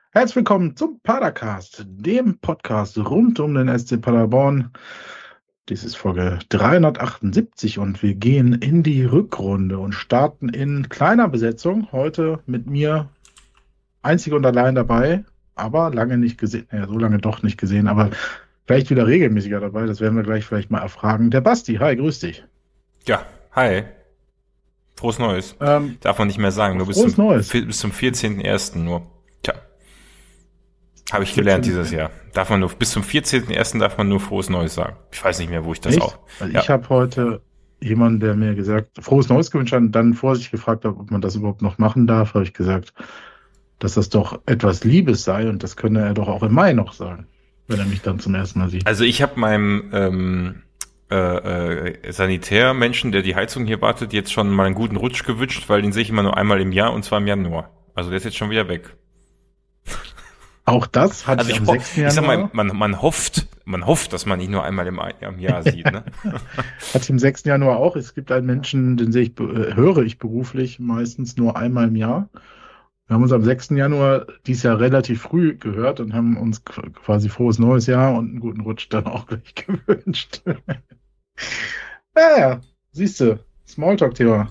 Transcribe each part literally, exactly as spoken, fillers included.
Herzlich willkommen zum Padercast, dem Podcast rund um den S C Paderborn. Dies ist Folge dreihundertachtundsiebzig und wir gehen in die Rückrunde und starten in kleiner Besetzung. Heute mit mir einzig und allein dabei, aber lange nicht gesehen, ja, so lange doch nicht gesehen, aber vielleicht wieder regelmäßiger dabei. Das werden wir gleich vielleicht mal erfragen. Der Basti, hi, grüß dich. Ja, hi. Frohes Neues. Ähm, Darf man nicht mehr sagen, nur bis frohes zum, Neues. vi- bis zum vierzehnten ersten nur. Tja, habe ich gelernt dieses Jahr. Darf man nur, bis zum vierzehnten ersten darf man nur Frohes Neues sagen. Ich weiß nicht mehr, wo ich das Echt? auch. Weil Ja. ich habe heute jemanden, der mir gesagt, frohes Neues gewünscht hat und dann vorsichtig gefragt hat, ob man das überhaupt noch machen darf, habe ich gesagt, dass das doch etwas Liebes sei und das könne er doch auch im Mai noch sagen, wenn er mich dann zum ersten Mal sieht. Also ich habe meinem ähm, äh, äh, Sanitärmenschen, der die Heizung hier wartet, jetzt schon mal einen guten Rutsch gewünscht, weil den sehe ich immer nur einmal im Jahr und zwar im Januar. Also der ist jetzt schon wieder weg. Auch das hat Also ich ich, am ho- sechsten ich sag Januar, mal, man, man hofft, man hofft, dass man ihn nur einmal im, im Jahr sieht, ne? hatte ich am sechsten Januar auch. Es gibt einen Menschen, den sehe ich, be- äh, höre ich beruflich meistens nur einmal im Jahr. Wir haben uns am sechsten Januar dieses Jahr relativ früh gehört und haben uns qu- quasi frohes neues Jahr und einen guten Rutsch dann auch gleich gewünscht. Naja, siehst du, Smalltalk-Thema.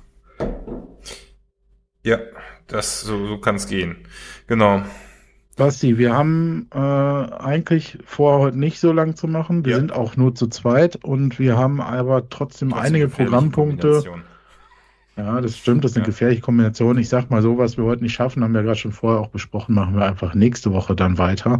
Ja, das so, so kann es gehen. Genau. Basti, wir haben äh, eigentlich vor, heute nicht so lang zu machen. Wir Ja. sind auch nur zu zweit und wir haben aber trotzdem, Trotzdem einige gefährliche Programmpunkte. Kombination. Ja, das stimmt, das ist eine Ja. gefährliche Kombination. Ich sag mal so, was wir heute nicht schaffen, haben wir gerade schon vorher auch besprochen, machen wir einfach nächste Woche dann weiter. Mhm.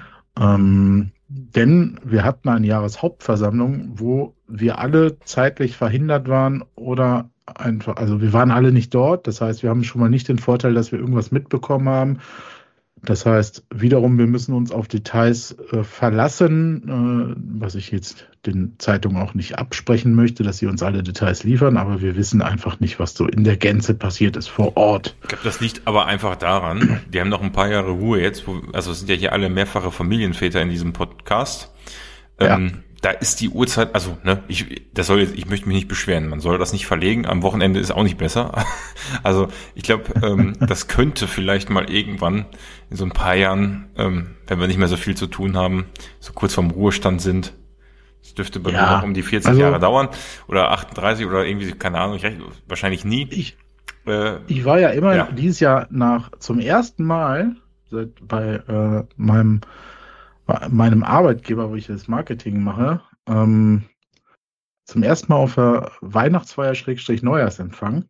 Ähm, denn wir hatten eine Jahreshauptversammlung, wo wir alle zeitlich verhindert waren oder einfach, also wir waren alle nicht dort. Das heißt, wir haben schon mal nicht den Vorteil, dass wir irgendwas mitbekommen haben. Das heißt, wiederum, wir müssen uns auf Details äh, verlassen, äh, was ich jetzt den Zeitungen auch nicht absprechen möchte, dass sie uns alle Details liefern, aber wir wissen einfach nicht, was so in der Gänze passiert ist vor Ort. Ich glaube, das liegt aber einfach daran, wir haben noch ein paar Jahre Ruhe jetzt, wo, also es sind ja hier alle mehrfache Familienväter in diesem Podcast. Ja. Ähm, da ist die Uhrzeit, also ne, ich, das soll jetzt, ich möchte mich nicht beschweren, man soll das nicht verlegen. Am Wochenende ist auch nicht besser. Also ich glaube, ähm, das könnte vielleicht mal irgendwann in so ein paar Jahren, ähm, wenn wir nicht mehr so viel zu tun haben, so kurz vorm Ruhestand sind. Das dürfte bei Ja, mir noch um die vierzig also- Jahre dauern oder achtunddreißig oder irgendwie, keine Ahnung, ich rechne, wahrscheinlich nie. Ich, Äh, ich war ja immer Ja. dieses Jahr nach zum ersten Mal seit bei äh, meinem, bei meinem Arbeitgeber, wo ich das Marketing mache, ähm, zum ersten Mal auf der Weihnachtsfeier Schrägstrich Neujahrsempfang.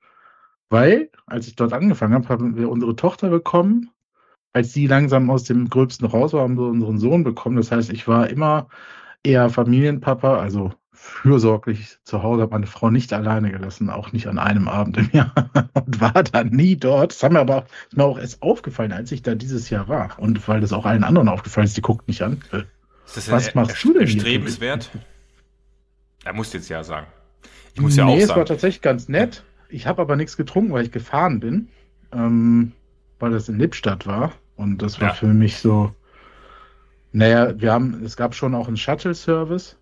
Weil, als ich dort angefangen habe, haben wir unsere Tochter bekommen. Als die langsam aus dem Gröbsten raus war, haben wir unseren Sohn bekommen. Das heißt, ich war immer eher Familienpapa, also fürsorglich zu Hause, habe meine Frau nicht alleine gelassen, auch nicht an einem Abend im Jahr und war dann nie dort. Das haben mir aber auch, ist mir auch erst aufgefallen, als ich da dieses Jahr war. Und weil das auch allen anderen aufgefallen ist, die guckt mich an. Äh, Ist das Was denn machst du denn hier? erstrebenswert? Er muss jetzt ja sagen. Ich muss ja nee, auch es war sagen. tatsächlich ganz nett. Ich habe aber nichts getrunken, weil ich gefahren bin, ähm, weil das in Lippstadt war. Und das war Ja. für mich so, naja, wir haben, es gab schon auch einen Shuttle-Service.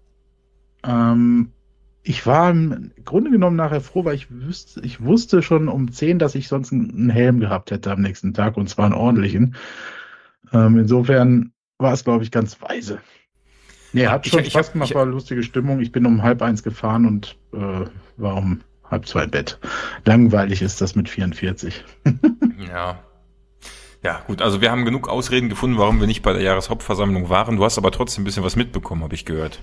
Ähm, ich war im Grunde genommen nachher froh, weil ich wüsste, ich wusste schon um zehn, dass ich sonst einen Helm gehabt hätte am nächsten Tag und zwar einen ordentlichen. Ähm, insofern war es, glaube ich, ganz weise. Nee, hat Ich- schon ich Spaß hab- gemacht, ich- war lustige Stimmung. Ich bin um halb eins gefahren und äh, war um halb zwei im Bett. Langweilig ist das mit vierundvierzig. Ja. Ja, gut, also wir haben genug Ausreden gefunden, warum wir nicht bei der Jahreshauptversammlung waren. Du hast aber trotzdem ein bisschen was mitbekommen, habe ich gehört.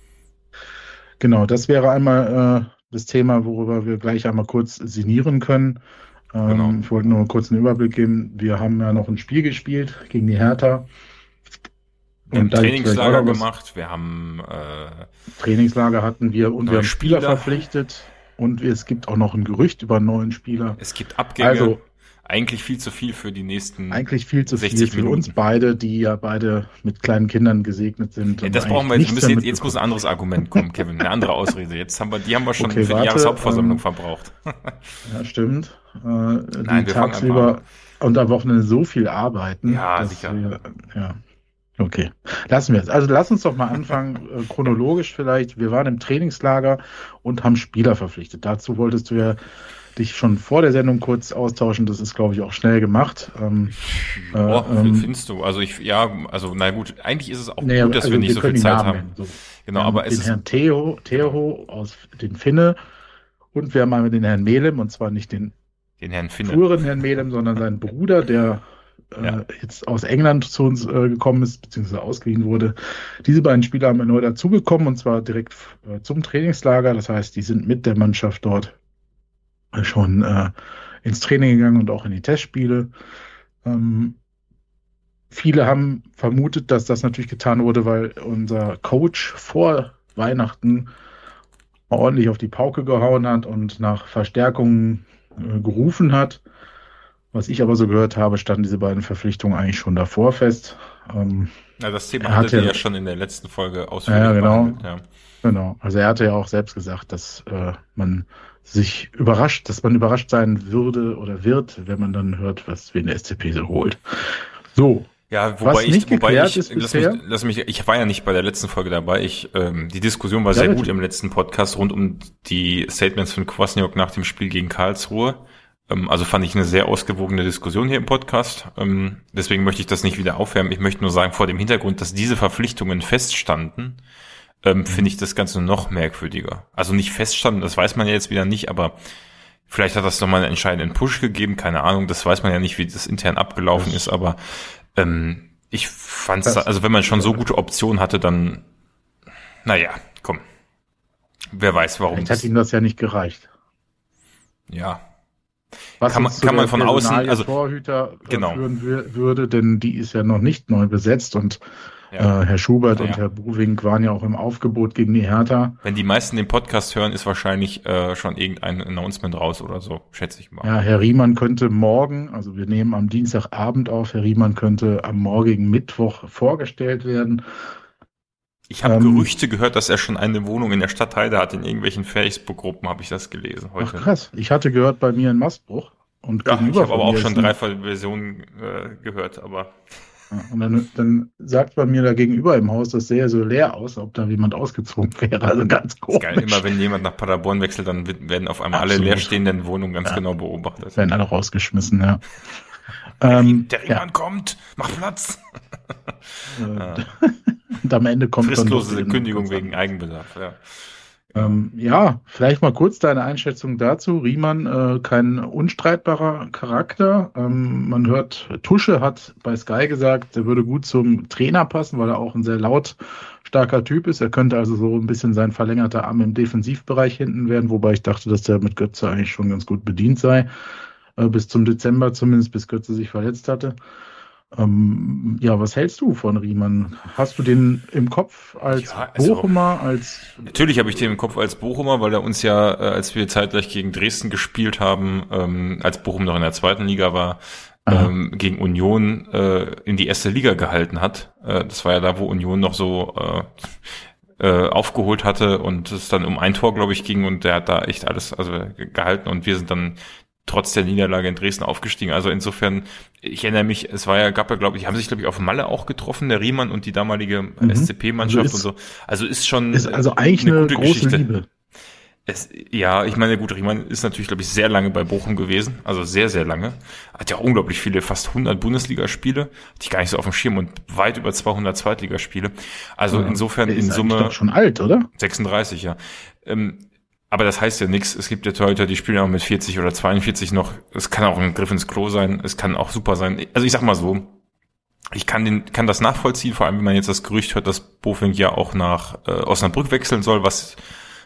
Genau, das wäre einmal äh, das Thema, worüber wir gleich einmal kurz sinnieren können. Ähm, Genau. Ich wollte nur kurz einen Überblick geben. Wir haben ja noch ein Spiel gespielt gegen die Hertha. Wir haben Und da gibt's vielleicht Trainingslager auch noch was. gemacht, wir haben äh, Trainingslager hatten wir und Neue wir haben Spieler Spieler. verpflichtet. Und es gibt auch noch ein Gerücht über einen neuen Spieler. es gibt Abgänge. Also Eigentlich viel zu viel für die nächsten. eigentlich viel zu viel sechzig für Minuten. uns beide, die ja beide mit kleinen Kindern gesegnet sind. Ja, und das brauchen wir eigentlich jetzt. Wir nichts müssen jetzt, damit jetzt muss ein bekommen. anderes Argument kommen, Kevin. Eine andere Ausrede. Jetzt haben wir, die haben wir schon Okay, für warte, die Jahreshauptversammlung ähm, verbraucht. Ja, stimmt. Äh, die wir fangen einfach tagsüber und am Wochenende so viel arbeiten. Ja, dass sicher. Wir, ja. Okay, lassen wir es. Also lass uns doch mal anfangen, äh, chronologisch vielleicht. Wir waren im Trainingslager und haben Spieler verpflichtet. Dazu wolltest du ja dich schon vor der Sendung kurz austauschen. Das ist, glaube ich, auch schnell gemacht. Ähm, oh, äh, ähm, findest du? Also ich, ja, also na gut, eigentlich ist es auch nee, gut, dass also wir nicht wir so viel können die Zeit Namen haben. nennen, so. Genau, Wir haben aber es den ist Herrn Theo, Theo aus den Finne und wir haben einmal den Herrn Melem, und zwar nicht den den Herrn Finne. früheren Herrn Melem, sondern seinen Bruder, der Ja. äh, jetzt aus England zu uns äh, gekommen ist, beziehungsweise ausgeliehen wurde. Diese beiden Spieler haben wir neu dazugekommen, und zwar direkt äh, zum Trainingslager. Das heißt, die sind mit der Mannschaft dort äh, schon äh, ins Training gegangen und auch in die Testspiele. Ähm, viele haben vermutet, dass das natürlich getan wurde, weil unser Coach vor Weihnachten ordentlich auf die Pauke gehauen hat und nach Verstärkungen äh, gerufen hat. Was ich aber so gehört habe, standen diese beiden Verpflichtungen eigentlich schon davor fest. Ähm, Ja, das Thema er hattet hatte ihr ja schon in der letzten Folge ausführlich ja, genau, behandelt. Ja. genau. Also er hatte ja auch selbst gesagt, dass äh, man sich überrascht, dass man überrascht sein würde oder wird, wenn man dann hört, was wen der S C P so holt. So. Ja, wobei was ich, nicht wobei geklärt ich, ist lass bisher, mich, lass mich, ich war ja nicht bei der letzten Folge dabei. Ich, ähm, die Diskussion war Ja, sehr bitte. gut im letzten Podcast rund um die Statements von Kwasniok nach dem Spiel gegen Karlsruhe. Ähm, also fand ich eine sehr ausgewogene Diskussion hier im Podcast. Ähm, deswegen möchte ich das nicht wieder aufwärmen. Ich möchte nur sagen, vor dem Hintergrund, dass diese Verpflichtungen feststanden, ähm, finde ich das Ganze noch merkwürdiger. Also nicht feststanden, das weiß man ja jetzt wieder nicht, aber vielleicht hat das nochmal einen entscheidenden Push gegeben, keine Ahnung, das weiß man ja nicht, wie das intern abgelaufen Das- ist, aber ähm, ich fand's, Das- da, also wenn man schon so gute Optionen hatte, dann, naja, komm. Wer weiß, warum vielleicht das, hat ihm das ja nicht gereicht. ja. Was Kann man- uns zu kann man der von außen- Personalie also- Torhüter äh, Genau. führen wür- würde, denn die ist ja noch nicht neu besetzt, und Ja. äh, Herr Schubert Naja. und Herr Buwink waren ja auch im Aufgebot gegen die Hertha. Wenn die meisten den Podcast hören, ist wahrscheinlich äh, schon irgendein Announcement raus oder so, schätze ich mal. Ja, Herr Riemann könnte morgen, also wir nehmen am Dienstagabend auf, Herr Riemann könnte am morgigen Mittwoch vorgestellt werden. Ich habe Ähm, Gerüchte gehört, dass er schon eine Wohnung in der Stadt Heide hat. In irgendwelchen Facebook-Gruppen habe ich das gelesen Ach heute. krass, ich hatte gehört bei mir in Mastbruch. Und Ja, ich gegenüber habe aber von auch mir schon ist ein- drei Versionen äh, gehört, aber Ja, und dann, dann sagt bei mir da gegenüber im Haus, das sähe so leer aus, ob da jemand ausgezogen wäre. Also ganz ist komisch. geil. Immer wenn jemand nach Paderborn wechselt, dann wird- werden auf einmal alle Absolut. leerstehenden Wohnungen ganz Ja. genau beobachtet. Werden alle rausgeschmissen, ja. Der, Ähm, der Riemann kommt, mach Platz. ja. Äh, und am Ende kommt dann Fristlose noch- Kündigung wegen Eigenbedarf. Ja. Ähm, ja, vielleicht mal kurz deine Einschätzung dazu. Riemann, äh, kein unstreitbarer Charakter. Ähm, man hört, Tusche hat bei Sky gesagt, er würde gut zum Trainer passen, weil er auch ein sehr lautstarker Typ ist. Er könnte also so ein bisschen sein verlängerter Arm im Defensivbereich hinten werden, wobei ich dachte, dass der mit Götze eigentlich schon ganz gut bedient sei. Äh, bis zum Dezember zumindest, bis Götze sich verletzt hatte. Ähm, ja, was hältst du von Riemann? Hast du den im Kopf als Ja, also- Bochumer, als Natürlich habe ich den im Kopf als Bochumer, weil er uns ja, äh, als wir zeitgleich gegen Dresden gespielt haben, ähm, als Bochum noch in der zweiten Liga war, Aha. ähm, gegen Union äh, in die erste Liga gehalten hat. Äh, das war ja da, wo Union noch so äh, äh, aufgeholt hatte und es dann um ein Tor, glaube ich, ging, und der hat da echt alles also gehalten, und wir sind dann trotz der Niederlage in Dresden aufgestiegen. Also insofern, ich erinnere mich, es war ja, gab ja, glaube ich, haben sich, glaube ich, auf Malle auch getroffen, der Riemann und die damalige Mhm. S C P-Mannschaft Also und ist- so. Also ist schon ist also äh, eigentlich eine, gute große Geschichte. Liebe. Es, ja, ich meine, gut, Riemann ist natürlich, glaube ich, sehr lange bei Bochum gewesen, also sehr, sehr lange. Hat ja unglaublich viele, fast hundert Bundesligaspiele, hatte ich gar nicht so auf dem Schirm, und weit über zweihundert Zweitligaspiele. Also Ja, insofern der in ist eigentlich Summe doch schon alt, oder? sechsunddreißig, ja. Ähm, aber das heißt ja nichts. Es gibt ja Torhüter, die spielen auch mit vierzig oder zweiundvierzig noch. Es kann auch ein Griff ins Klo sein. Es kann auch super sein. Also ich sag mal so, ich kann den, kann das nachvollziehen, vor allem wenn man jetzt das Gerücht hört, dass Bofink ja auch nach äh, Osnabrück wechseln soll, was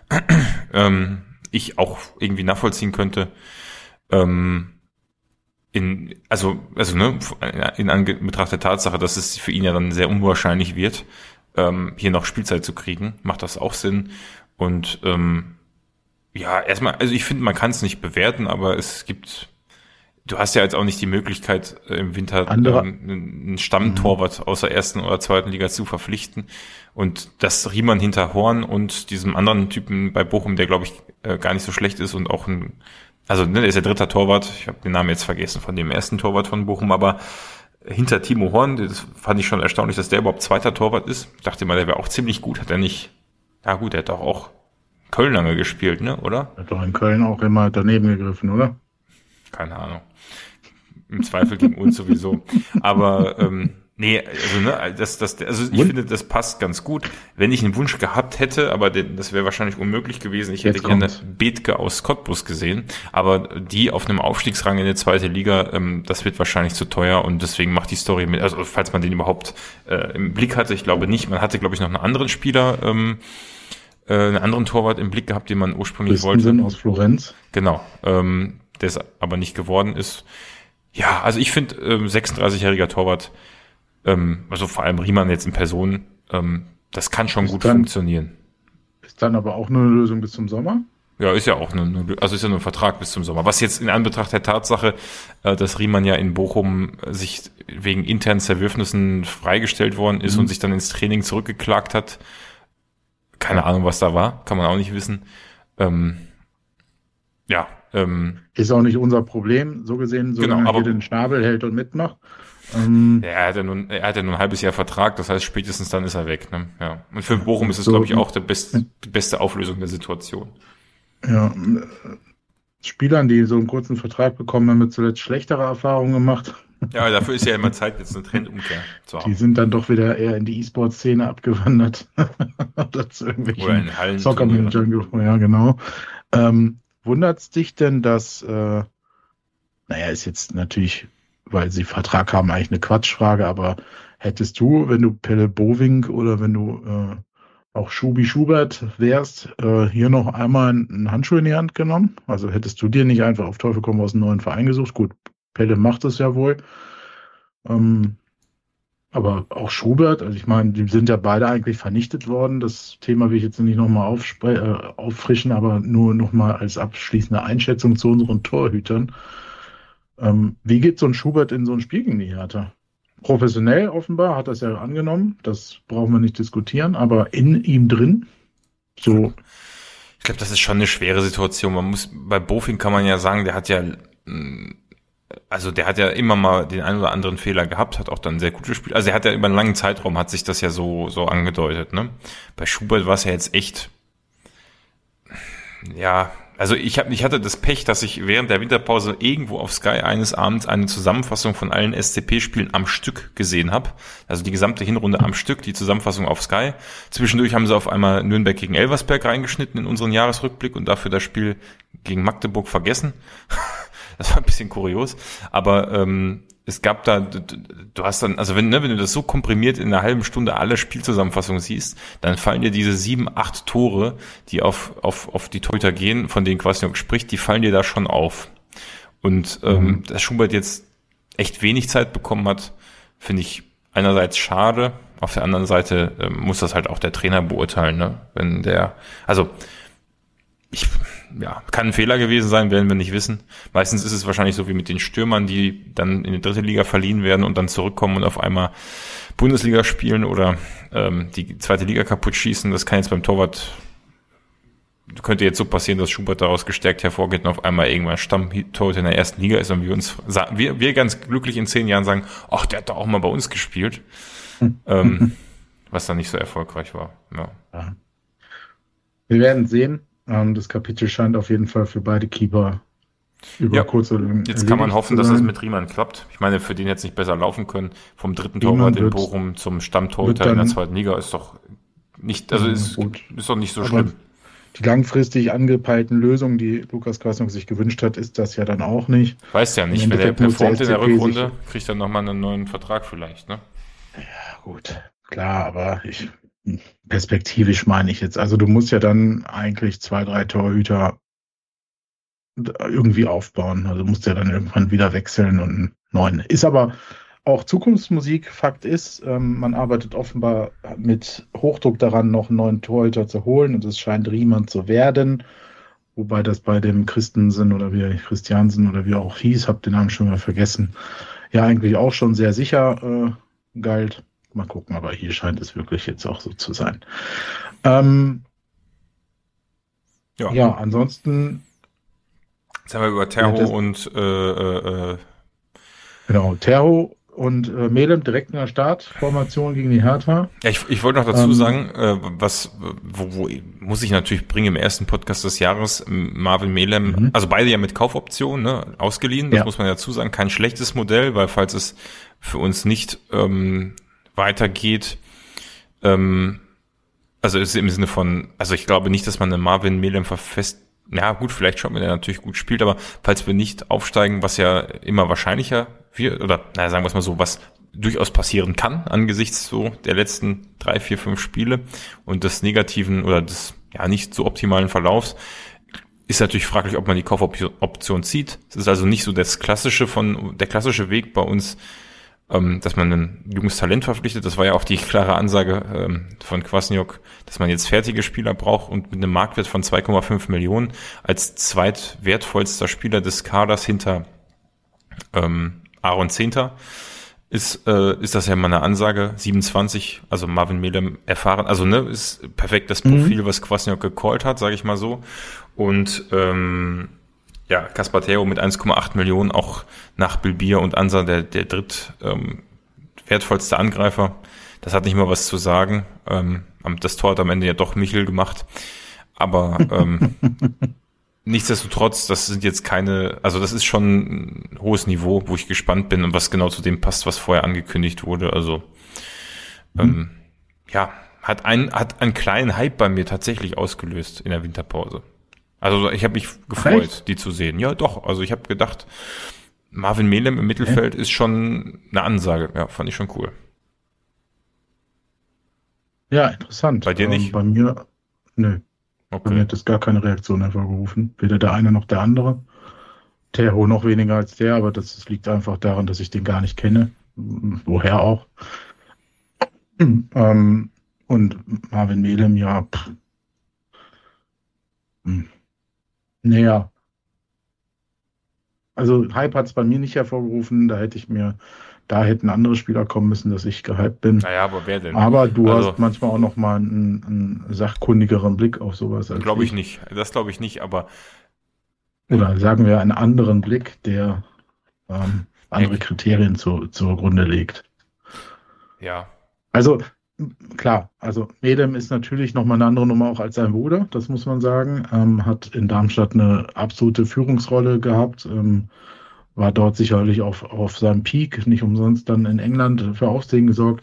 ähm, ich auch irgendwie nachvollziehen könnte. Ähm, in, also, also, ne, in Anbetracht der Tatsache, dass es für ihn ja dann sehr unwahrscheinlich wird, ähm, hier noch Spielzeit zu kriegen, macht das auch Sinn. Und ähm, ja, erstmal, also ich finde, man kann es nicht bewerten, aber es gibt, du hast ja jetzt auch nicht die Möglichkeit, äh, im Winter Andere- ähm, einen Stammtorwart aus der ersten oder zweiten Liga zu verpflichten. Und das Riemann hinter Horn und diesem anderen Typen bei Bochum, der, glaube ich, äh, gar nicht so schlecht ist und auch ein, also ne, der ist der dritte Torwart, ich habe den Namen jetzt vergessen von dem ersten Torwart von Bochum, aber hinter Timo Horn, das fand ich schon erstaunlich, dass der überhaupt zweiter Torwart ist. Ich dachte mal, der wäre auch ziemlich gut, hat er nicht, ja gut, der hat doch auch Köln lange gespielt, ne, oder? Hat doch in Köln auch immer daneben gegriffen, oder? Keine Ahnung. Im Zweifel gegen uns sowieso. Aber ähm, nee, also ne, das, das, also ich Und? finde, das passt ganz gut. Wenn ich einen Wunsch gehabt hätte, aber den, das wäre wahrscheinlich unmöglich gewesen. Ich hätte Jetzt gerne kommt's. Bethke aus Cottbus gesehen, aber die auf einem Aufstiegsrang in der zweite Liga, ähm, das wird wahrscheinlich zu teuer und deswegen macht die Story mit. Also falls man den überhaupt äh, im Blick hatte, ich glaube nicht. Man hatte, glaube ich, noch einen anderen Spieler, ähm, äh, einen anderen Torwart im Blick gehabt, den man ursprünglich wollte. Christensen aus Florenz. Genau, ähm, der es aber nicht geworden ist. Ja, also ich finde, ähm, sechsunddreißigjähriger Torwart, ähm, also vor allem Riemann jetzt in Person, ähm, das kann schon Ist gut dann- funktionieren. Ist dann aber auch nur eine Lösung bis zum Sommer. Ja, ist ja auch eine, eine, also ist ja nur ein Vertrag bis zum Sommer. Was jetzt in Anbetracht der Tatsache, äh, dass Riemann ja in Bochum äh, sich wegen internen Zerwürfnissen freigestellt worden ist Mhm. und sich dann ins Training zurückgeklagt hat. Keine Ahnung, was da war, kann man auch nicht wissen. Ähm, ja, ähm, Ist auch nicht unser Problem, so gesehen, solange Genau, er aber- hier den Schnabel hält und mitmacht. Ähm, Ja, er hat ja nun, er hat ja nun ein halbes Jahr Vertrag, das heißt spätestens dann ist er weg. Ne? Ja. Und für Bochum ist es, So- glaube ich, auch der beste, die beste Auflösung der Situation. ja, äh, Spielern, die so einen kurzen Vertrag bekommen, haben wir zuletzt schlechtere Erfahrungen gemacht. Ja, dafür ist ja immer Zeit, jetzt eine Trendumkehr zu Die haben. sind dann doch wieder eher in die E-Sport-Szene abgewandert. Oder zu Oder irgendwelchen in Hallen. Soccer-Managern. ge- Ja, genau. Ähm, wundert's dich denn, dass, äh, naja, ist jetzt natürlich, weil sie Vertrag haben, eigentlich eine Quatschfrage, aber hättest du, wenn du Pelle Boving oder wenn du äh, auch Schubi Schubert wärst, äh, hier noch einmal einen Handschuh in die Hand genommen? Also hättest du dir nicht einfach auf Teufel komm raus einen neuen Verein gesucht? Gut, Pelle macht es ja wohl. Ähm, aber auch Schubert, also ich meine, die sind ja beide eigentlich vernichtet worden. Das Thema will ich jetzt nicht nochmal äh, auffrischen, aber nur nochmal als abschließende Einschätzung zu unseren Torhütern. Ähm, wie geht so ein Schubert in so ein Spiel gegen die Hertha? Professionell offenbar, hat das ja angenommen, das brauchen wir nicht diskutieren, aber in ihm drin, so, Ich glaube, das ist schon eine schwere Situation. Man muss, bei Bofing kann man ja sagen, der hat ja, mh, also der hat ja immer mal den einen oder anderen Fehler gehabt, hat auch dann sehr gut gespielt. Also er hat ja über einen langen Zeitraum hat sich das ja so, so angedeutet, ne? Bei Schubert war es ja jetzt echt, ja, also ich hab, ich hatte das Pech, dass ich während der Winterpause irgendwo auf Sky eines Abends eine Zusammenfassung von allen S C P-Spielen am Stück gesehen habe. Also die gesamte Hinrunde am Stück, die Zusammenfassung auf Sky. Zwischendurch haben sie auf einmal Nürnberg gegen Elversberg reingeschnitten in unseren Jahresrückblick und dafür das Spiel gegen Magdeburg vergessen. Das war ein bisschen kurios, aber ähm, es gab da, du, du hast dann, also wenn, ne, wenn du das so komprimiert in einer halben Stunde alle Spielzusammenfassungen siehst, dann fallen dir diese sieben, acht Tore, die auf, auf, auf die Torhüter gehen, von denen Kwasniok spricht, die fallen dir da schon auf. Und ähm, Mhm. dass Schubert jetzt echt wenig Zeit bekommen hat, finde ich einerseits schade, auf der anderen Seite ähm, muss das halt auch der Trainer beurteilen, ne? Wenn der, also ich, ja, kann ein Fehler gewesen sein, werden wir nicht wissen. Meistens ist es wahrscheinlich so wie mit den Stürmern, die dann in die dritte Liga verliehen werden und dann zurückkommen und auf einmal Bundesliga spielen oder ähm, die zweite Liga kaputt schießen. Das kann jetzt beim Torwart, könnte jetzt so passieren, dass Schubert daraus gestärkt hervorgeht und auf einmal irgendwann Stammtorwart in der ersten Liga ist und wir uns, wir, wir ganz glücklich in zehn Jahren sagen, ach, der hat doch auch mal bei uns gespielt. ähm, was dann nicht so erfolgreich war. Ja. ja. Wir werden sehen. Ähm, das Kapitel scheint auf jeden Fall für beide Keeper über Ja, kurz oder lang Jetzt kann man erledigt hoffen, zu dass es sein. mit Riemann klappt. Ich meine, für den hätte es nicht besser laufen können. Vom dritten Riemann Torwart in wird- Bochum zum wird Stammtorhüter in der dann- zweiten Liga ist doch nicht, also Ja, ist, gut. ist doch nicht so Aber schlimm. Die langfristig angepeilten Lösungen, die Lukas Kwasniok sich gewünscht hat, ist das ja dann auch nicht. Weiß ja nicht, im wenn er Endeffekt muss der performt in der S C P Rückrunde, kriegt er nochmal einen neuen Vertrag vielleicht, ne? Ja, gut, klar, aber ich perspektivisch meine ich jetzt. Also du musst ja dann eigentlich zwei, drei Torhüter irgendwie aufbauen. Also du musst ja dann irgendwann wieder wechseln und einen neuen. Ist aber auch Zukunftsmusik. Fakt ist, ähm, man arbeitet offenbar mit Hochdruck daran, noch einen neuen Torhüter zu holen und es scheint Riemann zu werden. Wobei das bei dem Christensen oder wie Christiansen oder wie er auch hieß, hab den Namen schon mal vergessen, ja eigentlich auch schon sehr sicher äh, galt. Mal gucken, aber hier scheint es wirklich jetzt auch so zu sein. Ähm, Ja. ja, ansonsten, Jetzt haben wir über Terho Ja, das- und äh, äh, genau, Terho und äh, Melem direkt in der Startformation gegen die Hertha. Ja, ich, ich wollte noch dazu Ähm, sagen, äh, was, wo, wo muss ich natürlich bringen im ersten Podcast des Jahres, Marvin Melem, Mhm. also beide ja mit Kaufoption, ne, ausgeliehen, das Ja. muss man dazu sagen, kein schlechtes Modell, weil falls es für uns nicht ähm, weitergeht, ähm, also ist im Sinne von, also ich glaube nicht, dass man einen Marvin Melem verfest, ja gut, vielleicht schaut man, der natürlich gut spielt, aber falls wir nicht aufsteigen, was ja immer wahrscheinlicher wird, oder naja, sagen wir es mal so, was durchaus passieren kann angesichts so der letzten drei, vier, fünf Spiele und des negativen oder des ja nicht so optimalen Verlaufs, ist natürlich fraglich, ob man die Kaufoption zieht. Es ist also nicht so das klassische von der klassische Weg bei uns, ähm, dass man ein junges Talent verpflichtet. Das war ja auch die klare Ansage ähm, von Kwasniok, dass man jetzt fertige Spieler braucht und mit einem Marktwert von zwei Komma fünf Millionen als zweitwertvollster Spieler des Kaders hinter ähm, Aaron Zehnter ist äh, ist das ja mal eine Ansage. siebenundzwanzig, also Marvin Melem erfahren, also ne, ist perfekt das Profil, mhm. was Kwasniok gecallt hat, sage ich mal so. Und ähm, ja, Kaspar Theo mit eins Komma acht Millionen, auch nach Bilbia und Ansa der, der dritt ähm, wertvollste Angreifer. Das hat nicht mal was zu sagen. Ähm, das Tor hat am Ende ja doch Michel gemacht. Aber ähm, nichtsdestotrotz, das sind jetzt keine, also das ist schon ein hohes Niveau, wo ich gespannt bin und was genau zu dem passt, was vorher angekündigt wurde. Also mhm. ähm, ja, hat ein, hat einen kleinen Hype bei mir tatsächlich ausgelöst in der Winterpause. Also ich habe mich gefreut, Echt? die zu sehen. Ja, doch. Also ich habe gedacht, Marvin Melem im Mittelfeld ja. ist schon eine Ansage. Ja, fand ich schon cool. Ja, interessant. Bei dir nicht? Ähm, bei mir, nö. Okay. Bei mir hat das gar keine Reaktion hervorgerufen. Weder der eine noch der andere. Terho noch weniger als der, aber das, das liegt einfach daran, dass ich den gar nicht kenne. Woher auch. ähm, und Marvin Melem, ja, pff. Hm. Naja, also Hype hat es bei mir nicht hervorgerufen, da hätte ich mir, da hätten andere Spieler kommen müssen, dass ich gehypt bin. Naja, aber wer denn? Aber du also, hast manchmal auch noch mal einen, einen sachkundigeren Blick auf sowas. Glaube ich nicht, das glaube ich nicht, aber oder sagen wir einen anderen Blick, der ähm, andere okay. Kriterien zu, zugrunde legt. Ja. Also klar, also Melem ist natürlich nochmal eine andere Nummer auch als sein Bruder, das muss man sagen. Ähm, hat in Darmstadt eine absolute Führungsrolle gehabt, ähm, war dort sicherlich auf, auf seinem Peak, nicht umsonst dann in England für Aufsehen gesorgt.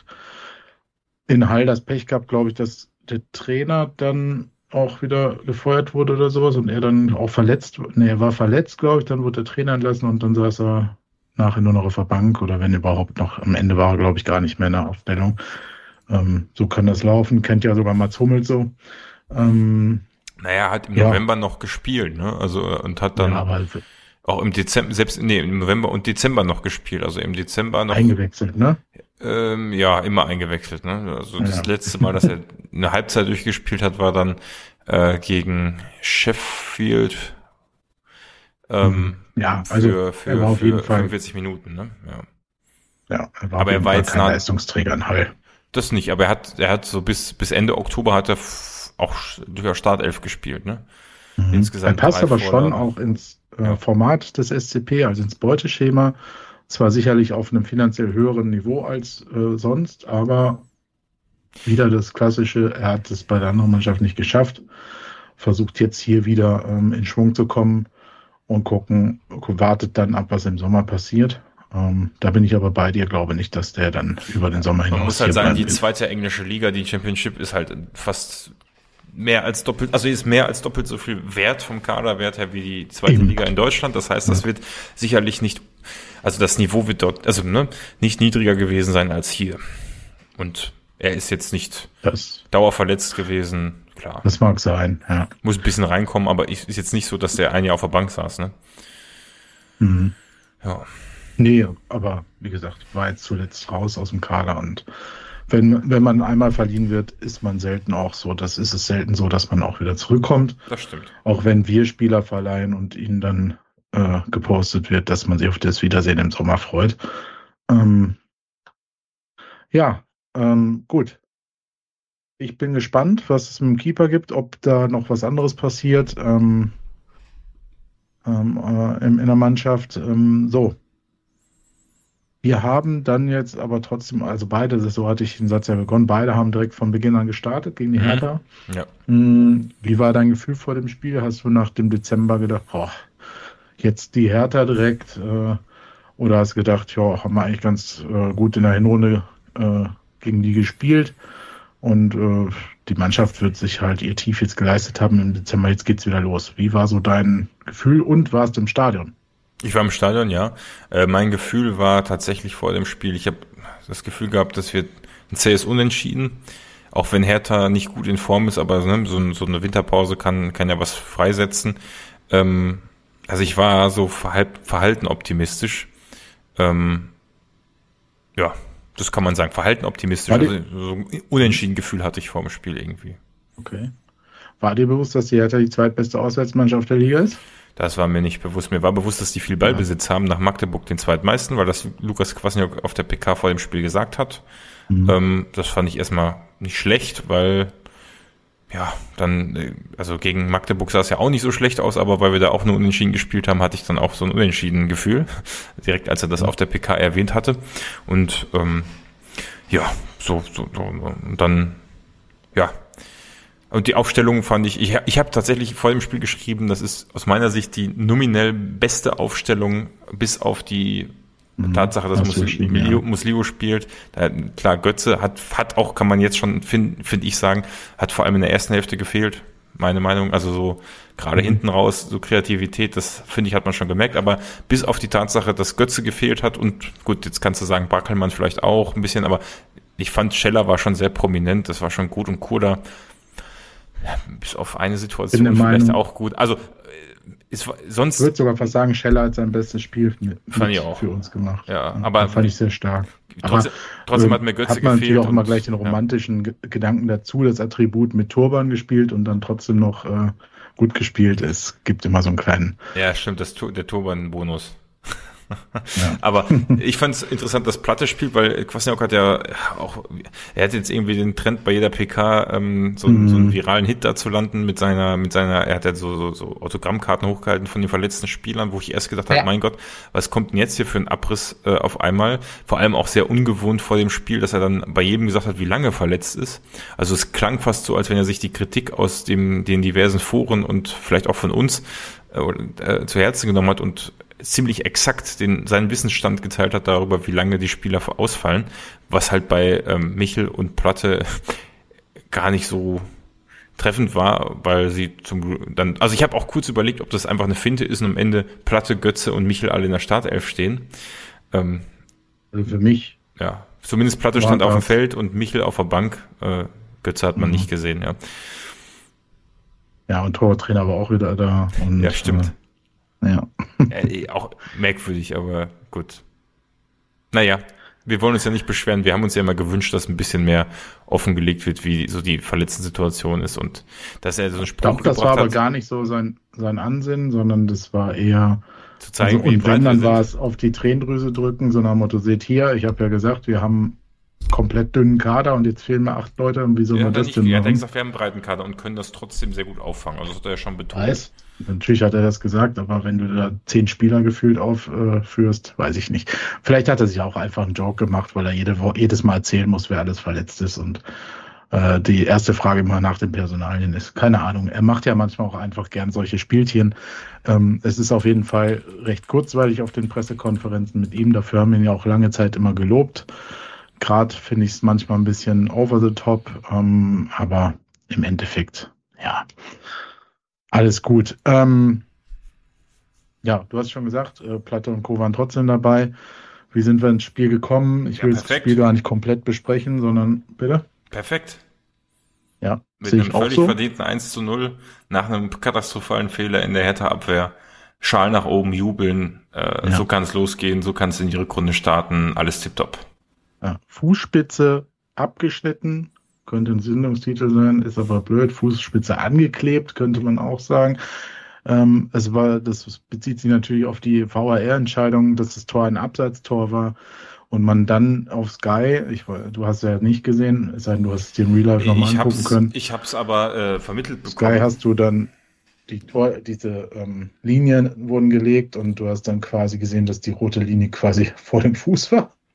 In Hall das Pech gehabt, glaube ich, dass der Trainer dann auch wieder gefeuert wurde oder sowas und er dann auch verletzt, ne, er war verletzt, glaube ich, dann wurde der Trainer entlassen und dann saß er nachher nur noch auf der Bank oder wenn überhaupt noch, am Ende war er, glaube ich, gar nicht mehr in der Aufstellung. Ähm, so kann das laufen, kennt ja sogar Mats Hummels so. Ähm, naja, hat im ja. November noch gespielt, ne? Also und hat dann ja, aber auch im Dezember, selbst nee, im November und Dezember noch gespielt, also im Dezember noch eingewechselt, ne? Ähm, ja, immer eingewechselt, ne? Also das ja. letzte Mal, dass er eine Halbzeit durchgespielt hat, war dann äh, gegen Sheffield. Ähm, ja, also für, für, er war auf für jeden Fall fünfundvierzig Minuten, ne? Ja. Ja, er war, aber er war jetzt kein nah, Leistungsträger in Hall. Das nicht, aber er hat, er hat so bis bis Ende Oktober hat er f- auch durchaus Startelf gespielt, ne? Mhm. Insgesamt. Er passt aber Vorlagen. schon auch ins äh, ja. Format des S C P, also ins Beuteschema. Zwar sicherlich auf einem finanziell höheren Niveau als äh, sonst, aber wieder das Klassische, er hat es bei der anderen Mannschaft nicht geschafft, versucht jetzt hier wieder ähm, in Schwung zu kommen und gucken, wartet dann ab, was im Sommer passiert. Ähm, da bin ich aber bei dir, glaube nicht, dass der dann über den Sommer hinaus. Man muss halt sagen, die zweite englische Liga, die Championship, ist halt fast mehr als doppelt, also ist mehr als doppelt so viel wert vom Kaderwert her wie die zweite Eben. Liga in Deutschland. Das heißt, das wird sicherlich nicht, also das Niveau wird dort, also ne, nicht niedriger gewesen sein als hier. Und er ist jetzt nicht das, dauerverletzt gewesen, klar. Das mag sein, ja. Muss ein bisschen reinkommen, aber ist jetzt nicht so, dass der ein Jahr auf der Bank saß, ne? Mhm. Ja. Nee, aber wie gesagt, war jetzt zuletzt raus aus dem Kader und wenn, wenn man einmal verliehen wird, ist man selten auch so. Das ist es selten so, dass man auch wieder zurückkommt. Das stimmt. Auch wenn wir Spieler verleihen und ihnen dann äh, gepostet wird, dass man sich auf das Wiedersehen im Sommer freut. Ähm, ja, ähm, gut. Ich bin gespannt, was es mit dem Keeper gibt, ob da noch was anderes passiert ähm, ähm, äh, in, in der Mannschaft. Ähm, so. Wir haben dann jetzt aber trotzdem, also beide, so hatte ich den Satz ja begonnen, beide haben direkt von Beginn an gestartet gegen die Mhm. Hertha. Ja. Hm, Wie war dein Gefühl vor dem Spiel? Hast du nach dem Dezember gedacht, boah, jetzt die Hertha direkt? Äh, oder hast gedacht, ja, haben wir eigentlich ganz äh, gut in der Hinrunde äh, gegen die gespielt und äh, die Mannschaft wird sich halt ihr Tief jetzt geleistet haben im Dezember, jetzt geht's wieder los. Wie war so dein Gefühl und warst du im Stadion? Ich war im Stadion, ja. Äh, mein Gefühl war tatsächlich vor dem Spiel, ich habe das Gefühl gehabt, dass wir ein zähes Unentschieden, auch wenn Hertha nicht gut in Form ist, aber ne, so, so eine Winterpause kann, kann ja was freisetzen. Ähm, also ich war so verhalten, verhalten optimistisch. Ähm, ja, das kann man sagen, verhalten optimistisch. War die, Also so ein unentschieden Gefühl hatte ich vor dem Spiel irgendwie. okay. War dir bewusst, dass die Hertha die zweitbeste Auswärtsmannschaft der Liga ist? Das war mir nicht bewusst. Mir war bewusst, dass die viel Ballbesitz haben, nach Magdeburg den zweitmeisten, weil das Lukas Kwasniok auf der P K vor dem Spiel gesagt hat. Mhm. Ähm, das fand ich erstmal nicht schlecht, weil ja, dann, äh, also gegen Magdeburg sah es ja auch nicht so schlecht aus, aber weil wir da auch nur Unentschieden gespielt haben, hatte ich dann auch so ein Unentschieden-Gefühl, direkt als er das auf der P K erwähnt hatte. Und ähm, ja, so, so, so und dann, ja, und die Aufstellung fand ich, ich, ich habe tatsächlich vor dem Spiel geschrieben, das ist aus meiner Sicht die nominell beste Aufstellung, bis auf die mhm. Tatsache, dass Muslio, Muslio spielt. Da, klar, Götze hat, hat auch, kann man jetzt schon, finde find ich sagen, hat vor allem in der ersten Hälfte gefehlt, meine Meinung. Also so gerade mhm. hinten raus, so Kreativität, das finde ich, hat man schon gemerkt. Aber bis auf die Tatsache, dass Götze gefehlt hat und gut, jetzt kannst du sagen, Brackelmann vielleicht auch ein bisschen, aber ich fand, Scheller war schon sehr prominent, das war schon gut und Kurda bis auf eine Situation vielleicht Meinung, auch gut. Also ist, sonst. Ich würde sogar fast sagen, Scheller hat sein bestes Spiel mit, fand ich auch. für uns gemacht. Ja, aber das fand ich sehr stark. Trotzdem, aber, trotzdem hat mir Götze hat man gefehlt. Natürlich auch immer gleich den romantischen ja. Gedanken dazu, das Attribut mit Turban gespielt und dann trotzdem noch äh, gut gespielt. Es gibt immer so einen kleinen. Ja, stimmt, das, der Turban-Bonus. Ja. Aber ich fand es interessant, dass Platte spielt, weil Kwasniok hat ja auch, er hat jetzt irgendwie den Trend bei jeder P K, ähm, so, mm. so einen viralen Hit da zu landen mit seiner, mit seiner, er hat ja so, so, so Autogrammkarten hochgehalten von den verletzten Spielern, wo ich erst gedacht ja. habe, mein Gott, was kommt denn jetzt hier für ein Abriss äh, auf einmal? Vor allem auch sehr ungewohnt vor dem Spiel, dass er dann bei jedem gesagt hat, wie lange verletzt ist. Also es klang fast so, als wenn er sich die Kritik aus dem, den diversen Foren und vielleicht auch von uns äh, äh, zu Herzen genommen hat und ziemlich exakt den, seinen Wissensstand geteilt hat darüber, wie lange die Spieler ausfallen, was halt bei ähm, Michel und Platte gar nicht so treffend war, weil sie zum dann, also ich habe auch kurz überlegt, ob das einfach eine Finte ist und am Ende Platte, Götze und Michel alle in der Startelf stehen. Ähm, also für mich. Ja, zumindest Platte stand auf dem Feld und Michel auf der Bank. Äh, Götze hat man mhm. nicht gesehen, ja. Ja, und Torwarttrainer war auch wieder da. Und, ja, stimmt. Äh, Ja. ja. Auch merkwürdig, aber gut. Naja, wir wollen uns ja nicht beschweren. Wir haben uns ja immer gewünscht, dass ein bisschen mehr offengelegt wird, wie so die verletzten Situation ist und dass er so einen Spruch ich glaube, das war aber hat. gar nicht so sein, sein Ansinnen, sondern das war eher zu zeigen, also, wie und wenn, dann war es auf die Tränendrüse drücken, so nach dem Motto, seht hier, ich habe ja gesagt, wir haben komplett dünnen Kader und jetzt fehlen mir acht Leute und wie soll ja, man das nicht, denn machen? Er hat gesagt, wir haben einen breiten Kader und können das trotzdem sehr gut auffangen. Also das hat er ja schon betont. Weiß. Natürlich hat er das gesagt, aber wenn du da zehn Spieler gefühlt aufführst, äh, weiß ich nicht. Vielleicht hat er sich auch einfach einen Joke gemacht, weil er jede, jedes Mal erzählen muss, wer alles verletzt ist und äh, die erste Frage immer nach den Personalien ist. Keine Ahnung. Er macht ja manchmal auch einfach gern solche Spielchen. Ähm, es ist auf jeden Fall recht kurzweilig auf den Pressekonferenzen mit ihm. Dafür haben wir ihn ja auch lange Zeit immer gelobt. Gerade finde ich es manchmal ein bisschen over the top, ähm, aber im Endeffekt, ja, alles gut. Ähm, ja, du hast schon gesagt, äh, Platte und Co. waren trotzdem dabei. Wie sind wir ins Spiel gekommen? Ich ja, will perfekt. das Spiel gar nicht komplett besprechen, sondern, bitte? Perfekt. Ja, mit einem völlig so. verdienten eins zu null nach einem katastrophalen Fehler in der Hertha-Abwehr. Schal nach oben, jubeln, äh, ja. so kann es losgehen, so kann es in die Rückrunde starten, alles tipptopp. Ja, Fußspitze abgeschnitten, könnte ein Sendungstitel sein, ist aber blöd. Fußspitze angeklebt, könnte man auch sagen. Ähm, es war, das bezieht sich natürlich auf die V A R-Entscheidung, dass das Tor ein Abseitstor war und man dann auf Sky, ich, du hast ja nicht gesehen, es sei denn, du hast es dir im Real Life nochmal angucken können. Ich habe es aber äh, vermittelt bekommen. Sky hast du dann die Tor, diese ähm, Linien wurden gelegt und du hast dann quasi gesehen, dass die rote Linie quasi vor dem Fuß war.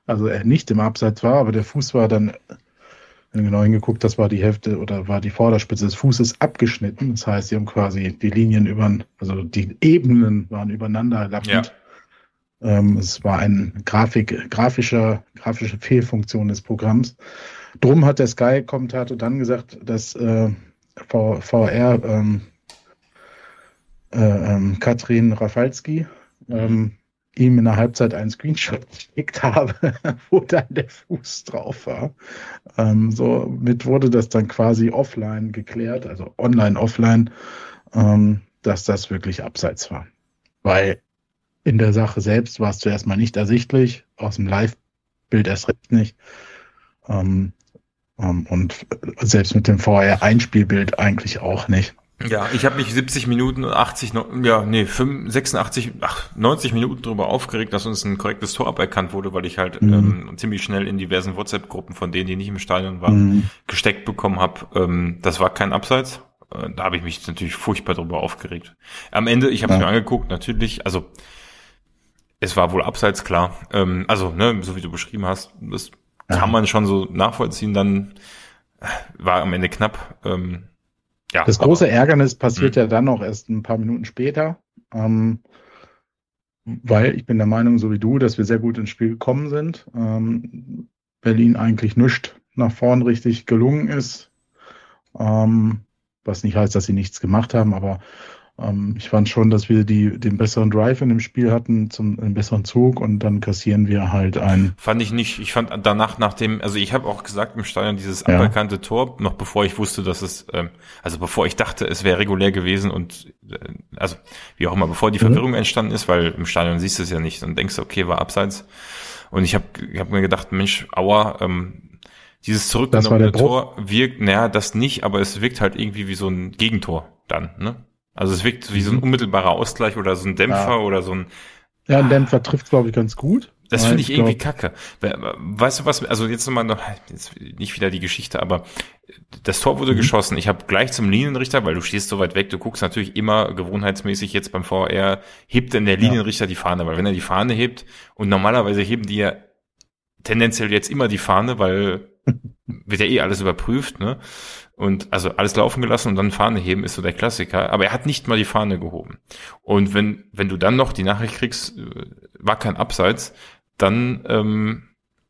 also er nicht im Abseits war, aber der Fuß war dann, wenn du genau hingeguckt, das war die Hälfte oder war die Vorderspitze des Fußes abgeschnitten. Das heißt, sie haben quasi die Linien über, also die Ebenen waren übereinander lappend. Ja. Ähm, es war eine Grafik, grafischer, grafische Fehlfunktion des Programms. Drum hat der Sky-Kommentator dann gesagt, dass äh, v, VR ähm, äh, ähm, Katrin Rafalski ähm, ihm in der Halbzeit einen Screenshot geschickt habe, wo dann der Fuß drauf war. Ähm, somit wurde das dann quasi offline geklärt, also online, offline, ähm, dass das wirklich abseits war. Weil in der Sache selbst war es zuerst mal nicht ersichtlich, aus dem Live-Bild erst recht nicht. Ähm, ähm, und selbst mit dem V R-Einspielbild eigentlich auch nicht. Ja, ich habe mich siebzig Minuten, achtzig, ja, nee, sechsundachtzig, ach, neunzig Minuten darüber aufgeregt, dass uns ein korrektes Tor aberkannt wurde, weil ich halt mhm. ähm, ziemlich schnell in diversen WhatsApp-Gruppen von denen, die nicht im Stadion waren, mhm. gesteckt bekommen habe. Ähm, das war kein Abseits. Äh, da habe ich mich natürlich furchtbar darüber aufgeregt. Am Ende, ich habe es ja. mir angeguckt, natürlich, also es war wohl Abseits, klar. Ähm, also, ne, so wie du beschrieben hast, das ja. kann man schon so nachvollziehen. Dann war am Ende knapp. Ähm, Ja, das große aber, Ärgernis passiert mh. ja dann noch erst ein paar Minuten später, ähm, weil ich bin der Meinung, so wie du, dass wir sehr gut ins Spiel gekommen sind. Ähm, Berlin eigentlich nichts nach vorn richtig gelungen ist, ähm, was nicht heißt, dass sie nichts gemacht haben, aber ähm, ich fand schon, dass wir die, den besseren Drive in dem Spiel hatten, zum einen besseren Zug und dann kassieren wir halt ein. Fand ich nicht. Ich fand danach, nach dem, also ich habe auch gesagt im Stadion, dieses ja. aberkannte Tor, noch bevor ich wusste, dass es, ähm, also bevor ich dachte, es wäre regulär gewesen und äh, also wie auch immer, bevor die Verwirrung mhm. entstanden ist, weil im Stadion siehst du es ja nicht, dann denkst du, okay, war abseits. Und ich habe ich hab mir gedacht, Mensch, aua, ähm, dieses zurückgenommene Tor wirkt, naja, das nicht, aber es wirkt halt irgendwie wie so ein Gegentor dann, ne? Also es wirkt wie so ein unmittelbarer Ausgleich oder so ein Dämpfer ja. oder so ein... Ja, ein Dämpfer trifft, glaube ich, ganz gut. Das finde ich, ich irgendwie glaub... kacke. Weißt du was, also jetzt nochmal noch, jetzt nicht wieder die Geschichte, aber das Tor wurde mhm. geschossen. Ich habe gleich zum Linienrichter, weil du stehst so weit weg, du guckst natürlich immer gewohnheitsmäßig jetzt beim V R, hebt denn der Linienrichter ja. die Fahne, weil wenn er die Fahne hebt und normalerweise heben die ja tendenziell jetzt immer die Fahne, weil wird ja eh alles überprüft, ne? Und also alles laufen gelassen und dann Fahne heben ist so der Klassiker. Aber er hat nicht mal die Fahne gehoben. Und wenn wenn du dann noch die Nachricht kriegst, war kein Abseits, dann ähm,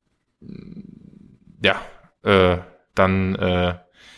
ja, äh, dann äh,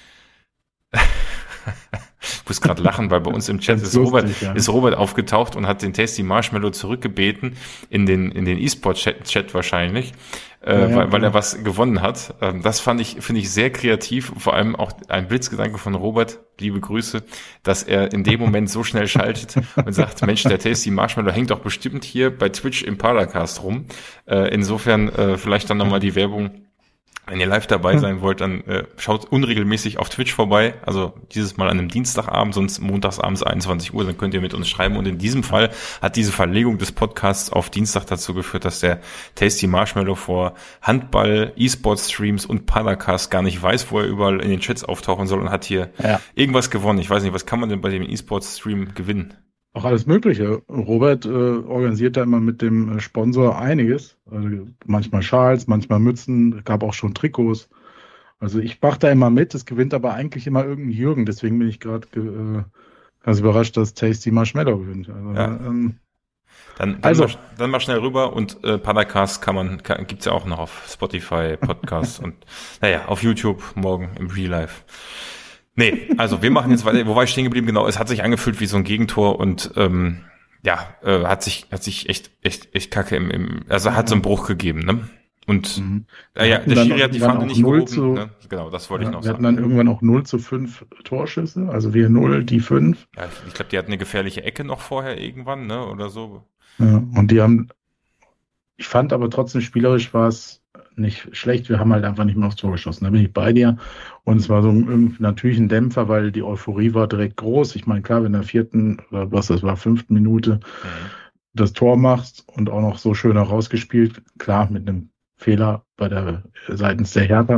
ich muss gerade lachen, weil bei uns im Chat ist Robert, lustig, ja. ist Robert aufgetaucht und hat den Tasty Marshmallow zurückgebeten in den in den E-Sport-Chat wahrscheinlich, äh, ja, ja, weil, weil er was gewonnen hat. Ähm, das fand ich finde ich sehr kreativ, vor allem auch ein Blitzgedanke von Robert, liebe Grüße, dass er in dem Moment so schnell schaltet und sagt, Mensch, der Tasty Marshmallow hängt doch bestimmt hier bei Twitch im Paracast rum. Äh, insofern äh, vielleicht dann nochmal die Werbung. Wenn ihr live dabei sein wollt, dann äh, schaut unregelmäßig auf Twitch vorbei. Also dieses Mal an einem Dienstagabend, sonst montagsabends einundzwanzig Uhr, dann könnt ihr mit uns schreiben. Und in diesem Fall hat diese Verlegung des Podcasts auf Dienstag dazu geführt, dass der Tasty Marshmallow vor Handball, E-Sport-Streams und Paracast gar nicht weiß, wo er überall in den Chats auftauchen soll und hat hier ja. irgendwas gewonnen. Ich weiß nicht, was kann man denn bei dem E-Sport-Stream gewinnen? Auch alles Mögliche. Robert äh, organisiert da immer mit dem Sponsor einiges. Also manchmal Schals, manchmal Mützen, gab auch schon Trikots. Also ich mache da immer mit, es gewinnt aber eigentlich immer irgendein Jürgen. Deswegen bin ich gerade äh, ganz überrascht, dass Tasty Marshmallow gewinnt. Also, ja. ähm, dann, dann, also. mal, dann mal schnell rüber und äh, Paracast kann man, kann, gibt's ja auch noch auf Spotify, Podcast und naja, auf YouTube morgen im Real Life. Nee, also wir machen jetzt weiter. Wo war ich stehen geblieben? Genau, es hat sich angefühlt wie so ein Gegentor und ähm, ja, äh, hat sich hat sich echt echt echt kacke im, im also hat so einen Bruch gegeben, ne? Und mhm. äh, ja, der Schiri hat die Fahne nicht gehoben. Zu, ne? Genau, das wollte ja, ich noch wir sagen. Wir hatten dann irgendwann auch null zu fünf Torschüsse, also wir null, die fünf. Ja, ich glaube, die hatten eine gefährliche Ecke noch vorher irgendwann, ne? Oder so. Ja, und die haben, ich fand aber trotzdem spielerisch war es nicht schlecht, wir haben halt einfach nicht mehr aufs Tor geschossen, da bin ich bei dir und es war so ein, natürlich ein Dämpfer, weil die Euphorie war direkt groß, ich meine klar, wenn in der vierten oder was das war, fünften Minute mhm. das Tor machst und auch noch so schön herausgespielt, klar mit einem Fehler bei der seitens der Hertha,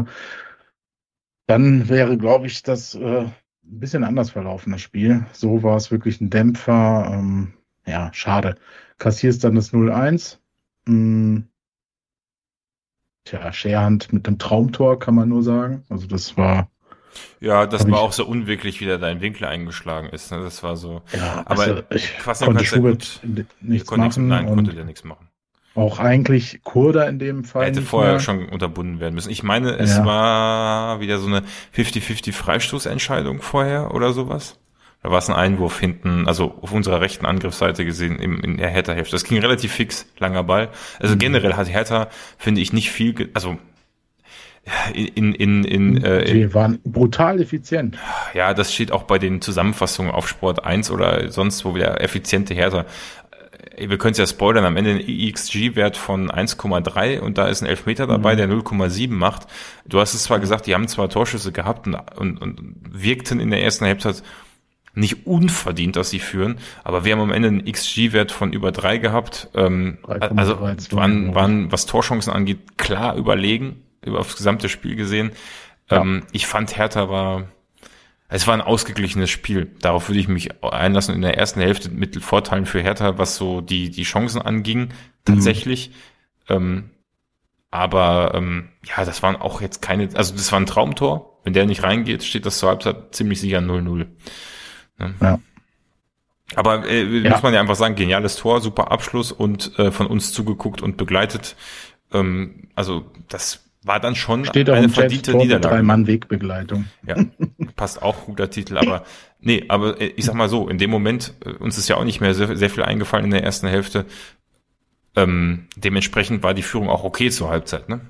dann wäre, glaube ich, das äh, ein bisschen anders verlaufen, das Spiel. So war es wirklich ein Dämpfer, ähm, ja, ja, schade. Kassierst dann das null eins, mh, tja, Scherhand mit dem Traumtor, kann man nur sagen. Also das war, Ja, das habe war ich, auch so unwirklich, wie der da in Winkel eingeschlagen ist. Ne? Das war so. ja, Aber also ich Kwasniok konnte hat's ja Schubert gut. n- Der nichts konnte nichts, machen nein, konnte und der nichts machen. auch eigentlich Kurda in dem Er Fall hätte nicht vorher mehr. schon unterbunden werden müssen. Ich meine, es Ja, war wieder so eine fünfzig fünfzig Freistoßentscheidung vorher oder sowas. Da war es ein Einwurf hinten, also auf unserer rechten Angriffsseite gesehen, im, in der Hertha-Hälfte. Das ging relativ fix, langer Ball. Also mhm. generell hat Hertha, finde ich, nicht viel, ge also in, in, in, äh, in, Die waren brutal effizient. ja, das steht auch bei den Zusammenfassungen auf Sport eins oder sonst wo wieder effiziente Hertha. Äh, Wir können es ja spoilern, am Ende ein I X G-Wert von eins Komma drei und da ist ein Elfmeter dabei, Mhm. der null Komma sieben macht. Du hast es zwar gesagt, die haben zwar Torschüsse gehabt und, und, und wirkten in der ersten Halbzeit nicht unverdient, dass sie führen, aber wir haben am Ende einen X G-Wert von über drei gehabt. Ähm, also drei Komma zweiunddreißig, waren, glaube ich. waren, was Torchancen angeht, klar überlegen, über aufs gesamte Spiel gesehen. Ja. Ähm, ich fand Hertha war, es war ein ausgeglichenes Spiel. Darauf würde ich mich einlassen. In der ersten Hälfte mit Vorteilen für Hertha, was so die, die Chancen anging, tatsächlich. Mhm. Ähm, aber ähm, ja, das waren auch jetzt keine, also das war ein Traumtor. Wenn der nicht reingeht, steht das zur Halbzeit ziemlich sicher null null. Ne? Ja. Aber äh, Ja. muss man ja einfach sagen, geniales Tor, super Abschluss und äh, von uns zugeguckt und begleitet. Ähm, also das war dann schon Steht auch eine im verdiente Tor mit Niederlage. Drei-Mann-Wegbegleitung. Ja, passt auch, guter Titel, aber nee, aber äh, ich sag mal so, in dem Moment, äh, uns ist ja auch nicht mehr sehr, sehr viel eingefallen in der ersten Hälfte. Ähm, dementsprechend war die Führung auch okay zur Halbzeit, ne?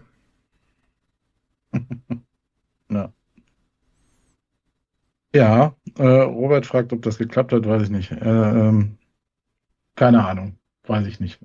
Ja. Ja, äh, Robert fragt, ob das geklappt hat, weiß ich nicht. Äh, ähm, keine Ahnung, weiß ich nicht.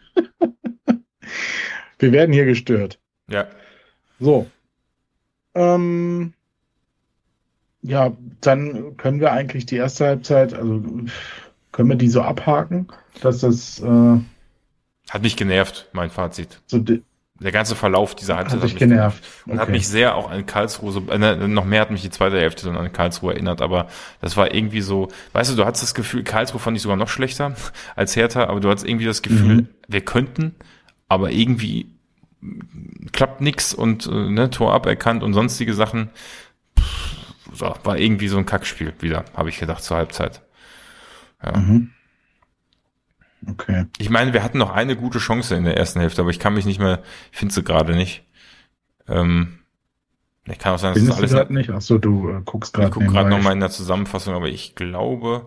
Wir werden hier gestört. Ja. So. Ähm, ja, dann können wir eigentlich die erste Halbzeit, also können wir die so abhaken, dass das äh, Hat mich genervt, mein Fazit. so de- Der ganze Verlauf dieser Halbzeit hat hat dich mich genervt. Und hat Okay. mich sehr auch an Karlsruhe, so, äh, noch mehr hat mich die zweite Hälfte dann an Karlsruhe erinnert, aber das war irgendwie so, weißt du, du hattest das Gefühl, Karlsruhe fand ich sogar noch schlechter als Hertha, aber du hattest irgendwie das Gefühl, Mhm. wir könnten, aber irgendwie klappt nix und äh, ne, Tor aberkannt und sonstige Sachen. Pff, so, war irgendwie so ein Kackspiel wieder, habe ich gedacht zur Halbzeit. Ja. Mhm. Okay. Ich meine, wir hatten noch eine gute Chance in der ersten Hälfte, aber ich kann mich nicht mehr, ich finde sie gerade nicht. Ähm, ich kann auch sagen, dass das Findest du alles gerade nicht? Achso, du äh, guckst Ich gerade gucke gerade nebenbei. nochmal in der Zusammenfassung, aber ich glaube,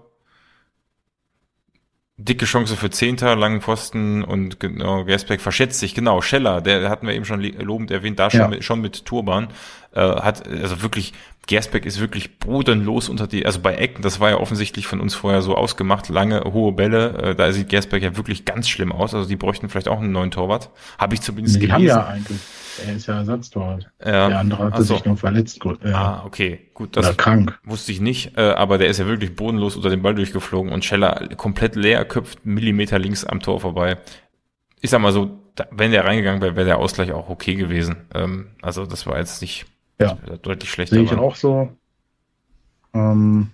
dicke Chance für Zehnter, langen Pfosten und genau, Gersbeck verschätzt sich, genau, Scheller, der hatten wir eben schon lobend erwähnt, da schon, Ja. mit, schon mit Turban, äh, hat, also wirklich, Gersbeck ist wirklich bodenlos unter die, also bei Ecken, das war ja offensichtlich von uns vorher so ausgemacht, lange, hohe Bälle, äh, da sieht Gersbeck ja wirklich ganz schlimm aus, also die bräuchten vielleicht auch einen neuen Torwart, habe ich zumindest Die haben gelesen. ja eigentlich. Er ist ja Ersatztorwart. Ja, Der andere hatte ach so. sich nur verletzt. Äh, Ah, okay, gut, das oder krank. wusste ich nicht, äh, aber der ist ja wirklich bodenlos unter den Ball durchgeflogen und Scheller komplett leer, köpft einen Millimeter links am Tor vorbei. Ich sag mal so, da, wenn der reingegangen wäre, wäre der Ausgleich auch okay gewesen. Ähm, also das war jetzt nicht Ja. deutlich schlechter. Sehe ich war. auch so. Ähm,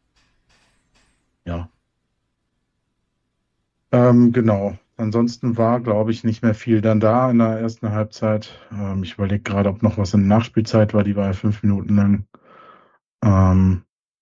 ja. Ähm, genau. Ansonsten war, glaube ich, nicht mehr viel dann da in der ersten Halbzeit. Ähm, ich überlege gerade, ob noch was in der Nachspielzeit war. Die war ja fünf Minuten lang. Ähm,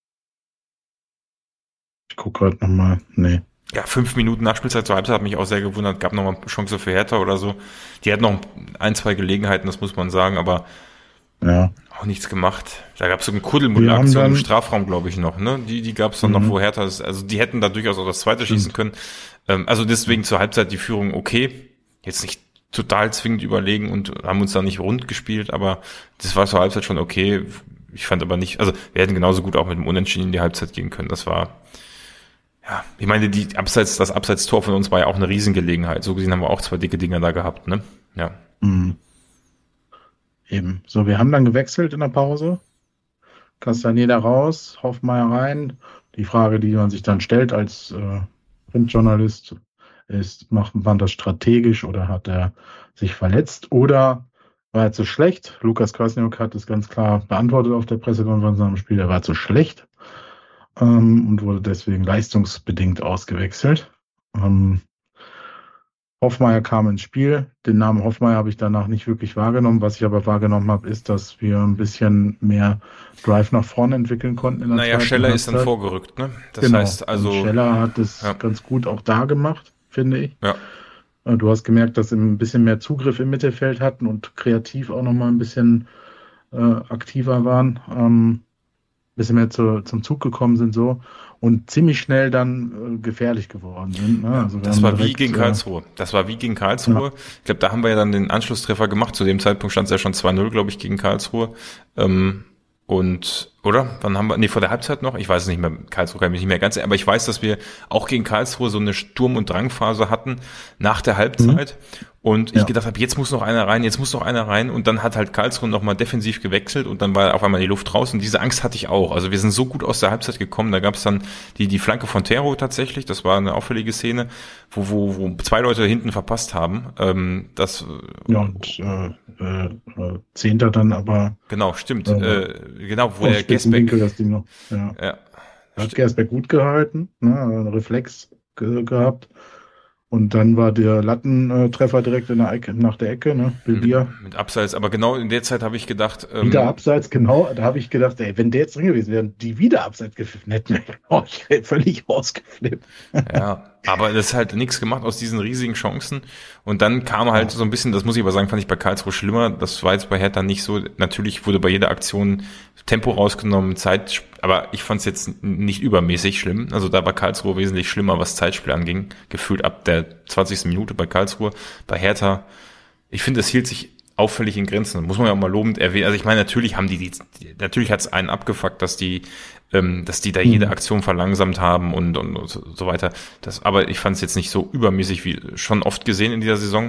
ich gucke gerade nochmal. Nee. Ja, fünf Minuten Nachspielzeit zur Halbzeit hat mich auch sehr gewundert. Gab noch mal eine Chance für Hertha oder so. Die hatten noch ein, zwei Gelegenheiten, das muss man sagen, aber Ja. auch nichts gemacht. Da gab es so eine Wir haben Kuddelmuddel-Aktion dann- im Strafraum, glaube ich, noch. Ne? Die, die gab es dann Mhm. noch, wo Hertha, ist- also die hätten da durchaus auch das zweite Stimmt. schießen können. Ähm, also deswegen zur Halbzeit die Führung okay. Jetzt nicht total zwingend überlegen und haben uns da nicht rund gespielt, aber das war zur Halbzeit schon okay. Ich fand aber nicht, also wir hätten genauso gut auch mit dem Unentschieden in die Halbzeit gehen können. Das war, ja, ich meine, die Abseits, das Abseits-Tor von uns war ja auch eine Riesengelegenheit. So gesehen haben wir auch zwei dicke Dinger da gehabt, ne? Ja. Mhm. Eben. So, wir haben dann gewechselt in der Pause. Castaneda raus, Hoffmeier rein. Die Frage, die man sich dann stellt als äh, Printjournalist, ist, macht man das strategisch oder hat er sich verletzt oder war er zu schlecht? Lukas Kwasniok hat es ganz klar beantwortet auf der Pressekonferenz nach dem Spiel, er war zu schlecht ähm, und wurde deswegen leistungsbedingt ausgewechselt. Ähm, Hoffmeier kam ins Spiel. Den Namen Hoffmeier habe ich danach nicht wirklich wahrgenommen. Was ich aber wahrgenommen habe, ist, dass wir ein bisschen mehr Drive nach vorne entwickeln konnten in der Naja, zweiten Scheller ist dann Halbzeit. vorgerückt, ne? Das Genau. heißt also, Und Scheller hat es ja, ganz gut auch da gemacht, finde ich. ja, Äh, Du hast gemerkt, dass sie ein bisschen mehr Zugriff im Mittelfeld hatten und kreativ auch nochmal ein bisschen äh, aktiver waren. Ähm, bisschen mehr zu, zum Zug gekommen sind so und ziemlich schnell dann äh, gefährlich geworden sind. Ne? ja. Also wir Das haben war wie direkt, gegen äh, Karlsruhe. Das war wie gegen ja, Karlsruhe. Ich glaube, da haben wir ja dann den Anschlusstreffer gemacht. Zu dem Zeitpunkt stand es ja schon zwei null, glaube ich, gegen Karlsruhe. Ähm, und, oder? Wann haben wir, nee, vor der Halbzeit noch? Ich weiß es nicht mehr. Karlsruhe kann ich mich nicht mehr ganz, aber ich weiß, dass wir auch gegen Karlsruhe so eine Sturm- und Drangphase hatten nach der mhm, Halbzeit. Und ich ja, gedacht habe, jetzt muss noch einer rein, jetzt muss noch einer rein. Und dann hat halt Karlsruhe nochmal defensiv gewechselt und dann war auf einmal die Luft raus. Und diese Angst hatte ich auch. Also wir sind so gut aus der Halbzeit gekommen. Da gab es dann die, die Flanke von Tero tatsächlich. Das war eine auffällige Szene, wo, wo, wo zwei Leute hinten verpasst haben. Ähm, das, ja und äh, äh, äh, Zehnter dann aber genau, stimmt. äh, Äh, genau, wo aus der spitzen Gesbeck, Winkel das Ding noch. Ja. ja, Da hat Gersbeck gut gehalten, ne? Einen Reflex ge gehabt. Und dann war der Lattentreffer direkt in der Ecke, nach der Ecke, ne? mit, Bilbia. mit Abseits. Aber genau in der Zeit habe ich gedacht, Wieder ähm, abseits, genau. Da habe ich gedacht, ey, wenn der jetzt drin gewesen wäre, die wieder abseits gepfiffen hätten, oh, ich wäre völlig ausgeflippt. ja, aber das ist halt nichts gemacht aus diesen riesigen Chancen. Und dann kam halt so ein bisschen, das muss ich aber sagen, fand ich bei Karlsruhe schlimmer. Das war jetzt bei Hertha nicht so. Natürlich wurde bei jeder Aktion Tempo rausgenommen, Zeit, aber ich fand es jetzt nicht übermäßig schlimm. Also da war Karlsruhe wesentlich schlimmer, was Zeitspiel anging. Gefühlt ab der zwanzigsten Minute bei Karlsruhe. Bei Hertha, ich finde, es hielt sich auffällig in Grenzen. Muss man ja auch mal lobend erwähnen. Also ich meine, natürlich haben die, die natürlich hat es einen abgefuckt, dass die, ähm, dass die da jede Mhm. Aktion verlangsamt haben und, und, und so weiter. Das, aber ich fand es jetzt nicht so übermäßig wie schon oft gesehen in dieser Saison.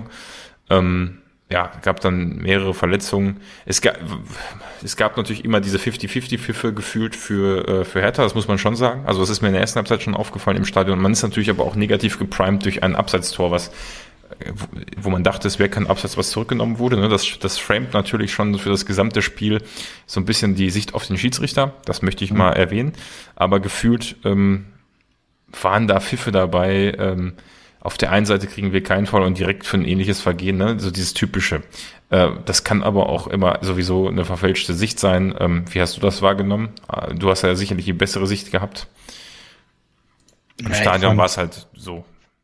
Ähm, ja, gab dann mehrere Verletzungen. Es gab, es gab natürlich immer diese fünfzig-fünfzig-Pfiffe gefühlt für, äh, für Hertha, das muss man schon sagen. Also das ist mir in der ersten Halbzeit schon aufgefallen im Stadion. Man ist natürlich aber auch negativ geprimed durch ein Abseitstor, was wo, wo man dachte, es wäre kein Absatz, was zurückgenommen wurde. Ne? Das, das framet natürlich schon für das gesamte Spiel so ein bisschen die Sicht auf den Schiedsrichter. Das möchte ich mal erwähnen. Aber gefühlt ähm, waren da Pfiffe dabei. Ähm, auf der einen Seite kriegen wir keinen Fall und direkt für ein ähnliches Vergehen, ne? So dieses typische. Äh, das kann aber auch immer sowieso eine verfälschte Sicht sein. Ähm, wie hast du das wahrgenommen? Äh, Du hast ja sicherlich die bessere Sicht gehabt. Im Ja, ich Stadion fand, war es halt so.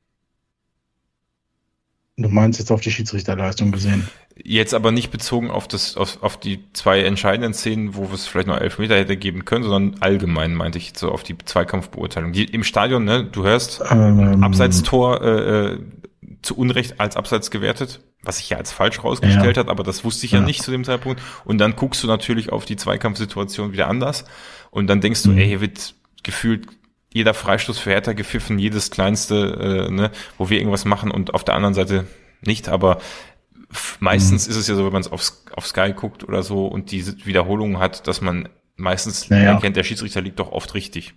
du meinst jetzt auf die Schiedsrichterleistung gesehen. Jetzt aber nicht bezogen auf das, auf, auf die zwei entscheidenden Szenen, wo es vielleicht noch Elfmeter hätte geben können, sondern allgemein meinte ich so auf die Zweikampfbeurteilung. Die im Stadion, ne, du hörst, Ähm, Abseitstor äh, äh, zu Unrecht als Abseits gewertet, was sich ja als falsch rausgestellt ja, hat, aber das wusste ich ja ja. nicht zu dem Zeitpunkt. Und dann guckst du natürlich auf die Zweikampfsituation wieder anders und dann denkst du, Mhm. ey, hier wird gefühlt jeder Freistoß für Hertha gepfiffen, jedes kleinste, äh, ne, wo wir irgendwas machen und auf der anderen Seite nicht, aber f- meistens Mhm. ist es ja so, wenn man es auf, auf Sky guckt oder so und diese Wiederholungen hat, dass man meistens Naja, erkennt, der Schiedsrichter liegt doch oft richtig.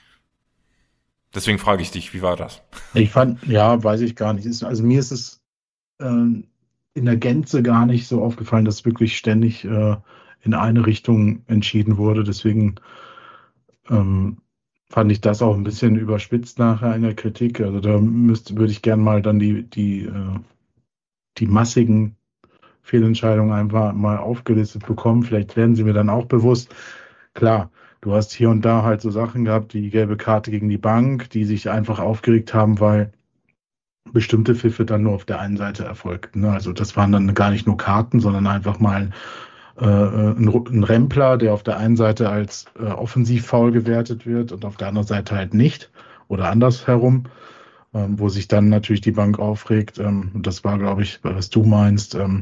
Deswegen frage ich dich, wie war das? ich fand, ja, weiß ich gar nicht. Ist, also mir ist es ähm, in der Gänze gar nicht so aufgefallen, dass wirklich ständig äh, in eine Richtung entschieden wurde. Deswegen ähm, fand ich das auch ein bisschen überspitzt nachher in der Kritik. Also da müsste, würde ich gern mal dann die, die, äh, die massigen Fehlentscheidungen einfach mal aufgelistet bekommen. Vielleicht werden sie mir dann auch bewusst. Klar, du hast hier und da halt so Sachen gehabt, wie die gelbe Karte gegen die Bank, die sich einfach aufgeregt haben, weil bestimmte Pfiffe dann nur auf der einen Seite erfolgten. Ne? Also das waren dann gar nicht nur Karten, sondern einfach mal äh, ein, ein Rempler, der auf der einen Seite als äh, Offensivfoul gewertet wird und auf der anderen Seite halt nicht oder andersherum, ähm, wo sich dann natürlich die Bank aufregt. Ähm, und das war, glaube ich, was du meinst, ähm,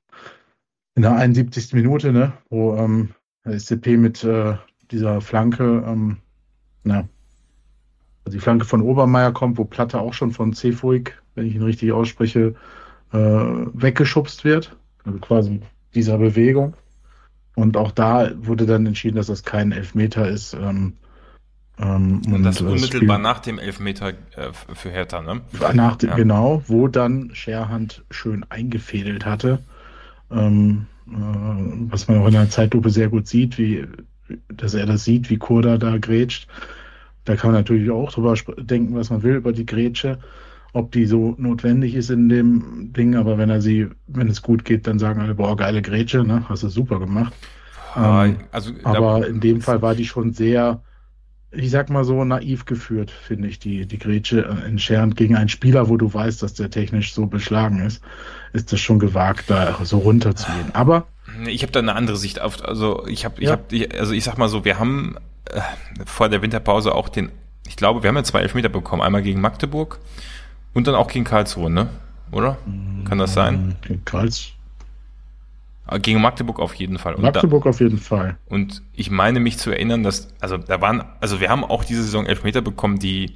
in der einundsiebzigsten Minute, ne, wo ähm, der S C P mit äh, dieser Flanke, ähm, na, also die Flanke von Obermeier kommt, wo Platte auch schon von Cefuig, wenn ich ihn richtig ausspreche, äh, weggeschubst wird. Also quasi dieser Bewegung. Und auch da wurde dann entschieden, dass das kein Elfmeter ist. Ähm, ähm, Und und das das unmittelbar Spiel nach dem Elfmeter äh, für Hertha, ne? nach dem, Ja. genau, wo dann Scherhand schön eingefädelt hatte. Ähm, äh, was man auch in der Zeitlupe sehr gut sieht, wie dass er das sieht, wie Kurda da grätscht. Da kann man natürlich auch drüber sp- denken, was man will über die Grätsche. ob die so notwendig ist in dem Ding, aber wenn er sie, wenn es gut geht, dann sagen alle, boah, geile Grätsche, ne? Hast du super gemacht. Ah, Ähm, also da, aber in dem Fall war die schon sehr, ich sag mal so, naiv geführt, finde ich, die, die Grätsche äh, in Scherend gegen einen Spieler, wo du weißt, dass der technisch so beschlagen ist, ist das schon gewagt, da so runterzugehen. Aber ich habe da eine andere Sicht auf. Also ich habe, ich ja, habe, also ich sag mal so, wir haben äh, vor der Winterpause auch den, ich glaube, wir haben ja zwei Elfmeter bekommen, einmal gegen Magdeburg und dann auch gegen Karlsruhe, ne? Oder? Kann das sein? mh, gegen Karls, Äh, Gegen Magdeburg auf jeden Fall. Und da, Magdeburg auf jeden Fall. und ich meine mich zu erinnern, dass, also da waren, also wir haben auch diese Saison Elfmeter bekommen, die,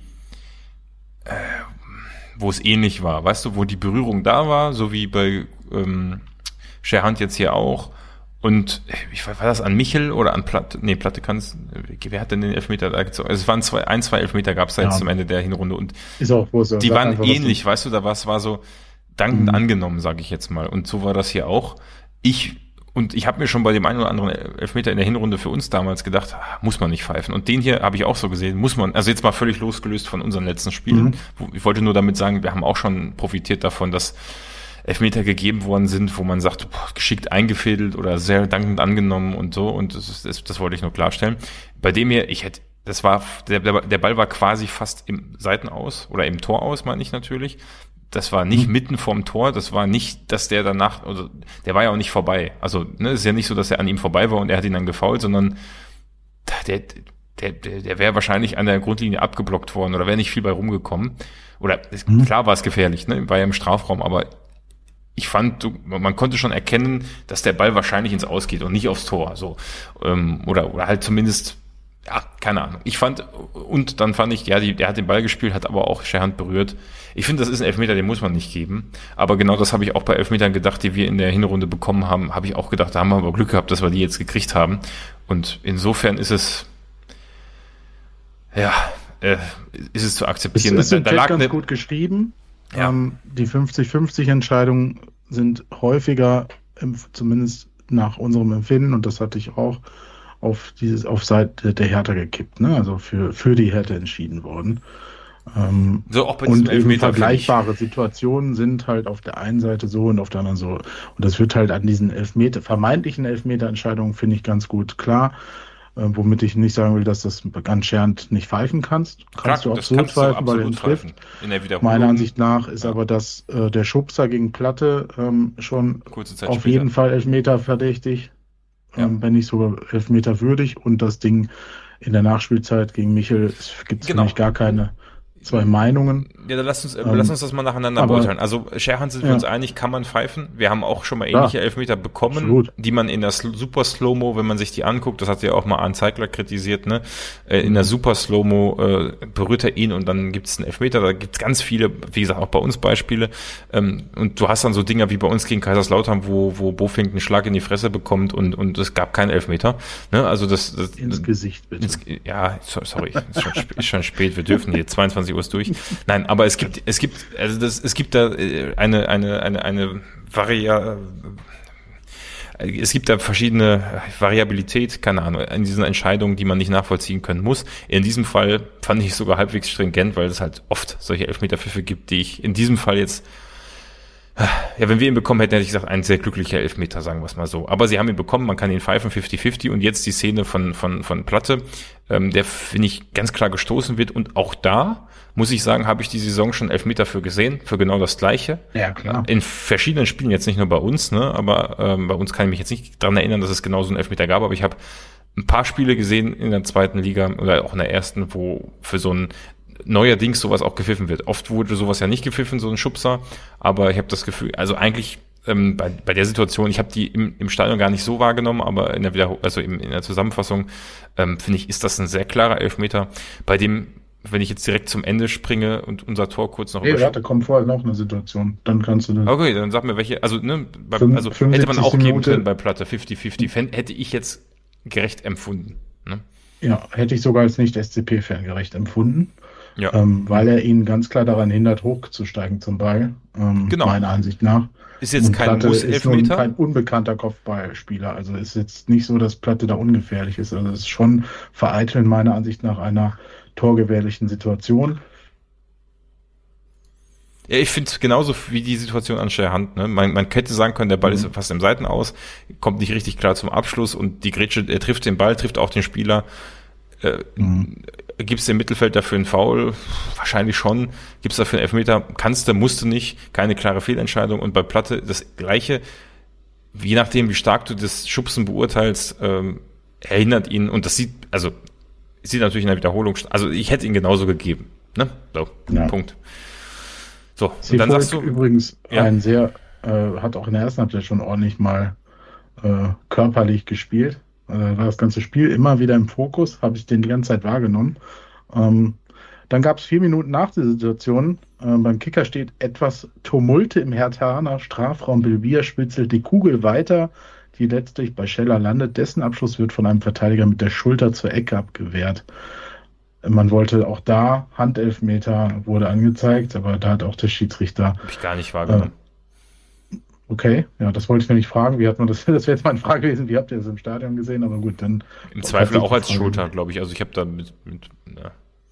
wo es ähnlich war, weißt du, wo die Berührung da war, so wie bei ähm, Scherhand jetzt hier auch. Und ich war, war das an Michel oder an Platte? Nee, Platte kann es. Wer hat denn den Elfmeter da gezogen? Also es waren zwei, ein, zwei Elfmeter gab es da jetzt Ja, zum Ende der Hinrunde und ist auch groß. die Sag waren einfach, was du. ähnlich, weißt du, da war es war so dankend Mhm. angenommen, sage ich jetzt mal. Und so war das hier auch. Ich und ich habe mir schon bei dem einen oder anderen Elfmeter in der Hinrunde für uns damals gedacht, ah, muss man nicht pfeifen. Und den hier habe ich auch so gesehen, muss man, also jetzt mal völlig losgelöst von unseren letzten Spielen. Mhm. Wo- Ich wollte nur damit sagen, wir haben auch schon profitiert davon, dass Elfmeter gegeben worden sind, wo man sagt, boah, geschickt eingefädelt oder sehr dankend angenommen und so. Und das, ist, das, das wollte ich nur klarstellen. Bei dem hier, ich hätte, das war, der, der der Ball war quasi fast im Seitenaus oder im Tor aus, meine ich natürlich. Das war nicht Mhm. mitten vorm Tor, das war nicht, dass der danach, also der war ja auch nicht vorbei. Also, ne, es ist ja nicht so, dass er an ihm vorbei war und er hat ihn dann gefoult, sondern der, der, der, der wäre wahrscheinlich an der Grundlinie abgeblockt worden oder wäre nicht viel bei rumgekommen. Oder ist, Mhm. klar war es gefährlich, ne? War ja im Strafraum, aber ich fand, du, man konnte schon erkennen, dass der Ball wahrscheinlich ins Aus geht und nicht aufs Tor. So. Ähm, oder, oder halt zumindest, ja, keine Ahnung. Ich fand, und dann fand ich, ja, die, der hat den Ball gespielt, hat aber auch Scherhand berührt. Ich finde, das ist ein Elfmeter, den muss man nicht geben. Aber genau das habe ich auch bei Elfmetern gedacht, die wir in der Hinrunde bekommen haben, habe ich auch gedacht, da haben wir aber Glück gehabt, dass wir die jetzt gekriegt haben. Und insofern ist es, ja, äh, ist es zu Es akzeptieren. ist Da, im da Chat lag ganz eine, gut geschrieben. ja, Ähm, die fünfzig fünfzig Entscheidungen sind häufiger, im, zumindest nach unserem Empfinden, und das hatte ich auch, auf dieses, auf Seite der Hertha gekippt, ne? Also für, für die Hertha entschieden worden. Ähm, so auch bei diesem und eben Elfmeter, finde ich. vergleichbare Situationen sind halt auf der einen Seite so und auf der anderen so. Und das wird halt an diesen Elfmeter, vermeintlichen Elfmeterentscheidungen, finde ich, ganz gut klar. Äh, womit ich nicht sagen will, dass das ganz Schernd nicht pfeifen kannst. Kannst Klar, du das absolut kannst du pfeifen, weil er ihn absolut trifft. pfeifen. In der Wiederholung. Meiner Ansicht nach ist Ja. aber das äh, der Schubser gegen Platte ähm, schon Kurze Zeit auf später. jeden Fall Elfmeter verdächtig, Ja. ähm, wenn nicht sogar Elfmeter würdig. Und das Ding in der Nachspielzeit gegen Michel gibt es Genau. für mich gar keine zwei Meinungen. Ja, dann lass uns, äh, Ähm, lass uns das mal nacheinander aber- beurteilen. Also Scherhand sind wir Ja. uns einig, kann man pfeifen. Wir haben auch schon mal Klar. ähnliche Elfmeter bekommen, Absolut. die man in der Sl- Super Slow-Mo, wenn man sich die anguckt, das hat ja auch mal Arne Zeigler kritisiert, ne? Äh, in der Super Slow-Mo äh, berührt er ihn und dann gibt es einen Elfmeter. Da gibt es ganz viele, wie gesagt, auch bei uns Beispiele. Ähm, und du hast dann so Dinger wie bei uns gegen Kaiserslautern, wo, wo Bofink einen Schlag in die Fresse bekommt und, und es gab keinen Elfmeter. Ne? Also das, das Ins Gesicht, bitte. Ins, ja, so- sorry, ist schon, sp- ist schon spät, wir dürfen hier, zweiundzwanzig Uhr ist durch. Nein, aber es gibt, es gibt, also das, es gibt da äh, eine, eine, eine, eine Varia, äh, es gibt da verschiedene Variabilität, keine Ahnung, in diesen Entscheidungen, die man nicht nachvollziehen können muss. In diesem Fall fand ich es sogar halbwegs stringent, weil es halt oft solche Elfmeterpfiffe gibt, die ich in diesem Fall jetzt, ja, wenn wir ihn bekommen hätten, hätte ich gesagt, ein sehr glücklicher Elfmeter, sagen wir es mal so. Aber sie haben ihn bekommen, man kann ihn pfeifen, fünfzig fünfzig. Und jetzt die Szene von, von, von Platte, ähm, der, finde ich, ganz klar gestoßen wird. Und auch da, muss ich sagen, habe ich die Saison schon Elfmeter für gesehen, für genau das Gleiche. Ja, klar. In verschiedenen Spielen, jetzt nicht nur bei uns, ne, aber ähm, bei uns kann ich mich jetzt nicht dran erinnern, dass es genau so einen Elfmeter gab, aber ich habe ein paar Spiele gesehen in der zweiten Liga oder auch in der ersten, wo für so ein neuerdings sowas auch gepfiffen wird. Oft wurde sowas ja nicht gepfiffen, so ein Schubser, aber ich habe das Gefühl, also eigentlich ähm, bei, bei der Situation, ich habe die im, im Stadion gar nicht so wahrgenommen, aber in der Wiederhol- also im, in der Zusammenfassung ähm, finde ich, ist das ein sehr klarer Elfmeter, bei dem, wenn ich jetzt direkt zum Ende springe und unser Tor kurz noch Nee, übersch- warte, kommt vorher noch eine Situation. Dann kannst du das. Okay, dann sag mir welche, also ne, bei, Fünf- also hätte man fünfundsiebzig auch geben Minute. können bei Platte fünfzig fünfzig, Fänd- hätte ich jetzt gerecht empfunden. Ne? Ja, hätte ich sogar als nicht-S C P-Fan gerecht empfunden, Ja. ähm, weil er ihn ganz klar daran hindert, hochzusteigen zum Ball, ähm, Genau. meiner Ansicht nach. Ist jetzt Und kein Platte ist nun Muss-Elfmeter. kein unbekannter Kopfballspieler. Also ist jetzt nicht so, dass Platte da ungefährlich ist. Also es ist schon Vereiteln meiner Ansicht nach einer torgefährlichen Situation. Ja, ich finde es genauso wie die Situation an Hand. Ne? Man, man hätte sagen können, der Ball mhm. ist fast im Seitenaus, kommt nicht richtig klar zum Abschluss und die Grätsche, er trifft den Ball, trifft auch den Spieler. Äh, mhm. Gibt es im Mittelfeld dafür einen Foul? Wahrscheinlich schon. Gibt es dafür einen Elfmeter? Kannst du, musst du nicht. Keine klare Fehlentscheidung. Und bei Platte das Gleiche. Je nachdem, wie stark du das Schubsen beurteilst, ähm, erinnert ihn, und das sieht, also sieht natürlich in der Wiederholung, also ich hätte ihn genauso gegeben. Ne? So, ja. Punkt. So, und dann sagst du übrigens ja. ein sehr, äh, hat auch in der ersten Halbzeit schon ordentlich mal äh, körperlich gespielt. Also war das ganze Spiel immer wieder im Fokus, habe ich den die ganze Zeit wahrgenommen. Ähm, dann gab es vier Minuten nach der Situation, äh, beim Kicker steht etwas Tumulte im Herthaner Strafraum. Belbia spitzelt die Kugel weiter, die letztlich bei Scheller landet. Dessen Abschluss wird von einem Verteidiger mit der Schulter zur Ecke abgewehrt. Man wollte auch da, Handelfmeter wurde angezeigt, aber da hat auch der Schiedsrichter... Habe ich gar nicht wahrgenommen. Äh, okay, ja, das wollte ich nämlich fragen. Wie hat man das? Das wäre jetzt meine Frage gewesen. Wie habt ihr das im Stadion gesehen? Aber gut, dann... Im Zweifel auch als Schulter, glaube ich. Also ich habe da mit... mit ja.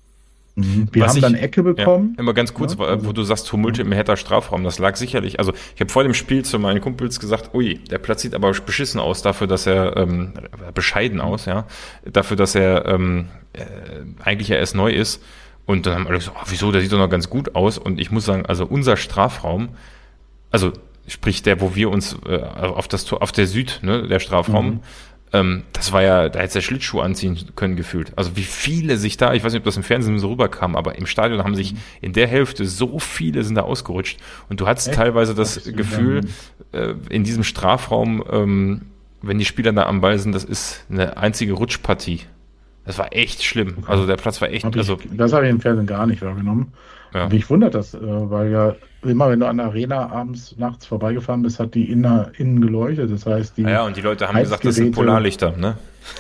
Mhm. Wir Was haben ich, dann Ecke bekommen. Ja, immer ganz kurz, ja, also, wo du sagst, Tumulte im Hertha Strafraum, das lag sicherlich, also ich habe vor dem Spiel zu meinen Kumpels gesagt, ui, der Platz sieht aber beschissen aus, dafür, dass er, ähm, bescheiden aus, ja, dafür, dass er ähm, äh, eigentlich ja erst neu ist. Und dann haben alle gesagt, oh, wieso, der sieht doch noch ganz gut aus. Und ich muss sagen, also unser Strafraum, also sprich der, wo wir uns äh, auf das Tor, auf der Süd, ne, der Strafraum, mhm. Ähm, das war ja, da hätte der Schlittschuh anziehen können gefühlt. Also wie viele sich da, ich weiß nicht, ob das im Fernsehen so rüberkam, aber im Stadion haben sich in der Hälfte so viele sind da ausgerutscht. Und du hattest Echt? teilweise das Ach, Gefühl, äh, in diesem Strafraum, ähm, wenn die Spieler da am Ball sind, das ist eine einzige Rutschpartie. Das war echt schlimm. Okay. Also der Platz war echt, hab also. Ich, das habe ich im Fernsehen gar nicht wahrgenommen. Ja. Mich wundert das, weil ja immer, wenn du an der Arena abends, nachts vorbeigefahren bist, hat die innen, innen geleuchtet. Das heißt, die ja, und die Leute haben gesagt, das sind Polarlichter, ne?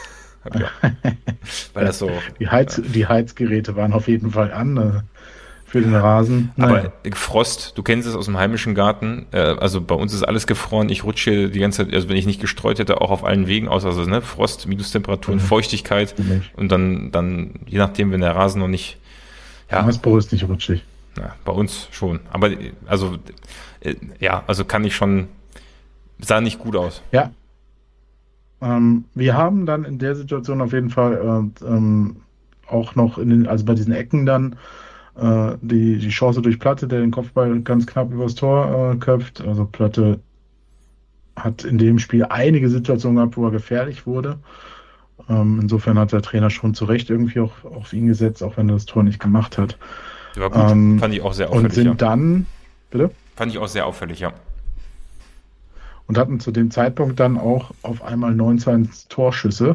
Ja. Weil das so. Die, Heiz, ja. die Heizgeräte waren auf jeden Fall an äh, für den Rasen. Naja. Aber Frost, du kennst es aus dem heimischen Garten. Äh, also bei uns ist alles gefroren. Ich rutsche die ganze Zeit, also wenn ich nicht gestreut hätte, auch auf allen Wegen aus. Also ne, Frost, Minustemperaturen, mhm. Feuchtigkeit und dann, dann je nachdem, wenn der Rasen noch nicht. Ja, Masbo ist nicht rutschig. Ja, bei uns schon. Aber also äh, ja, also kann ich schon, sah nicht gut aus. Ja. Ähm, wir haben dann in der Situation auf jeden Fall äh, ähm, auch noch in den, also bei diesen Ecken dann äh, die, die Chance durch Platte, der den Kopfball ganz knapp übers Tor äh, köpft. Also Platte hat in dem Spiel einige Situationen gehabt, wo er gefährlich wurde. Ähm, insofern hat der Trainer schon zu Recht irgendwie auch auf ihn gesetzt, auch wenn er das Tor nicht gemacht hat. Ja, gut, ähm, fand ich auch sehr auffällig. Und sind ja. dann, bitte? Fand ich auch sehr auffällig, ja. Und hatten zu dem Zeitpunkt dann auch auf einmal neunzehn Torschüsse.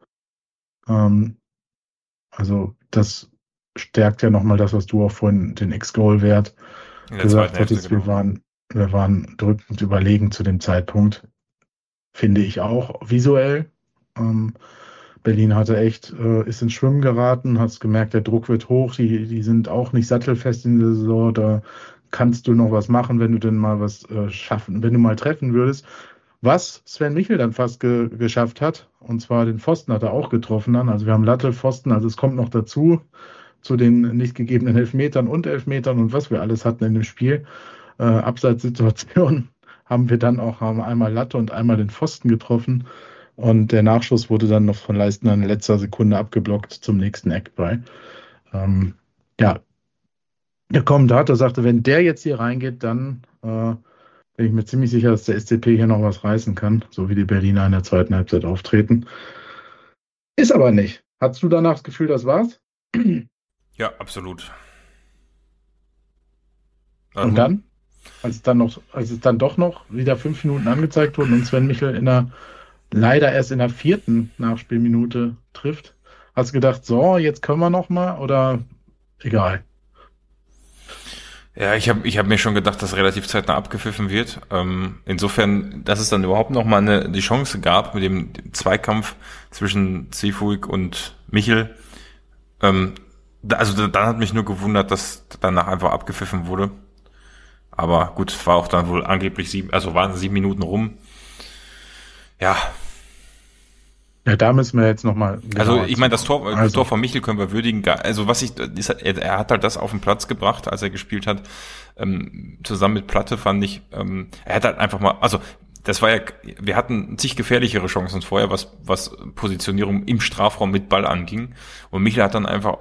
Ähm, also das stärkt ja nochmal das, was du auch vorhin den Ex-Goal-Wert gesagt hattest. Genau. Wir waren, wir waren drückend überlegen zu dem Zeitpunkt, finde ich auch visuell. Ähm, Berlin hatte echt, äh, ist ins Schwimmen geraten, hast gemerkt, der Druck wird hoch, die, die sind auch nicht sattelfest in der Saison, da kannst du noch was machen, wenn du denn mal was äh, schaffen, wenn du mal treffen würdest. Was Sven Michel dann fast ge- geschafft hat, und zwar den Pfosten hat er auch getroffen dann, also wir haben Latte, Pfosten, also es kommt noch dazu, zu den nicht gegebenen Elfmetern und Elfmetern und was wir alles hatten in dem Spiel. Äh, Abseitssituation haben wir dann auch haben einmal Latte und einmal den Pfosten getroffen. Und der Nachschuss wurde dann noch von Leistner in letzter Sekunde abgeblockt zum nächsten Eckball. Ähm, ja, der Kommentator sagte, wenn der jetzt hier reingeht, dann äh, bin ich mir ziemlich sicher, dass der S C P hier noch was reißen kann, so wie die Berliner in der zweiten Halbzeit auftreten. Ist aber nicht. Hattest du danach das Gefühl, das war's? Ja, absolut. Und also, dann, als es dann noch, als es dann doch noch wieder fünf Minuten angezeigt wurden und Sven Michel in der leider erst in der vierten Nachspielminute trifft. Hast du gedacht, so, jetzt können wir noch mal oder egal? Ja, ich habe ich hab mir schon gedacht, dass relativ zeitnah abgepfiffen wird. Ähm, insofern, dass es dann überhaupt noch mal eine, die Chance gab mit dem Zweikampf zwischen Zifuik und Michel. Ähm, da, also dann hat mich nur gewundert, dass danach einfach abgepfiffen wurde. Aber gut, es war auch dann wohl angeblich sieben, also waren sieben Minuten rum. Ja, Ja, da müssen wir jetzt nochmal. Also ich meine, das Tor, das also. Tor von Michel können wir würdigen. Also was ich, ist, er, er hat halt das auf den Platz gebracht, als er gespielt hat, ähm, zusammen mit Platte fand ich. Ähm, er hat halt einfach mal, also das war ja, wir hatten zig gefährlichere Chancen vorher, was was Positionierung im Strafraum mit Ball anging. Und Michel hat dann einfach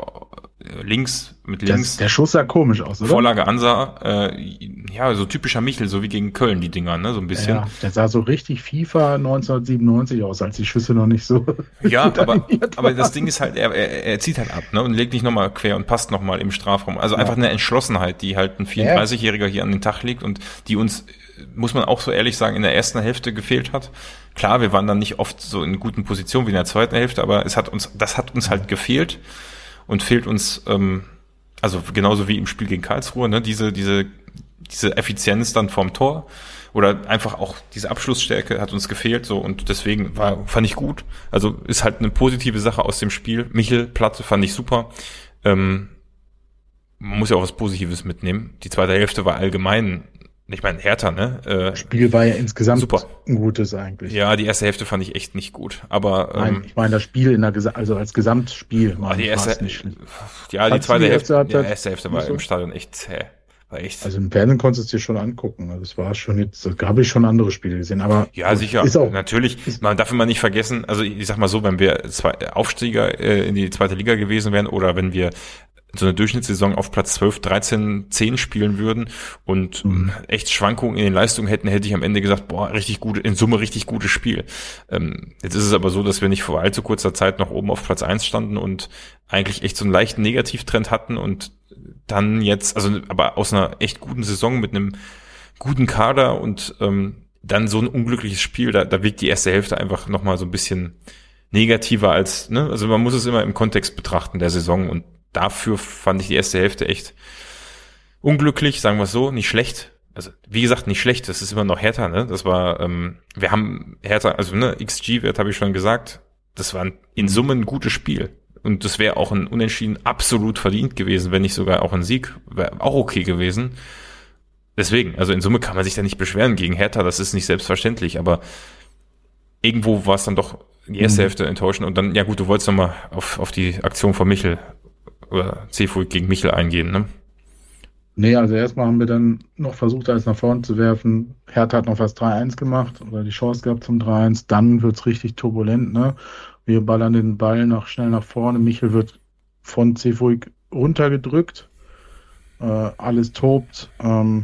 links mit links. Das, der Schuss sah komisch aus, oder? Vorlage ansah, äh, ja, so typischer Michel, so wie gegen Köln die Dinger, ne, so ein bisschen. Ja, der sah so richtig FIFA neunzehnhundertsiebenundneunzig aus, als die Schüsse noch nicht so. Ja, aber aber das Ding ist halt, er, er, er zieht halt ab, ne, und legt nicht nochmal quer und passt nochmal im Strafraum. Also ja. Einfach eine Entschlossenheit, die halt ein vierunddreißigjähriger hier an den Tag legt und die uns, muss man auch so ehrlich sagen, in der ersten Hälfte gefehlt hat. Klar, wir waren dann nicht oft so in guten Positionen wie in der zweiten Hälfte, aber es hat uns, das hat uns halt gefehlt. Und fehlt uns, ähm, also genauso wie im Spiel gegen Karlsruhe, ne, diese, diese, diese Effizienz dann vorm Tor oder einfach auch diese Abschlussstärke hat uns gefehlt, so, und deswegen war, fand ich gut. Also ist halt eine positive Sache aus dem Spiel. Michel, Platte fand ich super. Ähm, man muss ja auch was Positives mitnehmen. Die zweite Hälfte war allgemein, ich meine, Hertha, ne? Äh, das Spiel war ja insgesamt super. Ein gutes eigentlich. Ja, die erste Hälfte fand ich echt nicht gut. Aber Nein, ähm, ich meine das Spiel in der Gesa- also als Gesamtspiel. Oh, die erste, nicht ja, die Hat's zweite die Hälfte, erste ja, erste Hälfte war so? im Stadion echt zäh. War echt. Also im Fernsehen konntest du es dir schon angucken. Also es war schon jetzt, da habe ich schon andere Spiele gesehen. Aber ja, sicher. Ist auch, natürlich. Man darf immer nicht vergessen. Also ich sag mal so, wenn wir zwei Aufsteiger äh, in die zweite Liga gewesen wären oder wenn wir so eine Durchschnittssaison auf Platz zwölf, dreizehn, zehn spielen würden und mhm. echt Schwankungen in den Leistungen hätten, hätte ich am Ende gesagt, boah, richtig gut, in Summe richtig gutes Spiel. Ähm, jetzt ist es aber so, dass wir nicht vor allzu kurzer Zeit noch oben auf Platz eins standen und eigentlich echt so einen leichten Negativtrend hatten und dann jetzt, also aber aus einer echt guten Saison mit einem guten Kader und ähm, dann so ein unglückliches Spiel, da, da wirkt die erste Hälfte einfach nochmal so ein bisschen negativer als, ne, also man muss es immer im Kontext betrachten der Saison und dafür fand ich die erste Hälfte echt unglücklich, sagen wir es so, nicht schlecht. Also wie gesagt, nicht schlecht, das ist immer noch Hertha, ne? Das war, ähm, wir haben Hertha, also ne, X G-Wert habe ich schon gesagt, das war in Summe ein gutes Spiel. Und das wäre auch ein Unentschieden absolut verdient gewesen, wenn nicht sogar auch ein Sieg, wäre auch okay gewesen. Deswegen, also in Summe kann man sich da nicht beschweren gegen Hertha, das ist nicht selbstverständlich, aber irgendwo war es dann doch die erste mhm. Hälfte enttäuschend und dann, ja gut, du wolltest nochmal auf, auf die Aktion von Michel oder Cefuig gegen Michel eingehen, ne? Nee, also erstmal haben wir dann noch versucht, alles nach vorne zu werfen. Hertha hat noch fast drei eins gemacht oder die Chance gehabt zum drei eins. Dann wird's richtig turbulent, ne? Wir ballern den Ball noch schnell nach vorne. Michel wird von Cefuig runtergedrückt. Äh, alles tobt. Ähm,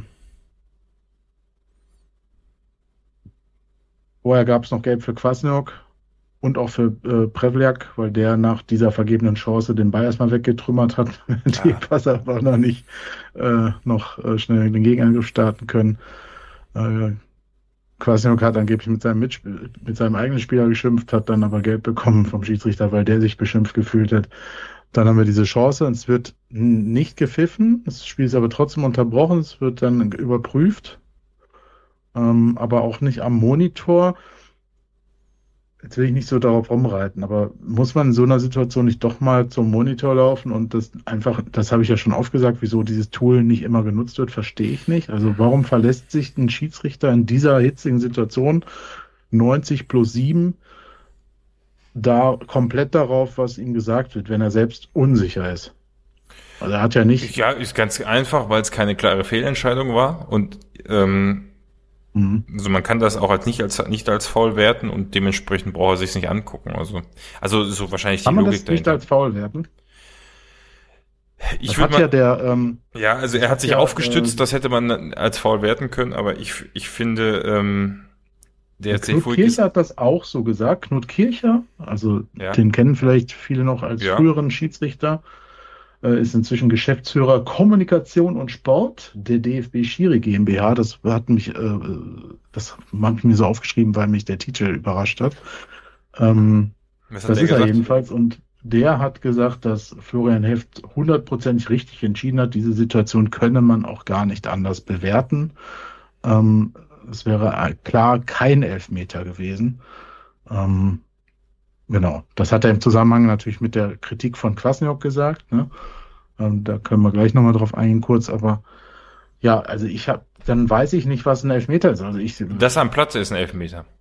vorher gab's noch Gelb für Kwasniok. Und auch für äh, Prevliak, weil der nach dieser vergebenen Chance den Ball erstmal weggetrümmert hat, die ja. Passer einfach noch nicht äh, noch äh, schnell den Gegenangriff starten können. Äh, Kwasniok hat angeblich mit seinem Mitspiel, mit seinem eigenen Spieler geschimpft, hat dann aber Geld bekommen vom Schiedsrichter, weil der sich beschimpft gefühlt hat. Dann haben wir diese Chance und es wird nicht gepfiffen, das Spiel ist aber trotzdem unterbrochen, es wird dann überprüft, ähm, aber auch nicht am Monitor. Jetzt will ich nicht so darauf rumreiten, aber muss man in so einer Situation nicht doch mal zum Monitor laufen und das einfach, das habe ich ja schon aufgesagt, wieso dieses Tool nicht immer genutzt wird, verstehe ich nicht. Also warum verlässt sich ein Schiedsrichter in dieser hitzigen Situation neunzig plus sieben da komplett darauf, was ihm gesagt wird, wenn er selbst unsicher ist? Also er hat ja nicht... Ja, ist ganz einfach, weil es keine klare Fehlentscheidung war und ähm also man kann das auch als nicht als nicht als Foul werten und dementsprechend braucht er sich nicht angucken. Also also so wahrscheinlich die kann man Logik das nicht dahinter. als Foul werten? Ich würde mal, ja der ähm, ja, also er hat sich ja, aufgestützt, äh, das hätte man als Foul werten können, aber ich ich finde ähm, der Knut Kircher hat das auch so gesagt. Knut Kircher, also ja. den kennen vielleicht viele noch als ja. früheren Schiedsrichter, äh, ist inzwischen Geschäftsführer Kommunikation und Sport der D F B Schiri GmbH. Das hat mich, äh, das habe ich mir so aufgeschrieben, weil mich der Titel überrascht hat. Ähm, Was hat das der ist gesagt? er jedenfalls und der hat gesagt, dass Florian Heft hundertprozentig richtig entschieden hat. Diese Situation könne man auch gar nicht anders bewerten. Ähm, es wäre klar kein Elfmeter gewesen. Ähm, genau, das hat er im Zusammenhang natürlich mit der Kritik von Kwasniok gesagt. Ne? Ähm, da können wir gleich nochmal drauf eingehen kurz. Aber ja, also ich habe, dann weiß ich nicht, was ein Elfmeter ist. Also ich, Das am Platz ist ein Elfmeter.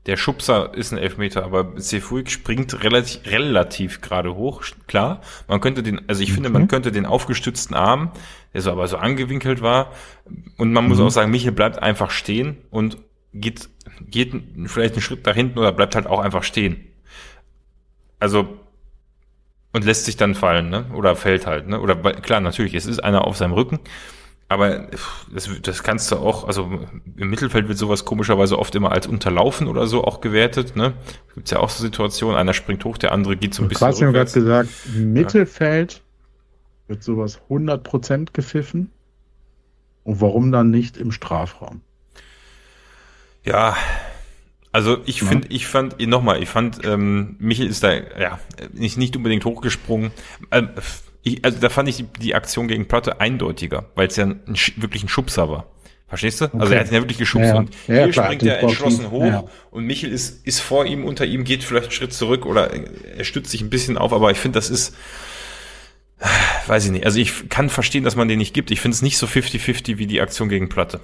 Der Schubser ist ein Elfmeter, aber Cefuig springt relativ, relativ gerade hoch, klar. Man könnte den, also ich okay. finde, man könnte den aufgestützten Arm, der so aber so angewinkelt war, und man muss mhm. auch sagen, Michel bleibt einfach stehen und geht, geht vielleicht einen Schritt nach hinten oder bleibt halt auch einfach stehen. Also, und lässt sich dann fallen, ne? Oder fällt halt, ne? Oder klar, natürlich, es ist einer auf seinem Rücken. Aber das, das kannst du auch, also im Mittelfeld wird sowas komischerweise oft immer als Unterlaufen oder so auch gewertet, ne? Gibt's ja auch so Situationen, einer springt hoch, der andere geht so ein bisschen rückwärts. Du hast gerade gesagt, im Mittelfeld ja. wird sowas hundert Prozent gepfiffen. Und warum dann nicht im Strafraum? Ja, also ich ja. finde, ich fand, nochmal, ich fand, ähm, Michel ist da, ja, nicht, nicht unbedingt hochgesprungen. Ähm, Ich, also da fand ich die, die Aktion gegen Plotte eindeutiger, weil es ja ein, wirklich ein Schubser war. Verstehst du? Okay. Also er hat ihn ja wirklich geschubst ja, ja. und hier ja, klar, springt er entschlossen hoch ja. und Michel ist, ist vor ihm, unter ihm, geht vielleicht einen Schritt zurück oder er stützt sich ein bisschen auf, aber ich finde, das ist, weiß ich nicht, also ich kann verstehen, dass man den nicht gibt. Ich finde es nicht so fifty fifty wie die Aktion gegen Plotte.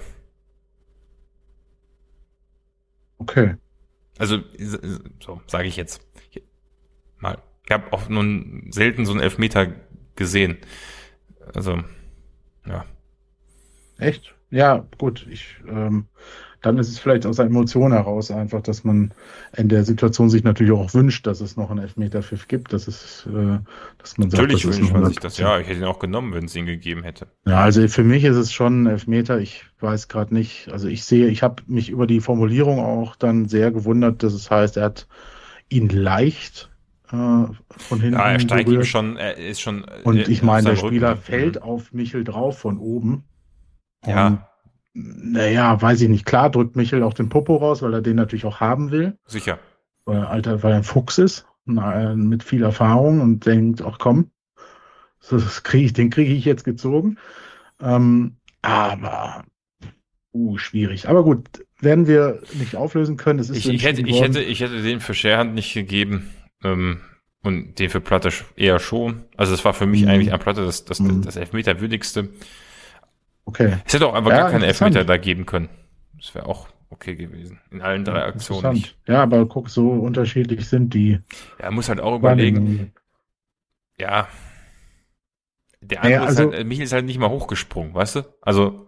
Okay. Also, so sage ich jetzt mal. Ich habe auch nun selten so einen Elfmeter gesehen. Also, ja. Echt? Ja, gut. Ich, ähm, dann ist es vielleicht aus der Emotion heraus einfach, dass man in der Situation sich natürlich auch wünscht, dass es noch einen Elfmeterpfiff gibt. Das ist, äh, dass man sagt, natürlich das wünscht man sich das. Ja, ich hätte ihn auch genommen, wenn es ihn gegeben hätte. Ja, also für mich ist es schon ein Elfmeter. Ich weiß gerade nicht. Also ich sehe, ich habe mich über die Formulierung auch dann sehr gewundert, dass es heißt, er hat ihn leicht von hinten. Ja, er steigt ihm schon, er ist schon. Und ich meine, der Spieler Rücken. fällt mhm. auf Michel drauf von oben. Ja. Naja, weiß ich nicht. Klar drückt Michel auch den Popo raus, weil er den natürlich auch haben will. Sicher. Weil, Alter, weil er ein Fuchs ist, mit viel Erfahrung und denkt, ach komm, das krieg ich, den kriege ich jetzt gezogen. Ähm, aber, uh, schwierig. Aber gut, werden wir nicht auflösen können. Es ist ich, ich, hätte, ich, hätte, ich hätte den für Scherhand nicht gegeben. Ähm, und den für Platte eher schon. Also es war für mich mhm. eigentlich an Platte das, das, mhm. das Elfmeter-würdigste. Okay. Es hätte auch einfach ja, gar keinen Elfmeter da geben können. Das wäre auch okay gewesen. In allen drei Aktionen nicht. Ja, aber guck, so unterschiedlich sind die. Ja, muss halt auch überlegen. Ja. Der andere ja, also, ist halt, Michel ist halt nicht mal hochgesprungen, weißt du? Also,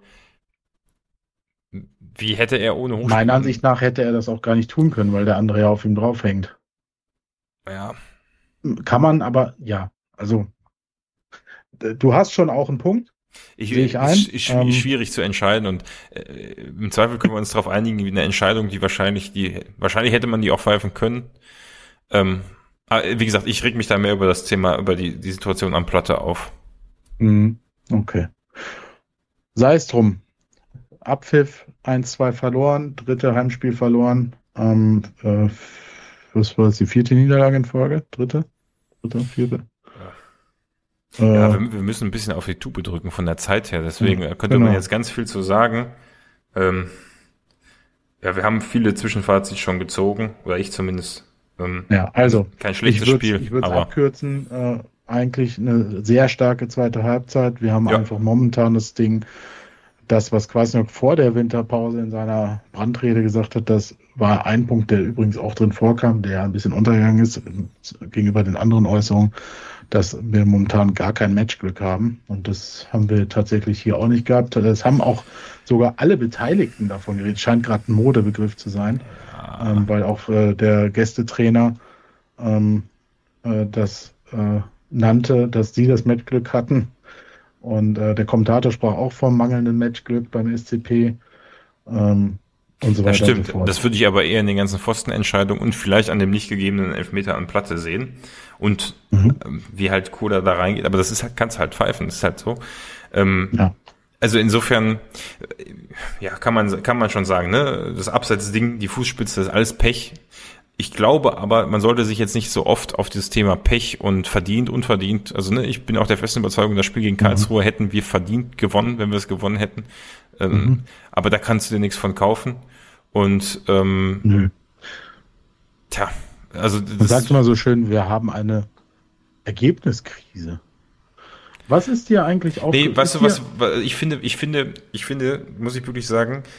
wie hätte er ohne Hochsprung? Meiner Ansicht nach hätte er das auch gar nicht tun können, weil der andere ja auf ihm draufhängt. Ja. Kann man, aber ja, also du hast schon auch einen Punkt. Ich, ich ein. Ist, ist ähm, schwierig zu entscheiden und äh, im Zweifel können wir uns darauf einigen, wie eine Entscheidung, die wahrscheinlich, die wahrscheinlich hätte man die auch pfeifen können. Ähm, aber wie gesagt, ich reg mich da mehr über das Thema, über die, die Situation am Platte auf. Okay. Sei es drum. Abpfiff, eins zwei verloren, dritte Heimspiel verloren. Ähm, äh, was war das, die vierte Niederlage in Folge? Dritte? Dritte, vierte? Ja, äh, ja wir, wir müssen ein bisschen auf die Tube drücken von der Zeit her, deswegen ja, könnte genau. man jetzt ganz viel zu sagen. Ähm, ja, wir haben viele Zwischenfazits schon gezogen, oder ich zumindest. Ähm, ja, also kein schlechtes ich Spiel. Ich würde es abkürzen, äh, eigentlich eine sehr starke zweite Halbzeit. Wir haben ja. einfach momentan das Ding, das, was Kwasniok vor der Winterpause in seiner Brandrede gesagt hat, das war ein Punkt, der übrigens auch drin vorkam, der ein bisschen untergegangen ist gegenüber den anderen Äußerungen, dass wir momentan gar kein Matchglück haben. Und das haben wir tatsächlich hier auch nicht gehabt. Das haben auch sogar alle Beteiligten davon geredet. Scheint gerade ein Modebegriff zu sein, ja. ähm, weil auch äh, der Gästetrainer ähm, äh, das äh, nannte, dass sie das Matchglück hatten. Und äh, der Kommentator sprach auch vom mangelnden Matchglück beim S C P. Ähm, und so weiter. Das stimmt. Und so fort. Das würde ich aber eher in den ganzen Pfostenentscheidungen und vielleicht an dem nicht gegebenen Elfmeter an Platte sehen. Und mhm. ähm, wie halt Koda da reingeht. Aber das ist halt, kannst halt pfeifen. Das ist halt so. Ähm, ja. Also insofern, ja, kann man, kann man schon sagen, ne? Das Abseitsding, die Fußspitze, das ist alles Pech. Ich glaube aber, man sollte sich jetzt nicht so oft auf dieses Thema Pech und verdient, unverdient, also ne, ich bin auch der festen Überzeugung, das Spiel gegen Karlsruhe mhm. hätten wir verdient gewonnen, wenn wir es gewonnen hätten. Ähm, mhm. Aber da kannst du dir nichts von kaufen. Und ähm, Nö. tja, also das man sagt immer so schön, wir haben eine Ergebniskrise. Was ist dir eigentlich auch? Nee, weißt du was, ich finde, ich finde, ich finde, muss ich wirklich sagen,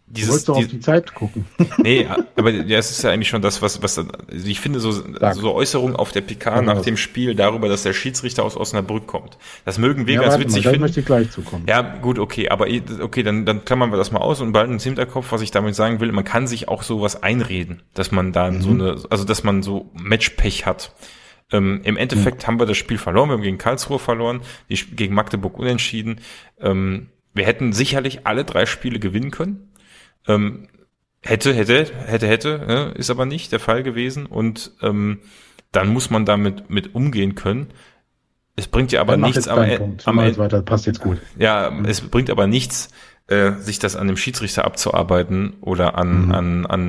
dieses, du wolltest doch die, auf die Zeit gucken. Nee, aber ja, es ist ja eigentlich schon das, was, was, also ich finde so, so Äußerungen auf der P K nach dem Spiel darüber, dass der Schiedsrichter aus Osnabrück kommt. Das mögen wir ja, ganz witzig mal, finden. Da möchte ich gleich zukommen. Ja, gut, okay, aber okay, dann, dann klammern wir das mal aus und behalten ins Hinterkopf, was ich damit sagen will. Man kann sich auch sowas einreden, dass man dann mhm. so eine, also dass man so Matchpech hat. Ähm, Im Endeffekt mhm. haben wir das Spiel verloren, wir haben gegen Karlsruhe verloren, die, gegen Magdeburg unentschieden. Ähm, wir hätten sicherlich alle drei Spiele gewinnen können. Ähm, hätte, hätte, hätte, hätte, ne, ist aber nicht der Fall gewesen und ähm, dann muss man damit mit umgehen können. Es bringt ja aber dann nichts, aber am Ende weiter, passt jetzt gut. Ja, mhm. es bringt aber nichts, äh, sich das an dem Schiedsrichter abzuarbeiten oder an, mhm. an, an,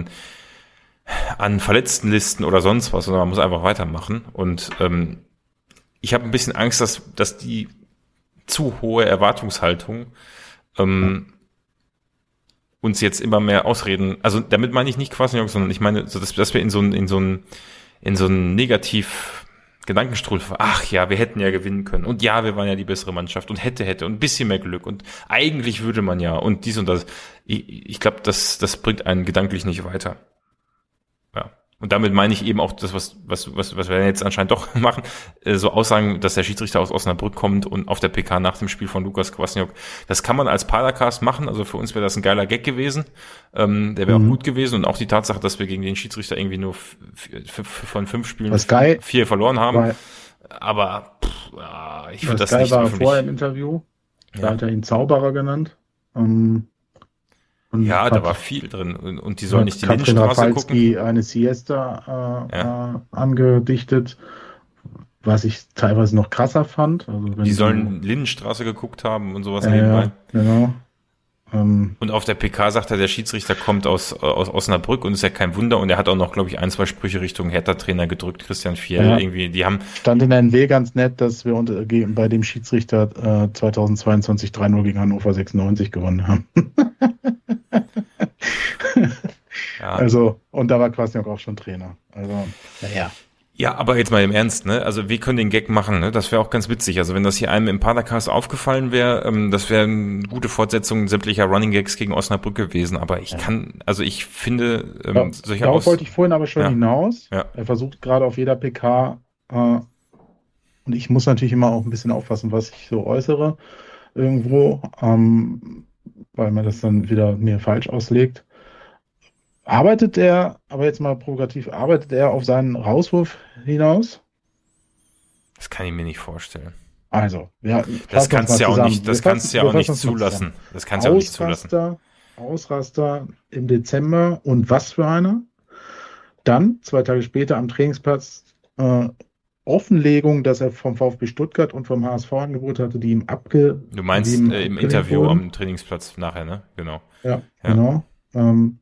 an Verletztenlisten oder sonst was, sondern man muss einfach weitermachen. Und ähm, ich habe ein bisschen Angst, dass, dass die zu hohe Erwartungshaltung ähm, ja. uns jetzt immer mehr Ausreden, also damit meine ich nicht Kwasniok, sondern ich meine, so dass, dass wir in so ein, in so ein, in so ein negativ Gedankenstrudel, ach ja, wir hätten ja gewinnen können und ja, wir waren ja die bessere Mannschaft und hätte, hätte und ein bisschen mehr Glück und eigentlich würde man ja und dies und das. Ich, ich glaube, das, das bringt einen gedanklich nicht weiter. Ja. Und damit meine ich eben auch das, was, was, was, was wir jetzt anscheinend doch machen, äh, so Aussagen, dass der Schiedsrichter aus Osnabrück kommt und auf der P K nach dem Spiel von Lukas Kwasniok. Das kann man als Padercast machen, also für uns wäre das ein geiler Gag gewesen. Ähm, der wäre mhm. auch gut gewesen und auch die Tatsache, dass wir gegen den Schiedsrichter irgendwie nur f- f- f- von fünf Spielen Sky, vier verloren haben. Weil, aber pff, ja, ich finde das Sky nicht war öffentlich. vorher im Interview, da ja. hat er ihn Zauberer genannt. Ähm, Und ja, da war viel drin. Und, und die sollen nicht die Lindenstraße gucken. Eine Siesta äh, ja. äh, angedichtet, was ich teilweise noch krasser fand. Also wenn die sollen du, Lindenstraße geguckt haben und sowas äh, nebenbei. Genau. Ähm, und auf der P K sagt er, der Schiedsrichter kommt aus, aus Osnabrück und ist ja kein Wunder. Und er hat auch noch, glaube ich, ein, zwei Sprüche Richtung Hertha-Trainer gedrückt, Christian Fiel. Ja. Irgendwie, die haben stand in der N W ganz nett, dass wir unter, bei dem Schiedsrichter äh, zweitausendzweiundzwanzig drei null gegen Hannover sechsundneunzig gewonnen haben. Ja. Also, und da war Kwasniok auch schon Trainer. Also, naja. Ja, aber jetzt mal im Ernst, ne? Also wir können den Gag machen, ne? Das wäre auch ganz witzig. Also wenn das hier einem im Padercast aufgefallen wäre, ähm, das wäre eine gute Fortsetzung sämtlicher Running Gags gegen Osnabrück gewesen. Aber ich ja. kann, also ich finde, ähm, ja, solche Darauf Aus- wollte ich vorhin aber schon ja. hinaus. Ja. Er versucht gerade auf jeder P K, äh, und ich muss natürlich immer auch ein bisschen aufpassen, was ich so äußere irgendwo, ähm, weil man das dann wieder mir falsch auslegt. Arbeitet er, aber jetzt mal provokativ, arbeitet er auf seinen Rauswurf hinaus? Das kann ich mir nicht vorstellen. Also, ja, das kannst du ja auch nicht, das kannst du ja auch nicht zulassen. Das kannst du ja auch nicht zulassen. Ausraster im Dezember und was für einer? Dann, zwei Tage später am Trainingsplatz, äh, Offenlegung, dass er vom VfB Stuttgart und vom H S V Angebote hatte, die ihm abge... Du meinst äh, im Interview wurden. Am Trainingsplatz nachher, ne? Genau. Ja, ja. genau. Ähm,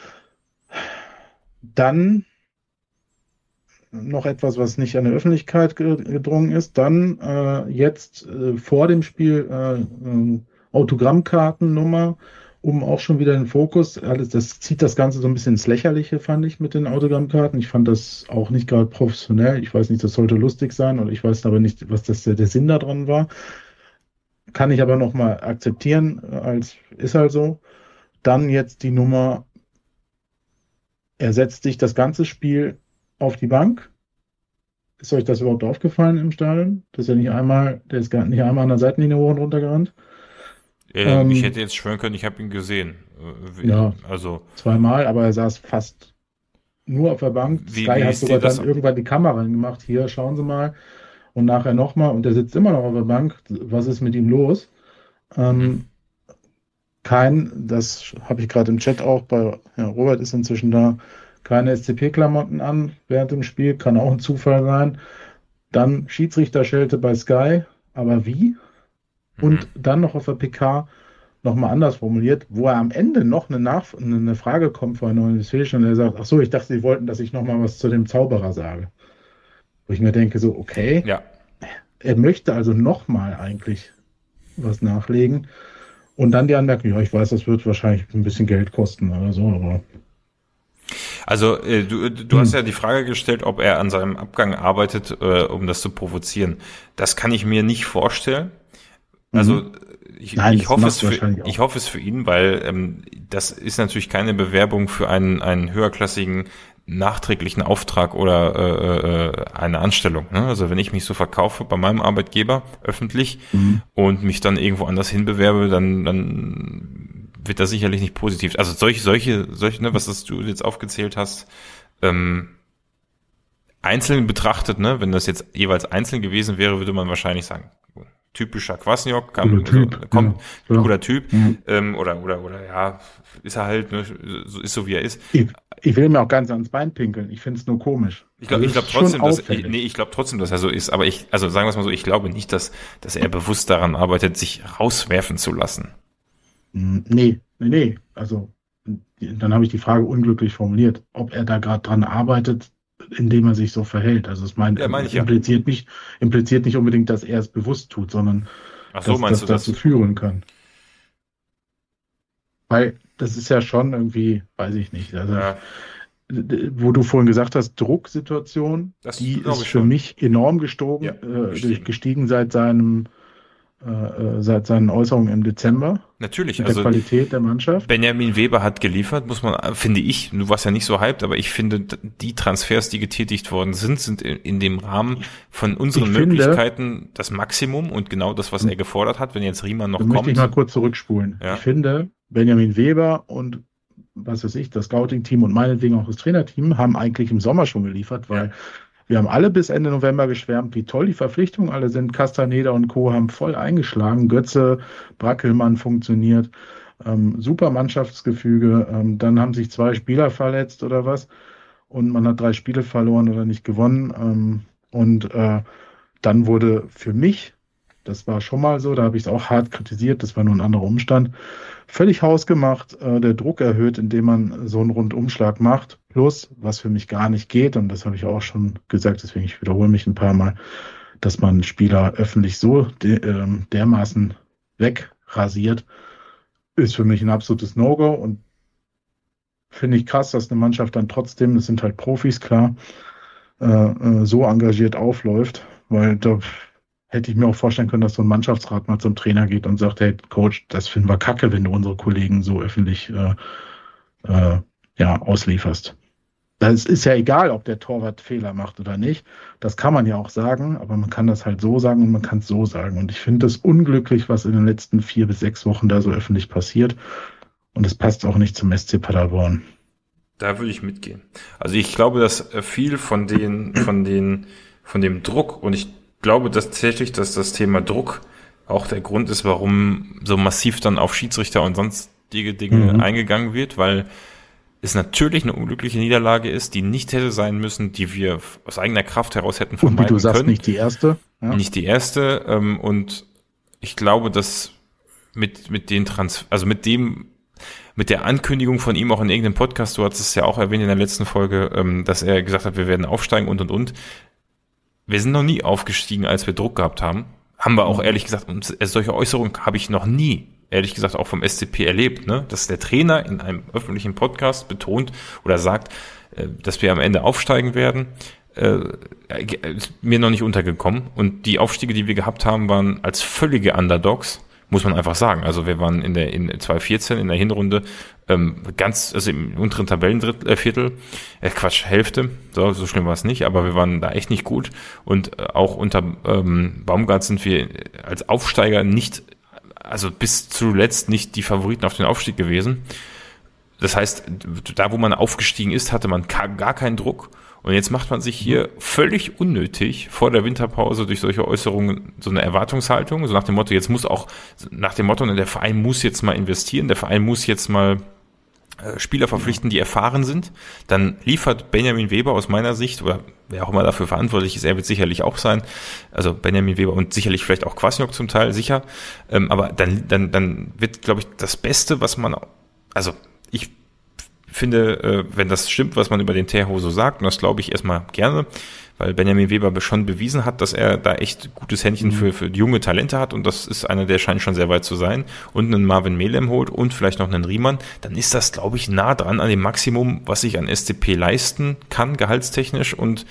Dann noch etwas, was nicht an die Öffentlichkeit gedrungen ist. Dann äh, jetzt äh, vor dem Spiel äh, äh, Autogrammkartennummer, um auch schon wieder den Fokus. Alles, das zieht das Ganze so ein bisschen ins Lächerliche, fand ich, mit den Autogrammkarten. Ich fand das auch nicht gerade professionell. Ich weiß nicht, das sollte lustig sein und ich weiß aber nicht, was das der Sinn daran war. Kann ich aber nochmal akzeptieren, als ist halt so. Dann jetzt die Nummer. Er setzt sich das ganze Spiel auf die Bank. Ist euch das überhaupt aufgefallen im Stadion? Das ist ja nicht einmal, der ist gar nicht einmal an der Seitenlinie hoch und runter gerannt. Ja, ähm, ich hätte jetzt schwören können, ich habe ihn gesehen. Wie, ja, also zweimal, aber er saß fast nur auf der Bank. Wie, Sky wie hat sogar dann das? irgendwann die Kamera gemacht. Hier, schauen Sie mal. Und nachher nochmal. Und der sitzt immer noch auf der Bank. Was ist mit ihm los? Ähm, mhm. Kein, das habe ich gerade im Chat auch, bei ja, Robert ist inzwischen da, keine S C P-Klamotten an während dem Spiel, kann auch ein Zufall sein. Dann Schiedsrichterschelte bei Sky, aber wie? Und mhm. dann noch auf der P K nochmal anders formuliert, wo er am Ende noch eine, Nach- eine Frage kommt von Neuen Westfälischen und er sagt, ach so, ich dachte, Sie wollten, dass ich nochmal was zu dem Zauberer sage. Wo ich mir denke, so, okay, ja. Er möchte also nochmal eigentlich was nachlegen. Und dann die Anmerkung, ja, ich weiß, das wird wahrscheinlich ein bisschen Geld kosten oder so, aber. Also äh, du, du hm. hast ja die Frage gestellt, ob er an seinem Abgang arbeitet, äh, um das zu provozieren. Das kann ich mir nicht vorstellen. Also mhm. ich, Nein, ich hoffe macht es für, wahrscheinlich auch. ich hoffe es für ihn, weil ähm, das ist natürlich keine Bewerbung für einen, einen höherklassigen nachträglichen Auftrag oder äh, äh, eine Anstellung. Ne? Also wenn ich mich so verkaufe bei meinem Arbeitgeber öffentlich Mhm. und mich dann irgendwo anders hinbewerbe, dann, dann wird das sicherlich nicht positiv. Also solche, solche, solche, ne, was das du jetzt aufgezählt hast, ähm, einzeln betrachtet, ne, wenn das jetzt jeweils einzeln gewesen wäre, würde man wahrscheinlich sagen, typischer Kwasniok, kam, Cooler Typ, also, kommt, ja, klar. cooler Typ, Mhm. ähm, oder, oder, oder, ja, ist er halt, ne, so, ist so wie er ist. Ich, ich will mir auch ganz ans Bein pinkeln. Ich finde es nur komisch. Ich glaube, Also ich es glaube ist schon trotzdem, dass, ich, auffällig. nee, ich glaube trotzdem, dass er so ist, aber ich, also sagen wir es mal so, ich glaube nicht, dass, dass er bewusst daran arbeitet, sich rauswerfen zu lassen. Mm, Nee, nee, nee. Also die- dann habe ich die Frage unglücklich formuliert, ob er da gerade dran arbeitet, indem er sich so verhält. Also es meint, Ja, meine ich ja. impliziert nicht, impliziert nicht unbedingt, dass er es bewusst tut, sondern Ach so, dass meinst das du das? dazu führen kann. Weil das ist ja schon irgendwie, weiß ich nicht. Also Ja, d- wo du vorhin gesagt hast, Drucksituation, das die glaube ist ich für schon. mich enorm gestogen, Ja, äh, durch, gestiegen. gestiegen seit seinem, äh, äh, seit seinen Äußerungen im Dezember Natürlich, mit der also Qualität der Mannschaft. Benjamin Weber hat geliefert, muss man, finde ich, du warst ja nicht so hyped, aber ich finde, die Transfers, die getätigt worden sind, sind in, in dem Rahmen von unseren Ich finde- Möglichkeiten das Maximum und genau das, was er gefordert hat. Wenn jetzt Riemann noch Da möchte ich mal kommt, kurz zurückspulen. Ja. Ich finde, Benjamin Weber und was weiß ich, das Scouting-Team und meinetwegen auch das Trainerteam haben eigentlich im Sommer schon geliefert, weil Ja. wir haben alle bis Ende November geschwärmt, wie toll die Verpflichtungen alle sind. Castaneda und Co. haben voll eingeschlagen. Götze, Brackelmann funktioniert. Ähm, super Mannschaftsgefüge. Ähm, dann haben sich zwei Spieler verletzt oder was. Und man hat drei Spiele verloren oder nicht gewonnen. Ähm, und äh, dann wurde für mich, das war schon mal so, da habe ich es auch hart kritisiert, das war nur ein anderer Umstand, völlig hausgemacht, äh, der Druck erhöht, indem man so einen Rundumschlag macht. Plus, was für mich gar nicht geht, und das habe ich auch schon gesagt, deswegen ich wiederhole mich ein paar Mal, dass man Spieler öffentlich so de ähm, dermaßen wegrasiert, ist für mich ein absolutes No-Go und finde ich krass, dass eine Mannschaft dann trotzdem, das sind halt Profis, klar, äh, äh, so engagiert aufläuft, weil da hätte ich mir auch vorstellen können, dass so ein Mannschaftsrat mal zum Trainer geht und sagt, hey Coach, das finden wir kacke, wenn du unsere Kollegen so öffentlich äh, äh, ja, auslieferst. Das ist ja egal, ob der Torwart Fehler macht oder nicht. Das kann man ja auch sagen, aber man kann das halt so sagen und man kann es so sagen. Und ich finde es unglücklich, was in den letzten vier bis sechs Wochen da so öffentlich passiert. Und es passt auch nicht zum S C Paderborn. Da würde ich mitgehen. Also ich glaube, dass viel von den, von den, von dem Druck, und ich glaube dass tatsächlich, dass das Thema Druck auch der Grund ist, warum so massiv dann auf Schiedsrichter und sonstige Dinge Mhm. eingegangen wird, weil es natürlich eine unglückliche Niederlage ist, die nicht hätte sein müssen, die wir aus eigener Kraft heraus hätten Und wie vermeiden du sagst, können. nicht die erste. Ja. Nicht die erste. Ähm, und ich glaube, dass mit mit den Trans, also mit dem, mit der Ankündigung von ihm auch in irgendeinem Podcast, du hattest es ja auch erwähnt in der letzten Folge, ähm, dass er gesagt hat, wir werden aufsteigen und und und. Wir sind noch nie aufgestiegen, als wir Druck gehabt haben. Haben wir auch ehrlich gesagt, und solche Äußerungen habe ich noch nie, ehrlich gesagt, auch vom S C P erlebt, ne? Dass der Trainer in einem öffentlichen Podcast betont oder sagt, äh, dass wir am Ende aufsteigen werden, äh, ist mir noch nicht untergekommen. Und die Aufstiege, die wir gehabt haben, waren als völlige Underdogs, muss man einfach sagen. Also wir waren in der in zwanzig vierzehn in der Hinrunde ähm, ganz, also im unteren Tabellendrittel, äh, Viertel, äh, Quatsch, Hälfte, so, so schlimm war es nicht, aber wir waren da echt nicht gut. Und äh, auch unter ähm, Baumgart sind wir als Aufsteiger nicht, also bis zuletzt nicht die Favoriten auf den Aufstieg gewesen. Das heißt, da wo man aufgestiegen ist, hatte man gar keinen Druck. Und jetzt macht man sich hier völlig unnötig vor der Winterpause durch solche Äußerungen so eine Erwartungshaltung, so nach dem Motto, jetzt muss auch, nach dem Motto, der Verein muss jetzt mal investieren, der Verein muss jetzt mal äh, Spieler verpflichten, die erfahren sind. Dann liefert Benjamin Weber aus meiner Sicht, oder wer auch immer dafür verantwortlich ist, er wird sicherlich auch sein, also Benjamin Weber und sicherlich vielleicht auch Kwasniok zum Teil, sicher. Ähm, aber dann, dann, dann wird, glaube ich, das Beste, was man, also ich finde, äh, wenn das stimmt, was man über den Terho so sagt, und das glaube ich erstmal gerne, weil Benjamin Weber schon bewiesen hat, dass er da echt gutes Händchen für, für junge Talente hat, und das ist einer, der scheint schon sehr weit zu sein, und einen Marvin Melem holt und vielleicht noch einen Riemann, dann ist das, glaube ich, nah dran an dem Maximum, was sich an S C P leisten kann, gehaltstechnisch, und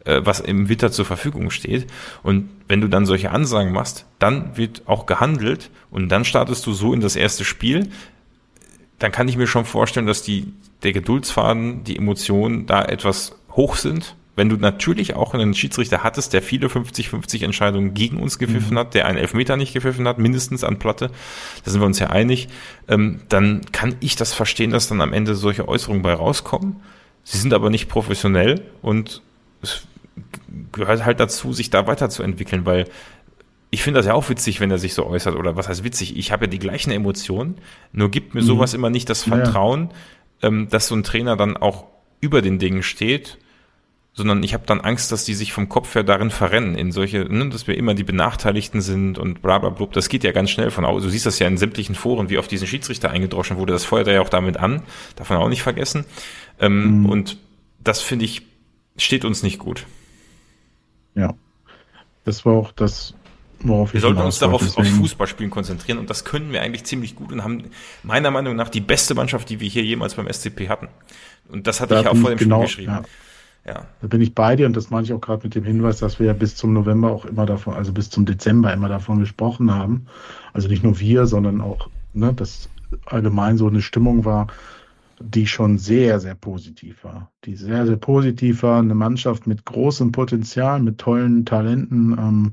äh, was im Winter zur Verfügung steht. Und wenn du dann solche Ansagen machst, dann wird auch gehandelt und dann startest du so in das erste Spiel. Dann kann ich mir schon vorstellen, dass die der Geduldsfaden, die Emotionen da etwas hoch sind. Wenn du natürlich auch einen Schiedsrichter hattest, der viele fünfzig fünfzig Entscheidungen gegen uns gepfiffen mhm. hat, der einen Elfmeter nicht gepfiffen hat, mindestens an Platte, da sind wir uns ja einig, ähm, dann kann ich das verstehen, dass dann am Ende solche Äußerungen bei rauskommen. Sie sind aber nicht professionell und es gehört halt dazu, sich da weiterzuentwickeln, weil ich finde das ja auch witzig, wenn er sich so äußert, oder was heißt witzig? Ich habe ja die gleichen Emotionen, nur gibt mir sowas mhm. immer nicht das Vertrauen, ja. ähm, dass so ein Trainer dann auch über den Dingen steht, sondern ich habe dann Angst, dass die sich vom Kopf her darin verrennen, in solche, ne, dass wir immer die Benachteiligten sind und bla bla bla. Das geht ja ganz schnell von aus. Du siehst das ja in sämtlichen Foren, wie auf diesen Schiedsrichter eingedroschen wurde. Das feuert er ja auch damit an, darf man auch nicht vergessen. Ähm, mhm. Und das, finde ich, steht uns nicht gut. Ja, das war auch das, worauf wir sollten uns darauf auf Fußballspielen konzentrieren und das können wir eigentlich ziemlich gut und haben meiner Meinung nach die beste Mannschaft, die wir hier jemals beim S C P hatten. Und das hatte da ich ja auch vor dem genau, Spiel geschrieben. Ja. Ja. Da bin ich bei dir und das meine ich auch gerade mit dem Hinweis, dass wir ja bis zum November auch immer davon, also bis zum Dezember immer davon gesprochen haben. Also nicht nur wir, sondern auch, ne, dass allgemein so eine Stimmung war, die schon sehr, sehr positiv war. Die sehr, sehr positiv war. Eine Mannschaft mit großem Potenzial, mit tollen Talenten, ähm,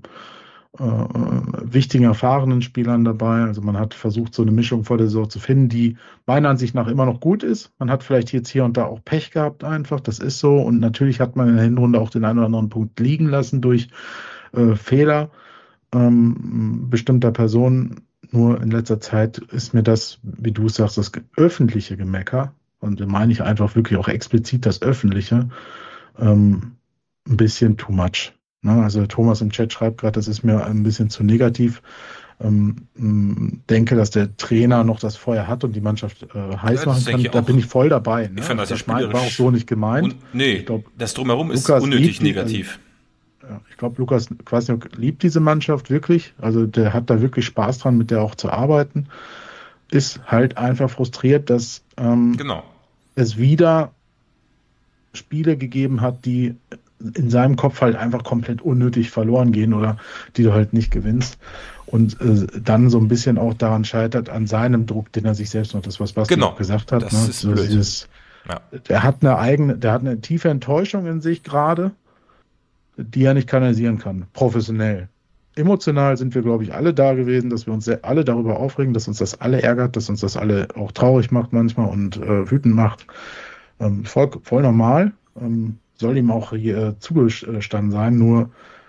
äh, wichtigen, erfahrenen Spielern dabei. Also man hat versucht, so eine Mischung vor der Saison zu finden, die meiner Ansicht nach immer noch gut ist. Man hat vielleicht jetzt hier und da auch Pech gehabt einfach, das ist so. Und natürlich hat man in der Hinrunde auch den einen oder anderen Punkt liegen lassen durch äh, Fehler ähm, bestimmter Personen. Nur in letzter Zeit ist mir das, wie du sagst, das öffentliche Gemecker, und da meine ich einfach wirklich auch explizit das Öffentliche, ähm, ein bisschen too much. Ne? Also Thomas im Chat schreibt gerade, das ist mir ein bisschen zu negativ. Ähm, denke, dass der Trainer noch das Feuer hat und die Mannschaft äh, heiß ja, machen kann. Da bin ich voll dabei. Ne? Ich fand das, das ja war auch so nicht gemeint. Und, nee, ich glaub, das Drumherum ist Lukas unnötig negativ. Also, ich glaube, Lukas Kwasniok liebt diese Mannschaft wirklich. Also der hat da wirklich Spaß dran, mit der auch zu arbeiten. Ist halt einfach frustriert, dass ähm, genau. es wieder Spiele gegeben hat, die in seinem Kopf halt einfach komplett unnötig verloren gehen oder die du halt nicht gewinnst. Und äh, dann so ein bisschen auch daran scheitert, an seinem Druck, den er sich selbst noch, das was Basti genau. gesagt hat. Das ne? ist so blöd. Dieses, ja. Der hat eine eigene, der hat eine tiefe Enttäuschung in sich gerade, die er nicht kanalisieren kann, professionell. Emotional sind wir, glaube ich, alle da gewesen, dass wir uns sehr, alle darüber aufregen, dass uns das alle ärgert, dass uns das alle auch traurig macht manchmal und äh, wütend macht. Ähm, voll, voll normal. Ähm, soll ihm auch hier zugestanden sein, nur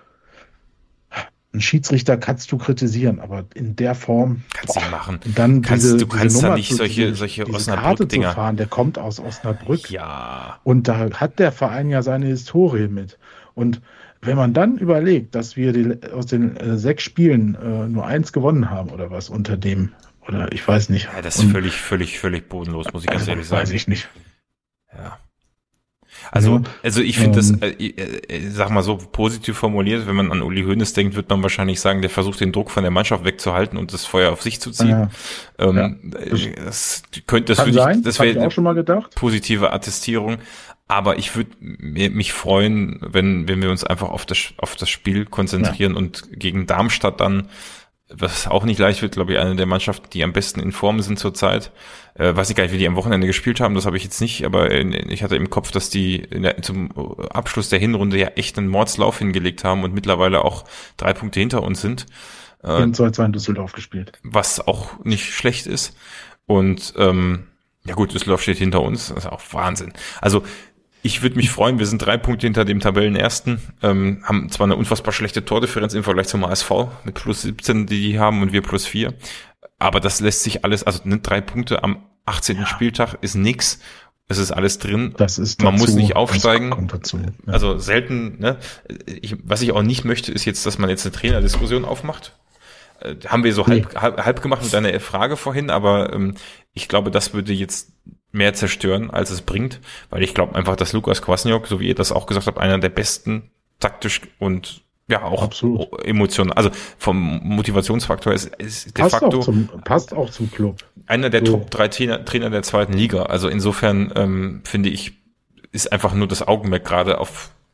einen Schiedsrichter kannst du kritisieren, aber in der Form kannst du machen. Dann kannst, diese, du kannst diese da Nummer nicht zu, solche, diese, solche diese Osnabrück-Dinger fahren, der kommt aus Osnabrück. Ja. Und da hat der Verein ja seine Historie mit. Und wenn man dann überlegt, dass wir die, aus den äh, sechs Spielen äh, nur eins gewonnen haben oder was unter dem, oder ich weiß nicht. Ja, das ist Und, völlig, völlig, völlig bodenlos, muss ich ganz also, ehrlich sagen. Weiß ich nicht. Ja. Also, also ich finde ähm, das, äh, äh, sag mal so positiv formuliert, wenn man an Uli Hoeneß denkt, wird man wahrscheinlich sagen, der versucht den Druck von der Mannschaft wegzuhalten und das Feuer auf sich zu ziehen. Ja, ähm, ja. Das könnte, das kann würde sein, ich, das das wäre wäre auch schon mal gedacht. Positive Attestierung. Aber ich würde mich freuen, wenn, wenn wir uns einfach auf das, auf das Spiel konzentrieren ja. und gegen Darmstadt dann, was auch nicht leicht wird, glaube ich, eine der Mannschaften, die am besten in Form sind zurzeit. Äh, weiß ich gar nicht, wie die am Wochenende gespielt haben, das habe ich jetzt nicht, aber ich hatte im Kopf, dass die in der, zum Abschluss der Hinrunde ja echt einen Mordslauf hingelegt haben und mittlerweile auch drei Punkte hinter uns sind. Äh, in zwei zwei in Düsseldorf gespielt. Was auch nicht schlecht ist. Und ähm, ja gut, Düsseldorf steht hinter uns, das ist auch Wahnsinn. Also ich würde mich freuen, wir sind drei Punkte hinter dem Tabellenersten, ähm, haben zwar eine unfassbar schlechte Tordifferenz im Vergleich zum A S V mit plus siebzehn, die die haben und wir plus vier, aber das lässt sich alles, also ne, drei Punkte am achtzehnten Ja. Spieltag ist nix, es ist alles drin, das ist man dazu, muss nicht aufsteigen, kommt dazu, ja. Also selten, ne? Ich, was ich auch nicht möchte, ist jetzt, dass man jetzt eine Trainerdiskussion aufmacht. Äh, haben wir so halb, nee. halb, halb gemacht mit deiner Frage vorhin, aber ähm, ich glaube, das würde jetzt mehr zerstören, als es bringt, weil ich glaube einfach, dass Lukas Kwasniok, so wie ihr das auch gesagt habt, einer der besten taktisch und ja auch Absolut. emotional, also vom Motivationsfaktor ist, ist de passt facto auch zum, passt auch zum Club. Einer der so. Top drei Trainer, Trainer der zweiten Liga. Also insofern ähm, finde ich, ist einfach nur das Augenmerk gerade auf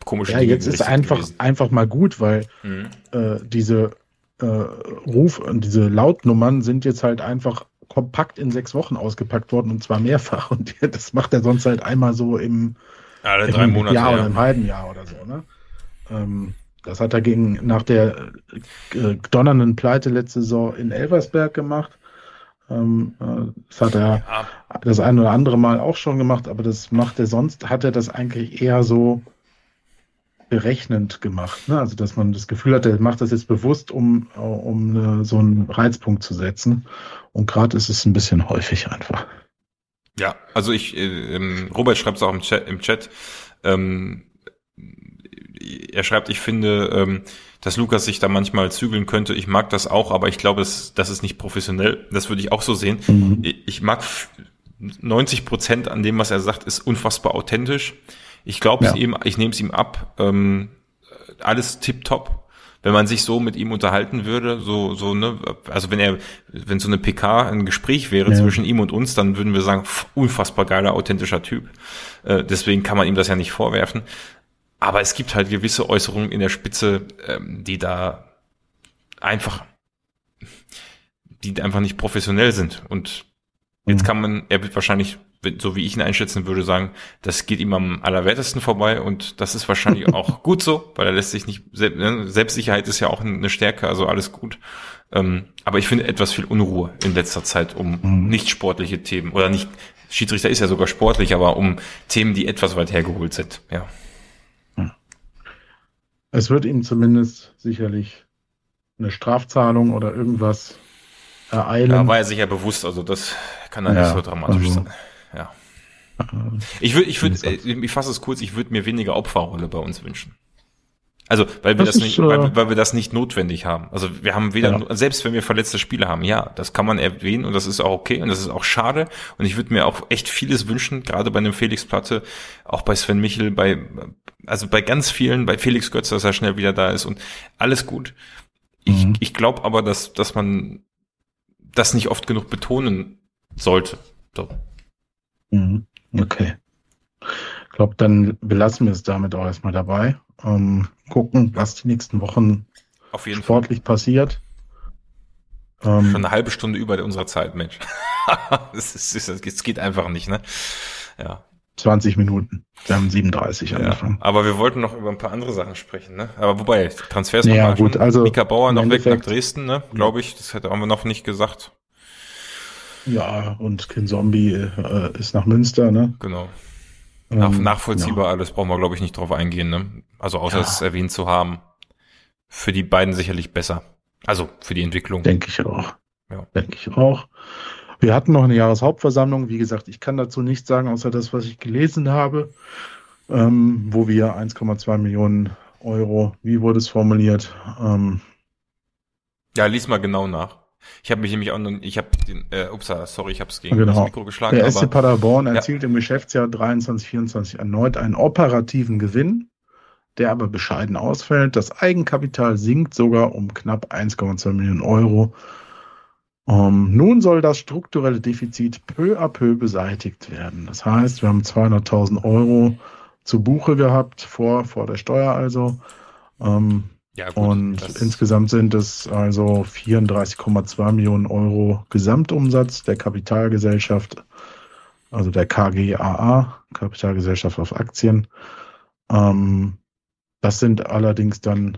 komische Ja, Dinge jetzt ist gerichtet einfach, gewesen. einfach mal gut, weil Mhm. äh, diese äh, Ruf, diese Lautnummern sind jetzt halt einfach kompakt in sechs Wochen ausgepackt worden und zwar mehrfach. Und das macht er sonst halt einmal so im, Alle drei im Monate, Jahr oder ja. im halben Jahr oder so. Ne? Ähm, das hat er gegen, nach der äh, donnernden Pleite letzte Saison in Elversberg gemacht. Ähm, äh, das hat er Ja, das ein oder andere Mal auch schon gemacht, aber das macht er sonst, hat er das eigentlich eher so berechnend gemacht. Ne? Also, dass man das Gefühl hat, er macht das jetzt bewusst, um, äh, um äh, so einen Reizpunkt zu setzen. Und gerade ist es ein bisschen häufig einfach. ja, also ich, äh, ähm, Robert schreibt es auch im Chat, im Chat. Ähm, er schreibt, ich finde, ähm, dass Lukas sich da manchmal zügeln könnte. Ich mag das auch, aber ich glaube, das, das ist nicht professionell. Das würde ich auch so sehen. Mhm. Ich mag neunzig Prozent an dem, was er sagt, ist unfassbar authentisch. Ich glaube es Ja. ihm, ich nehme es ihm ab. Ähm, alles tipptopp. Wenn man sich so mit ihm unterhalten würde, so, so, ne, also wenn er, wenn so eine P K ein Gespräch wäre Ja. zwischen ihm und uns, dann würden wir sagen, pff, unfassbar geiler, authentischer Typ. Äh, deswegen kann man ihm das ja nicht vorwerfen. Aber es gibt halt gewisse Äußerungen in der Spitze, ähm, die da einfach, die einfach nicht professionell sind. Und jetzt Mhm. kann man, er wird wahrscheinlich, so wie ich ihn einschätzen würde, sagen, das geht ihm am allerwertesten vorbei und das ist wahrscheinlich auch gut so, weil er lässt sich nicht, Selbstsicherheit ist ja auch eine Stärke, also alles gut. Ähm, aber ich finde etwas viel Unruhe in letzter Zeit um Mhm. nicht sportliche Themen oder nicht, Schiedsrichter ist ja sogar sportlich, aber um Themen, die etwas weit hergeholt sind, ja. Es wird ihm zumindest sicherlich eine Strafzahlung oder irgendwas ereilen. Da war er sich ja bewusst, also das kann dann Ja, nicht so dramatisch also- sein. Ja. Äh, Ich würde, ich würde, Wie gesagt. ich fasse es kurz, ich würde mir weniger Opferrolle bei uns wünschen. Also, weil wir Das das, ist, nicht, äh, weil, weil wir das nicht notwendig haben. Also, wir haben weder, Ja. selbst wenn wir verletzte Spieler haben, ja, das kann man erwähnen und das ist auch okay und das ist auch schade. Und ich würde mir auch echt vieles wünschen, gerade bei einem Felix Platte, auch bei Sven Michel, bei, also bei ganz vielen, bei Felix Götz, dass er schnell wieder da ist und alles gut. Ich, Mhm. ich glaube aber, dass, dass man das nicht oft genug betonen sollte. So. Mhm. Okay. Ich glaube, dann belassen wir es damit auch erstmal dabei. Ähm, gucken, was die nächsten Wochen Auf jeden sportlich passiert. Fall. Ähm, Schon eine halbe Stunde über unserer Zeit, Mensch. Es ist, es ist, es geht einfach nicht, ne? Ja. zwanzig Minuten. Wir haben siebenunddreißig Ja, angefangen. aber wir wollten noch über ein paar andere Sachen sprechen, ne? Aber wobei, Transfers Ja, haben wir gut, schon. also Mika Bauer im noch weg nach Endeffekt- Dresden, ne? Glaube ich. Das hätte haben wir noch nicht gesagt. Ja, und Kinzombie äh, ist nach Münster, ne? Genau. Nach, Ähm, nachvollziehbar alles, brauchen wir, glaube ich, nicht drauf eingehen, ne? Also außer Ja. es erwähnt zu haben. Für die beiden sicherlich besser. Also für die Entwicklung. Denke ich auch. Ja. Denke ich auch. Wir hatten noch eine Jahreshauptversammlung. Wie gesagt, ich kann dazu nichts sagen, außer das, was ich gelesen habe, ähm, wo wir eins Komma zwei Millionen Euro, wie wurde es formuliert? Ähm, Ja, lies mal genau nach. Ich habe mich nämlich auch noch, ich habe den, äh, ups, sorry, ich habe es gegen Genau. das Mikro geschlagen, Der S C aber Paderborn Ja. erzielt im Geschäftsjahr dreiundzwanzig vierundzwanzig erneut einen operativen Gewinn, der aber bescheiden ausfällt. Das Eigenkapital sinkt sogar um knapp eins Komma zwei Millionen Euro. Ähm, nun soll das strukturelle Defizit peu à peu beseitigt werden. Das heißt, wir haben zweihunderttausend Euro zu Buche gehabt, vor, vor der Steuer also. Ähm, ja gut, und das- insgesamt sind es also vierunddreißig Komma zwei Millionen Euro Gesamtumsatz der Kapitalgesellschaft, also der K G A A, Kapitalgesellschaft auf Aktien. Ähm, das sind allerdings dann,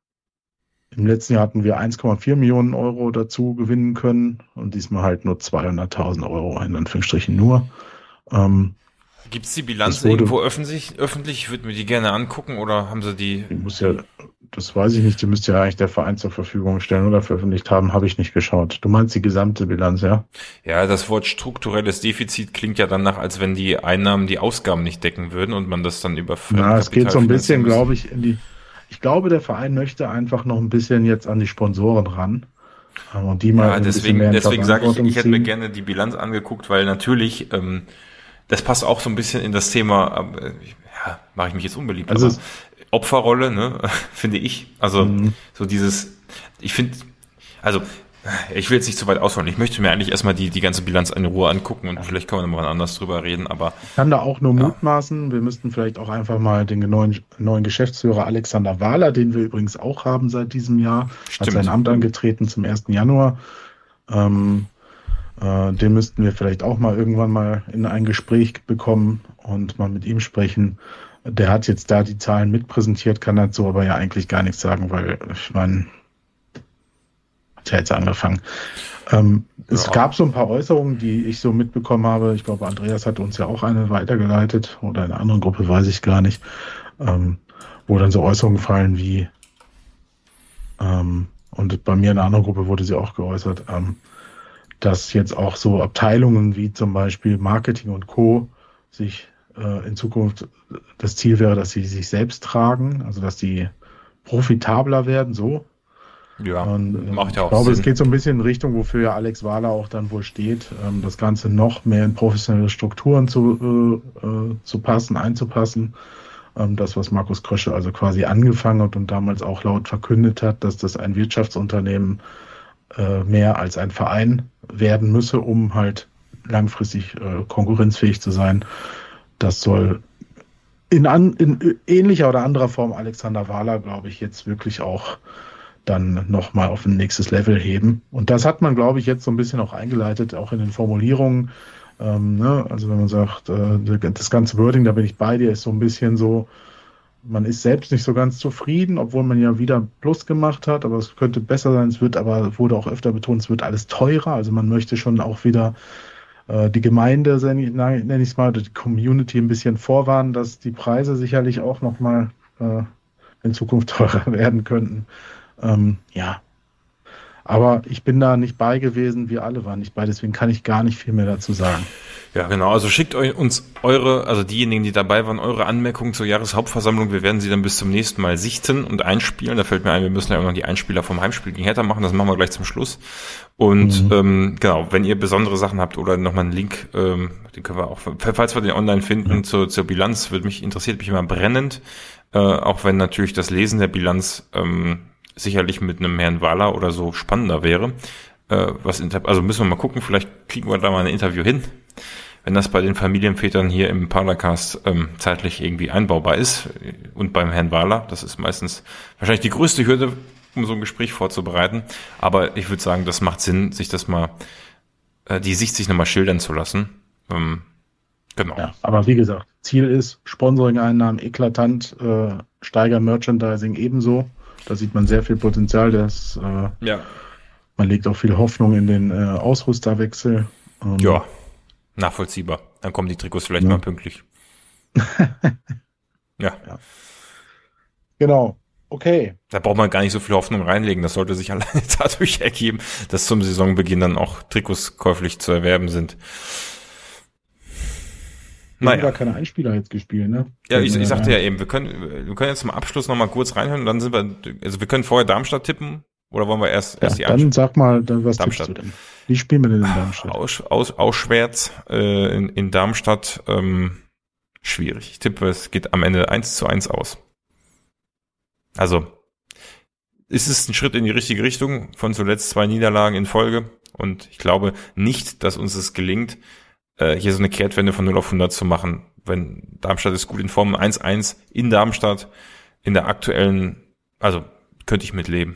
im letzten Jahr hatten wir eins Komma vier Millionen Euro dazu gewinnen können und diesmal halt nur zweihunderttausend Euro, in Anführungsstrichen nur. Ähm, Gibt's die Bilanz das wurde- irgendwo öffentlich? Öffentlich? Ich würde mir die gerne angucken oder haben sie die? die muss ja, das weiß ich nicht, die müsste ja eigentlich der Verein zur Verfügung stellen oder veröffentlicht haben, habe ich nicht geschaut. Du meinst die gesamte Bilanz, ja? Ja, das Wort strukturelles Defizit klingt ja danach, als wenn die Einnahmen die Ausgaben nicht decken würden und man das dann über Na, es geht so ein bisschen, finanzieren glaube ich, in die. Ich glaube, der Verein möchte einfach noch ein bisschen jetzt an die Sponsoren ran. äh, Und die mal Ja, ein bisschen deswegen, mehr in deswegen sage ich, Verantwortung ich hätte mir ziehen. gerne die Bilanz angeguckt, weil natürlich, ähm, das passt auch so ein bisschen in das Thema, äh, ja, mache ich mich jetzt unbeliebt, Also aber es- Opferrolle, ne, finde ich. Also Mhm. so dieses, ich finde, also Ich will jetzt nicht zu weit ausholen. Ich möchte mir eigentlich erstmal die, die ganze Bilanz in Ruhe angucken und ja. vielleicht können wir noch mal anders drüber reden, aber. Ich kann da auch nur ja. mutmaßen. Wir müssten vielleicht auch einfach mal den neuen, neuen Geschäftsführer Alexander Wahler, den wir übrigens auch haben seit diesem Jahr, Stimmt. hat sein Amt angetreten zum ersten Januar. Ähm, äh, den müssten wir vielleicht auch mal irgendwann mal in ein Gespräch bekommen und mal mit ihm sprechen. Der hat jetzt da die Zahlen mitpräsentiert, kann dazu aber ja eigentlich gar nichts sagen, weil ich meine, hat ja jetzt angefangen. Ähm, ja. Es gab so ein paar Äußerungen, die ich so mitbekommen habe. Ich glaube, Andreas hat uns ja auch eine weitergeleitet oder in einer anderen Gruppe, weiß ich gar nicht, ähm, wo dann so Äußerungen fallen wie, ähm, und bei mir in einer anderen Gruppe wurde sie auch geäußert, ähm, dass jetzt auch so Abteilungen wie zum Beispiel Marketing und Co. sich äh, in Zukunft das Ziel wäre, dass sie sich selbst tragen, also dass die profitabler werden, so. Ja, und, macht ja auch Ich glaube, Sinn. Es geht so ein bisschen in Richtung, wofür ja Alex Wahler auch dann wohl steht, ähm, das Ganze noch mehr in professionelle Strukturen zu, äh, äh, zu passen, einzupassen. Ähm, das, was Markus Krösche also quasi angefangen hat und damals auch laut verkündet hat, dass das ein Wirtschaftsunternehmen äh, mehr als ein Verein werden müsse, um halt langfristig äh, konkurrenzfähig zu sein. Das soll in, an, in ähnlicher oder anderer Form Alexander Wahler, glaube ich, jetzt wirklich auch dann nochmal auf ein nächstes Level heben. Und das hat man, glaube ich, jetzt so ein bisschen auch eingeleitet, auch in den Formulierungen. Ähm, ne? Also wenn man sagt, äh, das ganze Wording, da bin ich bei dir, ist so ein bisschen so, man ist selbst nicht so ganz zufrieden, obwohl man ja wieder Plus gemacht hat, aber es könnte besser sein. Es wird aber, wurde auch öfter betont, es wird alles teurer. Also man möchte schon auch wieder äh, die Gemeinde, nenne ich es mal, oder die Community ein bisschen vorwarnen, dass die Preise sicherlich auch nochmal äh, in Zukunft teurer werden könnten. Ähm, ja, aber ich bin da nicht bei gewesen, wir alle waren nicht bei, deswegen kann ich gar nicht viel mehr dazu sagen. Ja, genau, also schickt euch uns eure, also diejenigen, die dabei waren, eure Anmerkungen zur Jahreshauptversammlung. Wir werden sie dann bis zum nächsten Mal sichten und einspielen. Da fällt mir ein, wir müssen ja auch noch die Einspieler vom Heimspiel gegen Hertha machen, das machen wir gleich zum Schluss. Und mhm. ähm, genau, wenn ihr besondere Sachen habt oder nochmal einen Link, ähm, den können wir auch, falls wir den online finden, ja. zur, zur Bilanz, würde mich, interessiert mich immer brennend, äh, auch wenn natürlich das Lesen der Bilanz ähm, sicherlich mit einem Herrn Wahler oder so spannender wäre. Äh, was also müssen wir mal gucken, vielleicht kriegen wir da mal ein Interview hin, wenn das bei den Familienvätern hier im Paracast ähm, zeitlich irgendwie einbaubar ist. Und beim Herrn Wahler, das ist meistens wahrscheinlich die größte Hürde, um so ein Gespräch vorzubereiten. Aber ich würde sagen, das macht Sinn, sich das mal, äh, die Sicht sich nochmal schildern zu lassen. Ähm, genau. Ja, aber wie gesagt, Ziel ist Sponsoring-Einnahmen eklatant, äh, steigern Merchandising ebenso. Da sieht man sehr viel Potenzial. Das, äh, ja. Man legt auch viel Hoffnung in den äh, Ausrüsterwechsel. Ähm, ja, nachvollziehbar. Dann kommen die Trikots vielleicht ja. mal pünktlich. ja. ja. Genau. Okay. Da braucht man gar nicht so viel Hoffnung reinlegen. Das sollte sich alleine dadurch ergeben, dass zum Saisonbeginn dann auch Trikots käuflich zu erwerben sind. Wir naja. haben gar keine Einspieler jetzt gespielt, ne? Ja, ich, ich sagte ja eben, wir können, wir können jetzt zum Abschluss nochmal kurz reinhören und dann sind wir, also wir können vorher Darmstadt tippen oder wollen wir erst, ja, erst die Dann Einspieler? Sag mal, dann, was Darmstadt. tippst du denn? Wie spielen wir denn in Darmstadt? Aus, aus, ausschwärts äh, in, in Darmstadt ähm, schwierig. Ich tippe, es geht am Ende eins zu eins aus. Also, ist es ein Schritt in die richtige Richtung von zuletzt zwei Niederlagen in Folge und ich glaube nicht, dass uns es gelingt, hier so eine Kehrtwende von null auf hundert zu machen. Wenn Darmstadt ist gut in Form, eins eins in Darmstadt, in der aktuellen, also könnte ich mitleben.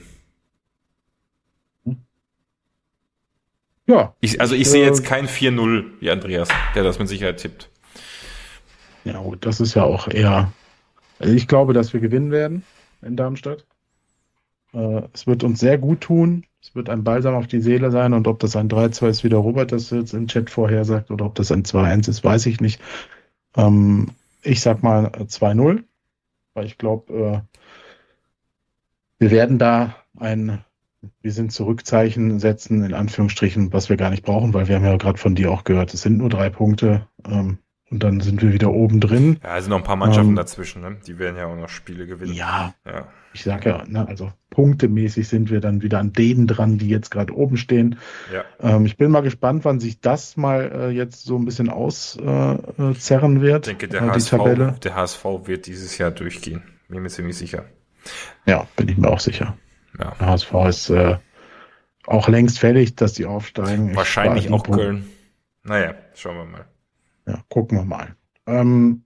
Ja. Ich, also ich äh, sehe jetzt kein vier null wie Andreas, der das mit Sicherheit tippt. Ja gut, das ist ja auch eher, also ich glaube, dass wir gewinnen werden in Darmstadt. Äh, es wird uns sehr gut tun. Es wird ein Balsam auf die Seele sein und ob das ein drei zwei ist, wie der Robert das jetzt im Chat vorhersagt, oder ob das ein zwei eins ist, weiß ich nicht. Ähm, ich sag mal zwei null, weil ich glaube, äh, wir werden da ein Wir sind Zurückzeichen setzen, in Anführungsstrichen, was wir gar nicht brauchen, weil wir haben ja gerade von dir auch gehört, es sind nur drei Punkte ähm, und dann sind wir wieder oben drin. Ja, es sind noch ein paar Mannschaften ähm, dazwischen, ne? Die werden ja auch noch Spiele gewinnen. Ja, ja. Ich sag ja, ne, also punktemäßig sind wir dann wieder an denen dran, die jetzt gerade oben stehen. Ja. Ähm, ich bin mal gespannt, wann sich das mal äh, jetzt so ein bisschen auszerren äh, wird. Ich denke, der, äh, H S V, die Tabelle. der H S V wird dieses Jahr durchgehen. Bin mir ziemlich sicher. Ja, bin ich mir auch sicher. Ja. Der H S V ist äh, auch längst fällig, dass die aufsteigen. Wahrscheinlich auch Köln. Naja, schauen wir mal. Ja, gucken wir mal. Ähm,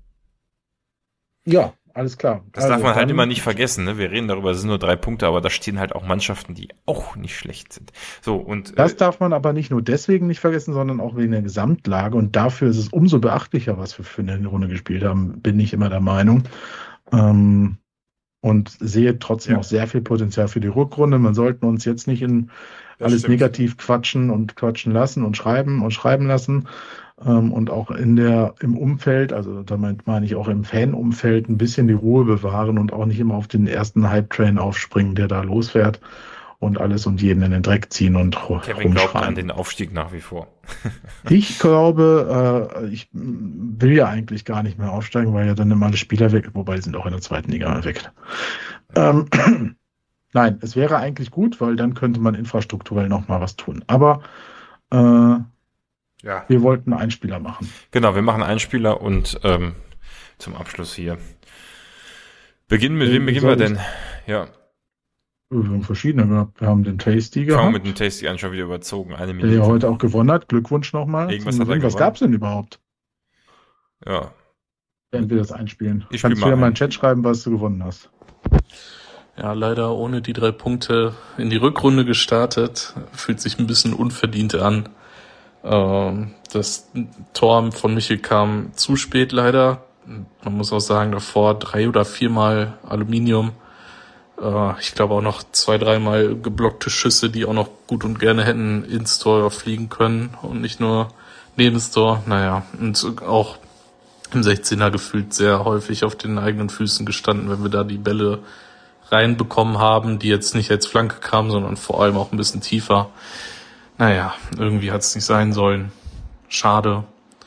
ja, alles klar. Das also, darf man halt immer nicht vergessen, ne? Wir reden darüber, es sind nur drei Punkte, aber da stehen halt auch Mannschaften, die auch nicht schlecht sind. So, und das äh, darf man aber nicht nur deswegen nicht vergessen, sondern auch wegen der Gesamtlage. Und dafür ist es umso beachtlicher, was wir für eine Runde gespielt haben, bin ich immer der Meinung. Ähm, und sehe trotzdem ja. auch sehr viel Potenzial für die Rückrunde. Man sollten uns jetzt nicht in das alles stimmt. negativ quatschen und quatschen lassen und schreiben und schreiben lassen. Ähm, und auch in der, im Umfeld, also damit meine ich auch im Fanumfeld, ein bisschen die Ruhe bewahren und auch nicht immer auf den ersten Hype-Train aufspringen, der da losfährt und alles und jeden in den Dreck ziehen und Kevin glaubt an den Aufstieg nach wie vor. Ich glaube, äh, ich will ja eigentlich gar nicht mehr aufsteigen, weil ja dann immer alle Spieler weg, wobei die sind auch in der zweiten Liga weg. Ähm, Nein, es wäre eigentlich gut, weil dann könnte man infrastrukturell noch mal was tun. Aber äh, ja. wir wollten einen Spieler machen. Genau, wir machen einen Spieler und ähm, zum Abschluss hier. Beginnen mit wem beginnen wir denn? Ja. Wir haben verschiedene gehabt. Wir haben den Tasty gehabt. Fangen wir mit dem Tasty an, schon wieder überzogen. Eine Minute. Der ja heute auch gewonnen hat. Glückwunsch nochmal. Irgendwas, hat er Was gab es denn überhaupt? Ja. Während wir das einspielen. Ich Kannst du ja mal in den Chat schreiben, was du gewonnen hast. Ja, leider ohne die drei Punkte in die Rückrunde gestartet. Fühlt sich ein bisschen unverdient an. Ähm, das Tor von Michel kam zu spät leider. Man muss auch sagen, davor drei oder viermal Aluminium. Äh, ich glaube auch noch zwei, dreimal geblockte Schüsse, die auch noch gut und gerne hätten ins Tor fliegen können und nicht nur neben das Tor. Naja, und auch im sechzehner gefühlt sehr häufig auf den eigenen Füßen gestanden, wenn wir da die Bälle reinbekommen haben, die jetzt nicht als Flanke kamen, sondern vor allem auch ein bisschen tiefer. Naja, irgendwie hat es nicht sein sollen. Schade.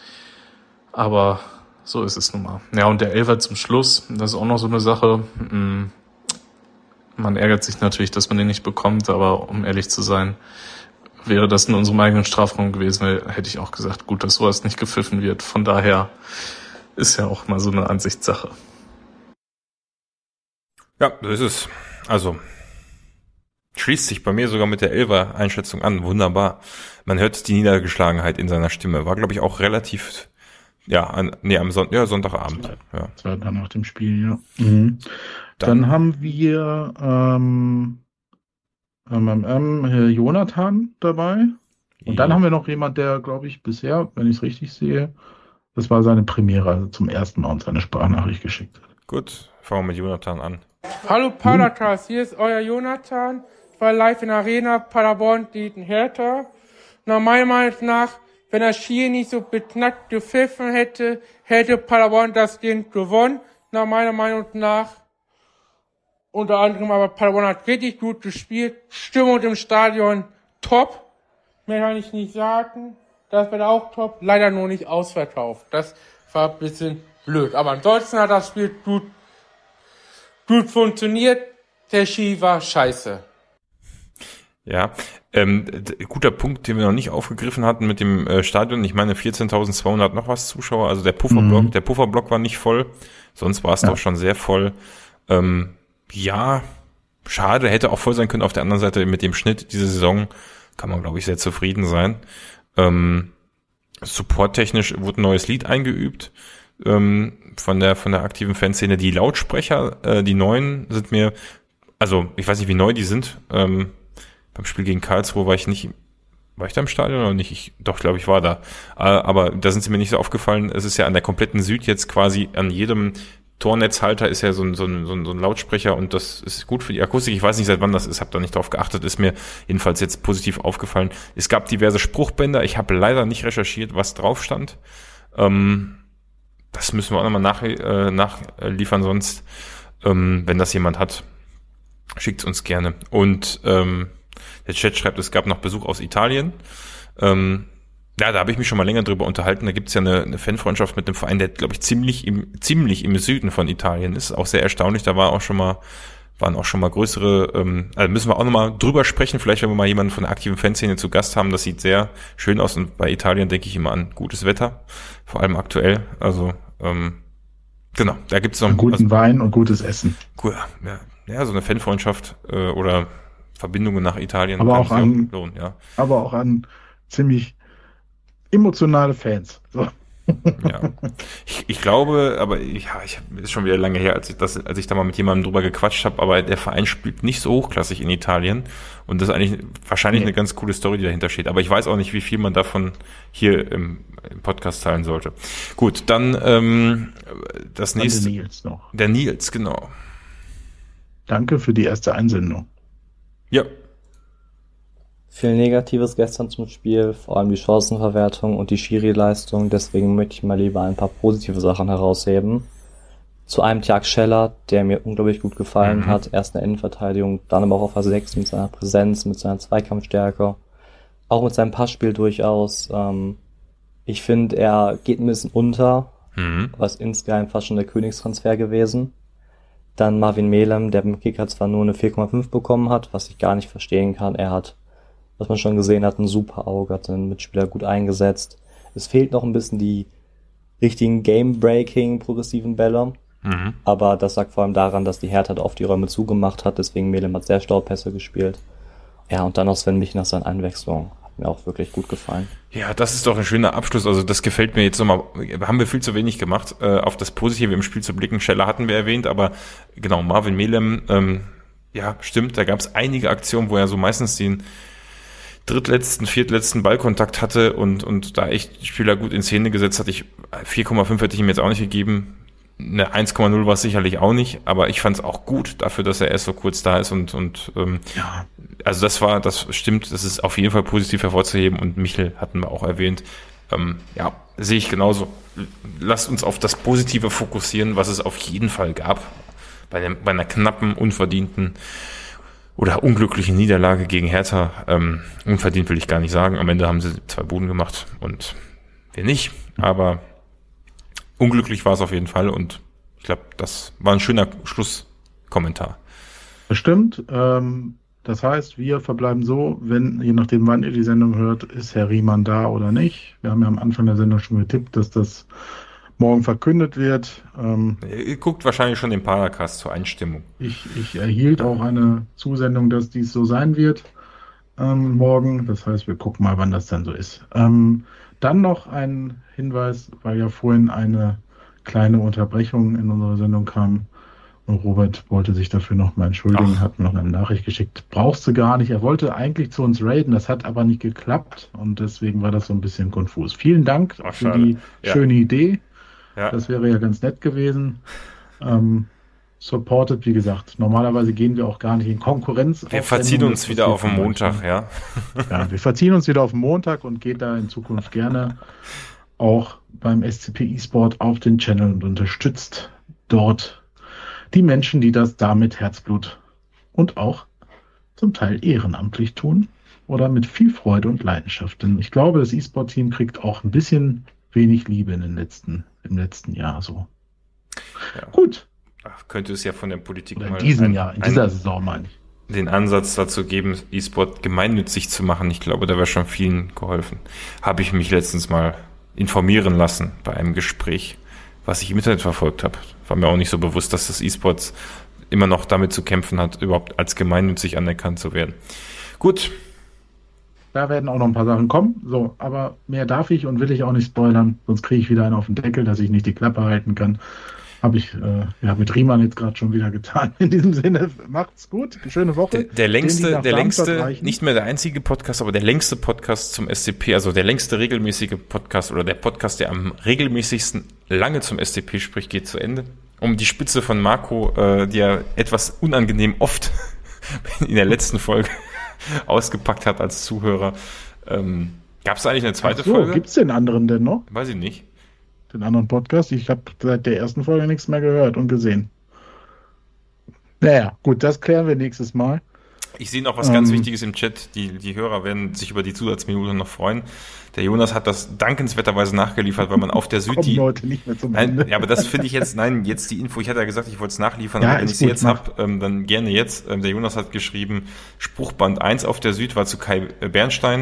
Aber so ist es nun mal. Ja, und der Elfer zum Schluss, das ist auch noch so eine Sache. Man ärgert sich natürlich, dass man den nicht bekommt, aber um ehrlich zu sein, wäre das in unserem eigenen Strafraum gewesen, hätte ich auch gesagt, gut, dass sowas nicht gepfiffen wird. Von daher ist ja auch mal so eine Ansichtssache. Ja, so ist es. Also, schließt sich bei mir sogar mit der Elfer-Einschätzung an. Wunderbar. Man hört die Niedergeschlagenheit in seiner Stimme. War, glaube ich, auch relativ, ja, an, nee, am Son- ja, Sonntagabend. Ja. Das war dann nach dem Spiel, ja. Mhm. Dann, dann haben wir ähm, ähm, ähm, Jonathan dabei. Und dann haben wir noch jemand, der, glaube ich, bisher, wenn ich es richtig sehe, das war seine Premiere, also zum ersten Mal uns eine Sprachnachricht geschickt hat. Gut, fangen wir mit Jonathan an. Hallo Padercast, hier ist euer Jonathan. Ich war live in der Arena, Paderborn gegen Hertha. Nach meiner Meinung nach, wenn das Schiri nicht so beknackt gepfiffen hätte, hätte Paderborn das Ding gewonnen. Nach meiner Meinung nach. Unter anderem aber Paderborn hat richtig gut gespielt. Stimmung im Stadion top. Mehr kann ich nicht sagen. Das wird auch top. Leider nur nicht ausverkauft. Das war ein bisschen blöd. Aber ansonsten hat das Spiel gut Gut funktioniert, der Ski war scheiße. Ja, ähm, d- guter Punkt, den wir noch nicht aufgegriffen hatten mit dem äh, Stadion. Ich meine vierzehntausendzweihundert noch was Zuschauer, also der Pufferblock, mhm. der Pufferblock war nicht voll, sonst war es ja. doch schon sehr voll. Ähm, ja, schade, hätte auch voll sein können. Auf der anderen Seite mit dem Schnitt diese Saison kann man, glaube ich, sehr zufrieden sein. Ähm, supporttechnisch wurde ein neues Lied eingeübt. von der von der aktiven Fanszene. Die Lautsprecher, äh, die neuen sind mir, also ich weiß nicht, wie neu die sind. Ähm, beim Spiel gegen Karlsruhe war ich nicht, war ich da im Stadion oder nicht? Ich, doch, glaube ich, war da. Äh, aber da sind sie mir nicht so aufgefallen. Es ist ja an der kompletten Süd jetzt quasi, an jedem Tornetzhalter ist ja so ein, so ein, so ein, so ein Lautsprecher und das ist gut für die Akustik. Ich weiß nicht, seit wann das ist, habe da nicht drauf geachtet, ist mir jedenfalls jetzt positiv aufgefallen. Es gab diverse Spruchbänder. Ich habe leider nicht recherchiert, was drauf stand. Ähm, Das müssen wir auch nochmal nach, äh, nachliefern, sonst, ähm, wenn das jemand hat, schickt's uns gerne. Und ähm, der Chat schreibt, es gab noch Besuch aus Italien. Ähm, ja, da habe ich mich schon mal länger drüber unterhalten. Da gibt's ja eine, eine Fanfreundschaft mit einem Verein, der, glaube ich, ziemlich im ziemlich im Süden von Italien ist. Auch sehr erstaunlich. Da war auch schon mal waren auch schon mal größere, ähm, also müssen wir auch nochmal drüber sprechen, vielleicht wenn wir mal jemanden von der aktiven Fanszene zu Gast haben, das sieht sehr schön aus und bei Italien denke ich immer an gutes Wetter, vor allem aktuell, also ähm, genau, da gibt's noch einen guten also, Wein und gutes Essen. Cool, ja, ja, so eine Fanfreundschaft äh, oder Verbindungen nach Italien aber kann auch sich an, auch lohnen, ja. aber auch an ziemlich emotionale Fans. So. Ja, ich, ich glaube, aber ich, ja, ich ist schon wieder lange her, als ich das, als ich da mal mit jemandem drüber gequatscht habe, aber der Verein spielt nicht so hochklassig in Italien und das ist eigentlich wahrscheinlich nee. eine ganz coole Story, die dahinter steht. Aber ich weiß auch nicht, wie viel man davon hier im, im Podcast teilen sollte. Gut, dann ähm, das dann nächste. Der Nils noch. Der Nils, genau. Danke für die erste Einsendung. Ja. Viel Negatives gestern zum Spiel, vor allem die Chancenverwertung und die Schiri-Leistung, deswegen möchte ich mal lieber ein paar positive Sachen herausheben. Zu einem Tjag Scheller, der mir unglaublich gut gefallen mhm. hat, erst in der Innenverteidigung, dann aber auch auf der sechs mit seiner Präsenz, mit seiner Zweikampfstärke, auch mit seinem Passspiel durchaus. Ähm, ich finde, er geht ein bisschen unter, mhm. aber ist insgeheim fast schon der Königstransfer gewesen. Dann Marvin Melem, der beim Kicker zwar nur eine vier Komma fünf bekommen hat, was ich gar nicht verstehen kann. Er hat, was man schon gesehen hat, ein super Auge, hat den Mitspieler gut eingesetzt. Es fehlt noch ein bisschen die richtigen Game-Breaking progressiven Bälle. Mhm. Aber das lag vor allem daran, dass die Hertha oft die Räume zugemacht hat. Deswegen Melem hat sehr Staubpässe gespielt. Ja, und dann noch Sven Mich nach seiner Einwechslung. Hat mir auch wirklich gut gefallen. Ja, das ist doch ein schöner Abschluss. Also das gefällt mir jetzt nochmal. Haben wir viel zu wenig gemacht, äh, auf das Positive im Spiel zu blicken. Scheller hatten wir erwähnt, aber genau, Marvin Melem, ähm, ja, stimmt. Da gab es einige Aktionen, wo er so meistens den drittletzten, viertletzten Ballkontakt hatte und und da echt Spieler gut in Szene gesetzt hat. Ich vier Komma fünf hätte ich ihm jetzt auch nicht gegeben. Eine eins Komma null war es sicherlich auch nicht, aber ich fand es auch gut dafür, dass er erst so kurz da ist und und ähm, ja. Also das war, das stimmt, das ist auf jeden Fall positiv hervorzuheben und Michel hatten wir auch erwähnt. Ähm, ja, sehe ich genauso. Lasst uns auf das Positive fokussieren, was es auf jeden Fall gab bei, dem, bei einer knappen, unverdienten oder unglücklichen Niederlage gegen Hertha. Ähm, unverdient will ich gar nicht sagen. Am Ende haben sie zwei Buden gemacht und wir nicht. Aber unglücklich war es auf jeden Fall und ich glaube, das war ein schöner Schlusskommentar. Bestimmt. Ähm, das heißt, wir verbleiben so, wenn, je nachdem wann ihr die Sendung hört, ist Herr Riemann da oder nicht. Wir haben ja am Anfang der Sendung schon getippt, dass das morgen verkündet wird. Ähm, Ihr guckt wahrscheinlich schon den Paracast zur Einstimmung. Ich, ich erhielt auch eine Zusendung, dass dies so sein wird ähm, morgen. Das heißt, wir gucken mal, wann das dann so ist. Ähm, dann noch ein Hinweis, weil ja vorhin eine kleine Unterbrechung in unserer Sendung kam. Und Robert wollte sich dafür nochmal entschuldigen, Ach. hat mir noch eine Nachricht geschickt. Brauchst du gar nicht. Er wollte eigentlich zu uns raiden, das hat aber nicht geklappt. Und deswegen war das so ein bisschen konfus. Vielen Dank Ach, für die ja. schöne Idee. Ja. Das wäre ja ganz nett gewesen. Ähm, supported, wie gesagt. Normalerweise gehen wir auch gar nicht in Konkurrenz. Wir verziehen uns wieder auf den Montag, ja. Ja, wir verziehen uns wieder auf den Montag und gehen da in Zukunft gerne auch beim S C P eSport auf den Channel und unterstützt dort die Menschen, die das da mit Herzblut und auch zum Teil ehrenamtlich tun oder mit viel Freude und Leidenschaft. Denn ich glaube, das eSport-Team kriegt auch ein bisschen wenig Liebe in den letzten, im letzten Jahr so. Ja. Gut. Ach, könnte es ja von der Politik oder in mal diesem ein, Jahr, in dieser ein, Saison meine ich. Den Ansatz dazu geben, eSport gemeinnützig zu machen. Ich glaube, da wäre schon vielen geholfen. Habe ich mich letztens mal informieren lassen bei einem Gespräch, was ich im Internet verfolgt habe. War mir auch nicht so bewusst, dass das eSports immer noch damit zu kämpfen hat, überhaupt als gemeinnützig anerkannt zu werden. Gut. Da werden auch noch ein paar Sachen kommen. So, aber mehr darf ich und will ich auch nicht spoilern, sonst kriege ich wieder einen auf den Deckel, dass ich nicht die Klappe halten kann. Habe ich äh, ja mit Riemann jetzt gerade schon wieder getan. In diesem Sinne, macht's gut, eine schöne Woche. Der, der längste, der längste, nicht mehr der einzige Podcast, aber der längste Podcast zum S C P, also der längste regelmäßige Podcast oder der Podcast, der am regelmäßigsten lange zum S C P spricht, geht zu Ende. Um die Spitze von Marco, äh, die er etwas unangenehm oft in der letzten Folge ausgepackt hat als Zuhörer. Ähm, Gab es eigentlich eine zweite Ach so, Folge? Gibt es den anderen denn noch? Weiß ich nicht. Den anderen Podcast? Ich habe seit der ersten Folge nichts mehr gehört und gesehen. Naja, gut, das klären wir nächstes Mal. Ich sehe noch was ähm, ganz Wichtiges im Chat. Die, die Hörer werden sich über die Zusatzminute noch freuen. Der Jonas hat das dankenswerterweise nachgeliefert, weil man auf der Süd die... Leute nicht mehr zum nein, ja, aber das finde ich jetzt... Nein, jetzt die Info. Ich hatte ja gesagt, ich wollte es nachliefern, ja, aber wenn ich sie jetzt habe, ähm, dann gerne jetzt. Ähm, der Jonas hat geschrieben, Spruchband eins auf der Süd war zu Kai Bernstein.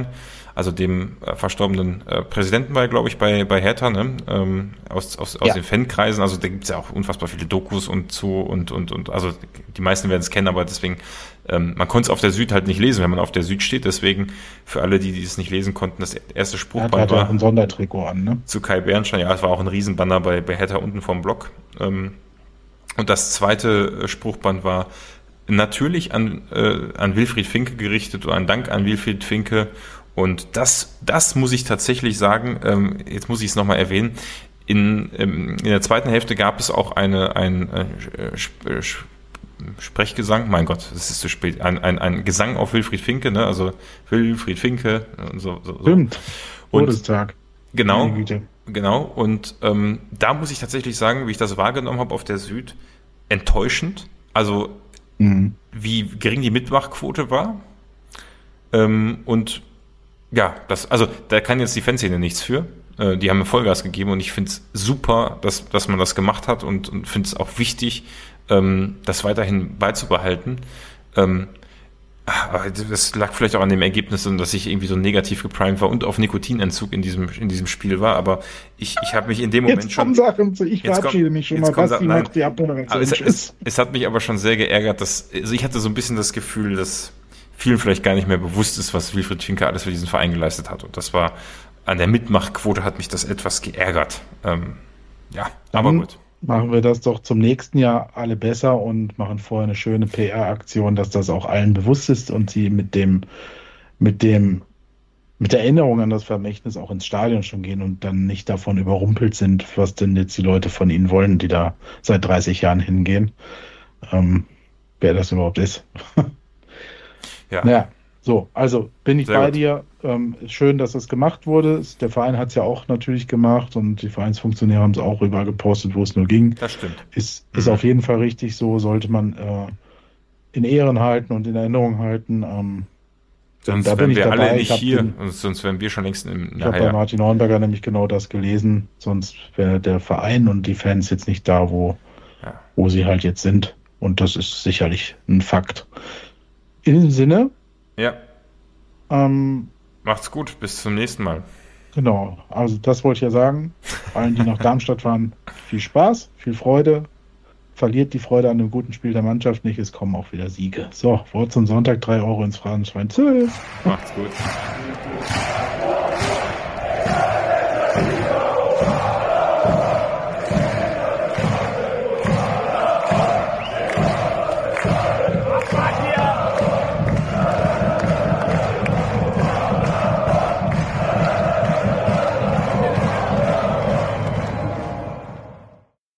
also dem äh, verstorbenen äh, Präsidenten war, glaube ich, bei bei Hertha, ne? ähm, aus aus aus Ja. den Fankreisen. Also da gibt's ja auch unfassbar viele Dokus und zu und und und also die meisten werden es kennen, aber deswegen ähm, man konnte es auf der Süd halt nicht lesen, wenn man auf der Süd steht. Deswegen für alle, die die es nicht lesen konnten, das erste Er Spruchband hat ja war auch ein Sondertrikot an, ne? zu Kai Bernstein. Ja, es war auch ein Riesenbanner bei bei Hertha unten vom Block. Ähm, und das zweite äh, Spruchband war natürlich an, äh, an Wilfried Finke gerichtet oder ein Dank an Wilfried Finke. Und das, das muss ich tatsächlich sagen, ähm, jetzt muss ich es nochmal erwähnen, in, ähm, in der zweiten Hälfte gab es auch eine, ein äh, Sp- Sp- Sprechgesang, mein Gott, das ist zu spät, ein, ein, ein Gesang auf Wilfried Finke, ne? Also Wilfried Finke und so. so, so. Stimmt. Und Todestag. genau, Meine Güte. genau. Und ähm, da muss ich tatsächlich sagen, wie ich das wahrgenommen habe auf der Süd, enttäuschend. Also Mhm. wie gering die Mitmachquote war. Ähm, und ja, das, also da kann jetzt die Fanszene nichts für. Äh, die haben Vollgas gegeben und ich finde es super, dass, dass man das gemacht hat und, und finde es auch wichtig, ähm, das weiterhin beizubehalten. Ähm, aber das lag vielleicht auch an dem Ergebnis, dass ich irgendwie so negativ geprimed war und auf Nikotinentzug in diesem, in diesem Spiel war. Aber ich, ich habe mich in dem Moment Jetzt schon... kommen Sachen zu. Ich Jetzt verabschiede kommt- mich schon jetzt mal. kommt- Basti nein. macht die Abmoderation. Aber es, Tschüss. es, es hat mich aber schon sehr geärgert, dass, also ich hatte so ein bisschen das Gefühl, dass vielen vielleicht gar nicht mehr bewusst ist, was Wilfried Finke alles für diesen Verein geleistet hat. Und das war, an der Mitmachquote hat mich das etwas geärgert. Ähm, ja, aber Dann gut. Machen wir das doch zum nächsten Jahr alle besser und machen vorher eine schöne P R-Aktion, dass das auch allen bewusst ist und sie mit dem, mit dem, mit der Erinnerung an das Vermächtnis auch ins Stadion schon gehen und dann nicht davon überrumpelt sind, was denn jetzt die Leute von ihnen wollen, die da seit dreißig Jahren hingehen. Ähm, wer das überhaupt ist. Ja, Naja, so, also bin ich Sehr bei gut. dir. Ähm, schön, dass es gemacht wurde. Der Verein hat es ja auch natürlich gemacht und die Vereinsfunktionäre haben es auch rüber gepostet, wo es nur ging. das stimmt. Ist, ist Mhm. auf jeden Fall richtig so, sollte man äh, in Ehren halten und in Erinnerung halten. Ähm, Sonst da bin wären ich wir dabei. alle Ich nicht hab hier, den- und sonst wären wir schon längst im... ich habe Ja, bei Martin Hornberger nämlich genau das gelesen, sonst wäre der Verein und die Fans jetzt nicht da, wo, Ja. wo sie halt jetzt sind. Und das ist sicherlich ein Fakt. In diesem Sinne, ja, ähm, macht's gut, bis zum nächsten Mal. genau, also das wollte ich ja sagen. Allen, die nach Darmstadt fahren, viel Spaß, viel Freude. Verliert die Freude an einem guten Spiel der Mannschaft nicht, es kommen auch wieder Siege. So, Wort zum Sonntag, drei Euro ins Phrasenschwein. Tschüss. Macht's gut. Matthias!